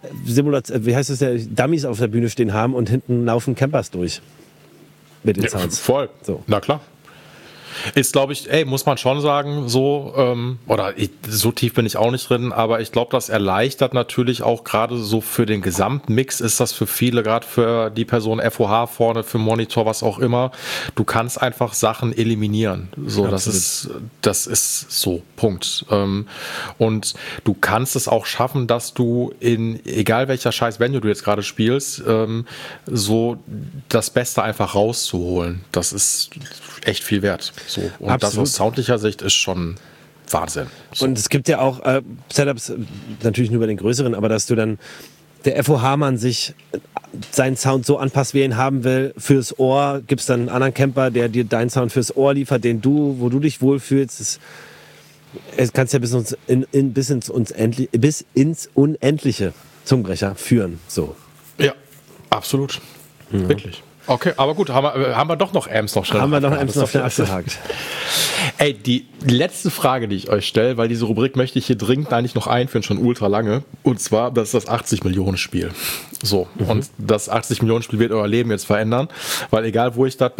Dummies auf der Bühne stehen haben und hinten laufen Campers durch. Mit den Sounds. Voll. So. Na klar. Ist, glaube ich, muss man schon sagen, so, so tief bin ich auch nicht drin, aber ich glaube, das erleichtert natürlich auch gerade so für den Gesamtmix ist das für viele, gerade für die Person FOH vorne, für Monitor, was auch immer. Du kannst einfach Sachen eliminieren. So, das ist so, Punkt. Und du kannst es auch schaffen, dass du egal welcher scheiß Venue du jetzt gerade spielst, so das Beste einfach rauszuholen. Das ist echt viel wert. So. Und absolut. Das aus soundlicher Sicht ist schon Wahnsinn. So. Und es gibt ja auch Setups, natürlich nur bei den größeren, aber dass du dann der FOH-Mann sich seinen Sound so anpasst, wie er ihn haben will, fürs Ohr, gibt es dann einen anderen Camper, der dir deinen Sound fürs Ohr liefert, wo du dich wohlfühlst. Es kannst ja bis ins Unendliche Zungenbrecher führen. So. Ja, absolut. Mhm. Wirklich. Okay, aber gut, haben wir doch noch Amps noch schnell abgehakt. Ey, die letzte Frage, die ich euch stelle, weil diese Rubrik möchte ich hier dringend eigentlich noch einführen, schon ultra lange. Und zwar, das ist das 80-Millionen-Spiel. So, und das 80-Millionen-Spiel wird euer Leben jetzt verändern, weil egal, wo ich das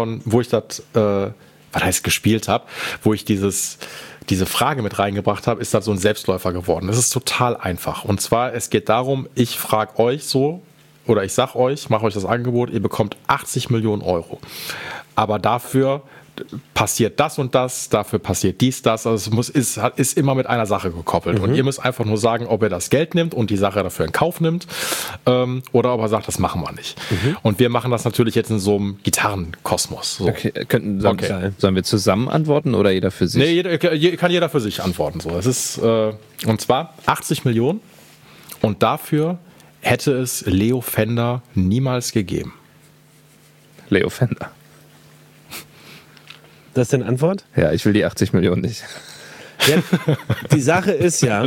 gespielt habe, wo ich diese Frage mit reingebracht habe, ist das so ein Selbstläufer geworden. Das ist total einfach. Und zwar, es geht darum, ich frage euch so, oder ich sag euch, mache euch das Angebot, ihr bekommt 80 Millionen Euro. Aber dafür passiert das und das, dafür passiert dies, das. Also es ist immer mit einer Sache gekoppelt. Und ihr müsst einfach nur sagen, ob er das Geld nimmt und die Sache dafür in Kauf nimmt oder ob er sagt, das machen wir nicht. Und wir machen das natürlich jetzt in so einem Gitarrenkosmos. So. Okay, sollen wir zusammen antworten oder jeder für sich? Nee, kann jeder für sich antworten. So. Es ist, und zwar 80 Millionen und dafür hätte es Leo Fender niemals gegeben. Leo Fender. Das ist deine Antwort? Ja, ich will die 80 Millionen nicht. Ja, die Sache ist ja,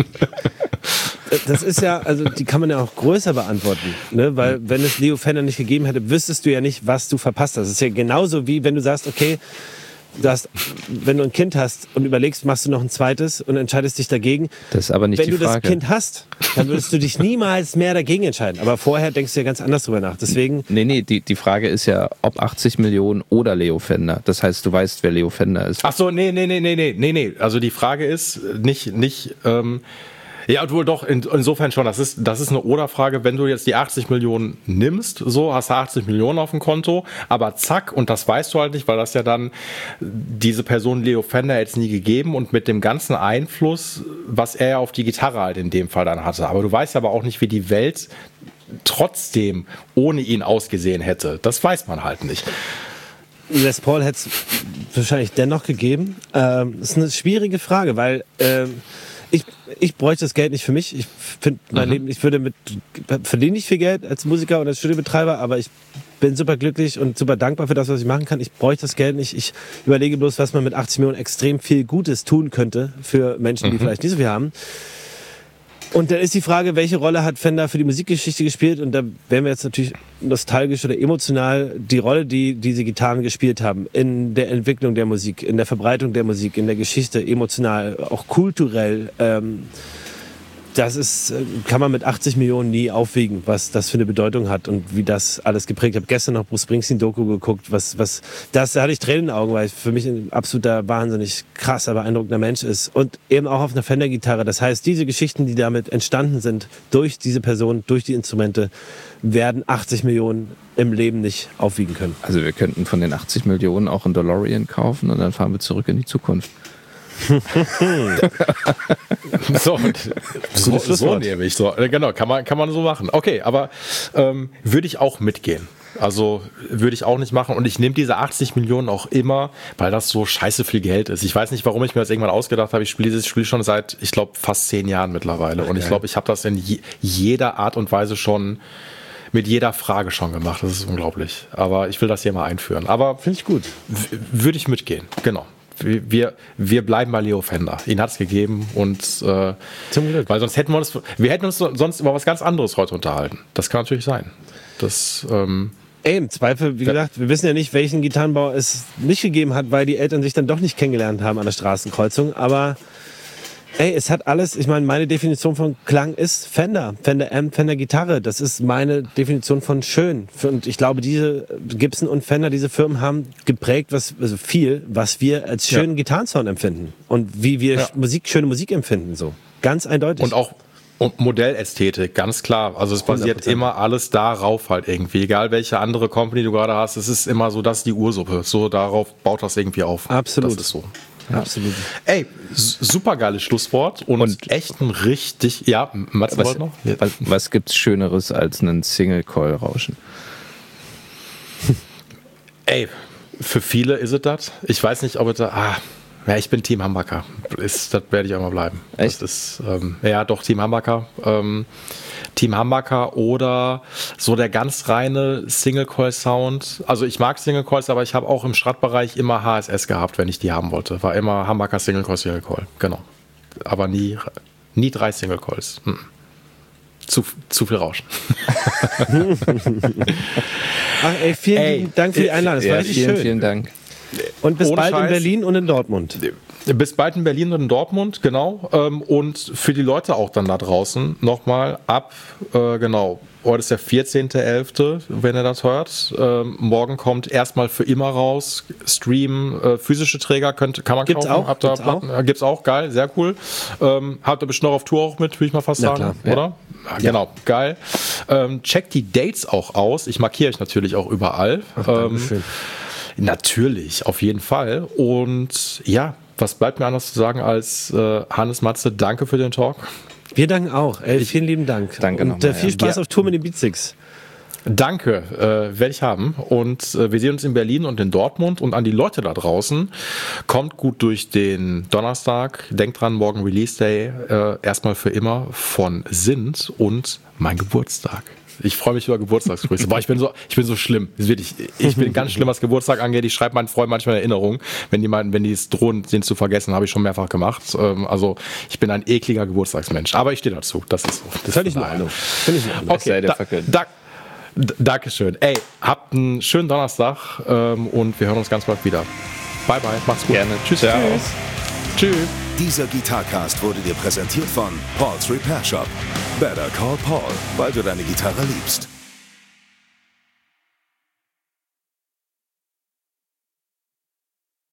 das ist ja, also die kann man ja auch größer beantworten, ne? Weil wenn es Leo Fender nicht gegeben hätte, wüsstest du ja nicht, was du verpasst hast. Das ist ja genauso wie wenn du sagst, okay, wenn du ein Kind hast und überlegst, machst du noch ein zweites und entscheidest dich dagegen. Das ist aber nicht die Frage. Wenn du das Kind hast, dann würdest du dich niemals mehr dagegen entscheiden. Aber vorher denkst du ja ganz anders drüber nach. Deswegen. Nee, die Frage ist ja, ob 80 Millionen oder Leo Fender. Das heißt, du weißt, wer Leo Fender ist. Ach so, nee. Also die Frage ist nicht, ja, wohl doch, insofern schon. Das ist eine Oder-Frage. Wenn du jetzt die 80 Millionen nimmst, so hast du 80 Millionen auf dem Konto, aber zack, und das weißt du halt nicht, weil das ja dann diese Person Leo Fender jetzt nie gegeben und mit dem ganzen Einfluss, was er ja auf die Gitarre halt in dem Fall dann hatte. Aber du weißt aber auch nicht, wie die Welt trotzdem ohne ihn ausgesehen hätte. Das weiß man halt nicht. Les Paul hätte es wahrscheinlich dennoch gegeben. Das ist eine schwierige Frage, weil ich bräuchte das Geld nicht für mich. Ich finde mein Leben, verdiene nicht viel Geld als Musiker oder als Studiobetreiber, aber ich bin super glücklich und super dankbar für das, was ich machen kann. Ich bräuchte das Geld nicht. Ich überlege bloß, was man mit 80 Millionen extrem viel Gutes tun könnte für Menschen, die vielleicht nicht so viel haben. Und dann ist die Frage, welche Rolle hat Fender für die Musikgeschichte gespielt? Und da wären wir jetzt natürlich nostalgisch oder emotional die Rolle, die diese Gitarren gespielt haben in der Entwicklung der Musik, in der Verbreitung der Musik, in der Geschichte, emotional, auch kulturell. Das kann man mit 80 Millionen nie aufwiegen, was das für eine Bedeutung hat und wie das alles geprägt hat. Ich habe gestern noch Bruce Springsteen-Doku geguckt, da hatte ich Tränen in den Augen, weil es für mich ein absoluter, wahnsinnig krasser, beeindruckender Mensch ist. Und eben auch auf einer Fender-Gitarre. Das heißt, diese Geschichten, die damit entstanden sind, durch diese Person, durch die Instrumente, werden 80 Millionen im Leben nicht aufwiegen können. Also wir könnten von den 80 Millionen auch einen DeLorean kaufen und dann fahren wir zurück in die Zukunft. so nehme ich. So. Genau, kann man so machen. Okay, aber würde ich auch mitgehen. Also würde ich auch nicht machen. Und ich nehme diese 80 Millionen auch immer, weil das so scheiße viel Geld ist. Ich weiß nicht, warum ich mir das irgendwann ausgedacht habe. Ich spiele dieses Spiel schon seit, ich glaube, fast 10 Jahren mittlerweile. Und ich glaube, ich habe das in jeder Art und Weise schon mit jeder Frage schon gemacht. Das ist unglaublich. Aber ich will das hier mal einführen. Aber finde ich gut. Würde ich mitgehen. Genau. Wir bleiben bei Leo Fender. Ihn hat es gegeben und zum Glück. Weil sonst hätten wir uns sonst über was ganz anderes heute unterhalten. Das kann natürlich sein. Im Zweifel, wie gesagt, wir wissen ja nicht, welchen Gitarrenbau es nicht gegeben hat, weil die Eltern sich dann doch nicht kennengelernt haben an der Straßenkreuzung. Aber es hat alles, ich meine Definition von Klang ist Fender. Fender Amp, Fender Gitarre. Das ist meine Definition von schön. Und ich glaube, diese Gibson und Fender, diese Firmen haben geprägt, was wir als schönen Gitarrensound empfinden. Und wie wir schöne Musik empfinden, so. Ganz eindeutig. Und auch Modellästhetik, ganz klar. Also es basiert 100%. Immer alles darauf halt irgendwie. Egal welche andere Company du gerade hast, es ist immer so, das ist die Ursuppe. So darauf baut das irgendwie auf. Absolut. Das ist so. Ja. Absolut. Ey, super geiles Schlusswort und echt ein richtig, ja, Mats wollte noch? Was gibt's Schöneres als einen Single-Coil-Rauschen? Ey, für viele ist es das. Ich weiß nicht, ob es da, ich bin Team Humbucker. Das werde ich auch mal bleiben. Echt? Das ist, doch, Team Humbucker. Team Humbucker oder so der ganz reine Single-Coil-Sound. Also ich mag Single-Coils, aber ich habe auch im Strat-Bereich immer HSS gehabt, wenn ich die haben wollte. War immer Humbucker Single-Coil, genau. Aber nie 3 Single-Coils. Zu viel Rauschen. Vielen Dank für die Einladung. Das war richtig schön. Vielen Dank. Und bis bald in Berlin und in Dortmund. Bis bald in Berlin und in Dortmund, genau. Und für die Leute auch dann da draußen nochmal heute ist der 14.11., wenn ihr das hört. Morgen kommt erstmal für immer raus. Stream, physische Träger kann man Gibt's kaufen. Gibt's auch, geil, sehr cool. Habt ihr bestimmt noch auf Tour auch mit, würde ich mal fast sagen, klar, oder? Ja. Genau, geil. Checkt die Dates auch aus. Ich markiere euch natürlich auch überall. Dankeschön. Natürlich, auf jeden Fall. Und ja, was bleibt mir anders zu sagen als Hannes Matze, danke für den Talk. Wir danken auch. Vielen lieben Dank. Danke und nochmal, viel Spaß auf Tour mit den Beatsticks. Danke, werde ich haben. Und wir sehen uns in Berlin und in Dortmund. Und an die Leute da draußen, kommt gut durch den Donnerstag. Denkt dran, morgen Release Day, erstmal für immer von Sind und mein Geburtstag. Ich freue mich über Geburtstagsgrüße. Boah, ich bin so schlimm. Ich bin ganz schlimm, was Geburtstag angeht. Ich schreibe meinen Freunden manchmal Erinnerungen. Wenn die es drohen, den zu vergessen, habe ich schon mehrfach gemacht. Also ich bin ein ekliger Geburtstagsmensch. Aber ich stehe dazu. Das ist so. Das völlig in Ordnung. Okay, Dankeschön. Ey, habt einen schönen Donnerstag und wir hören uns ganz bald wieder. Bye, bye. Macht's gut. Gerne. Tschüss. Tschüss. Dieser Gitarcast wurde dir präsentiert von Paul's Repair Shop. Better call Paul, weil du deine Gitarre liebst.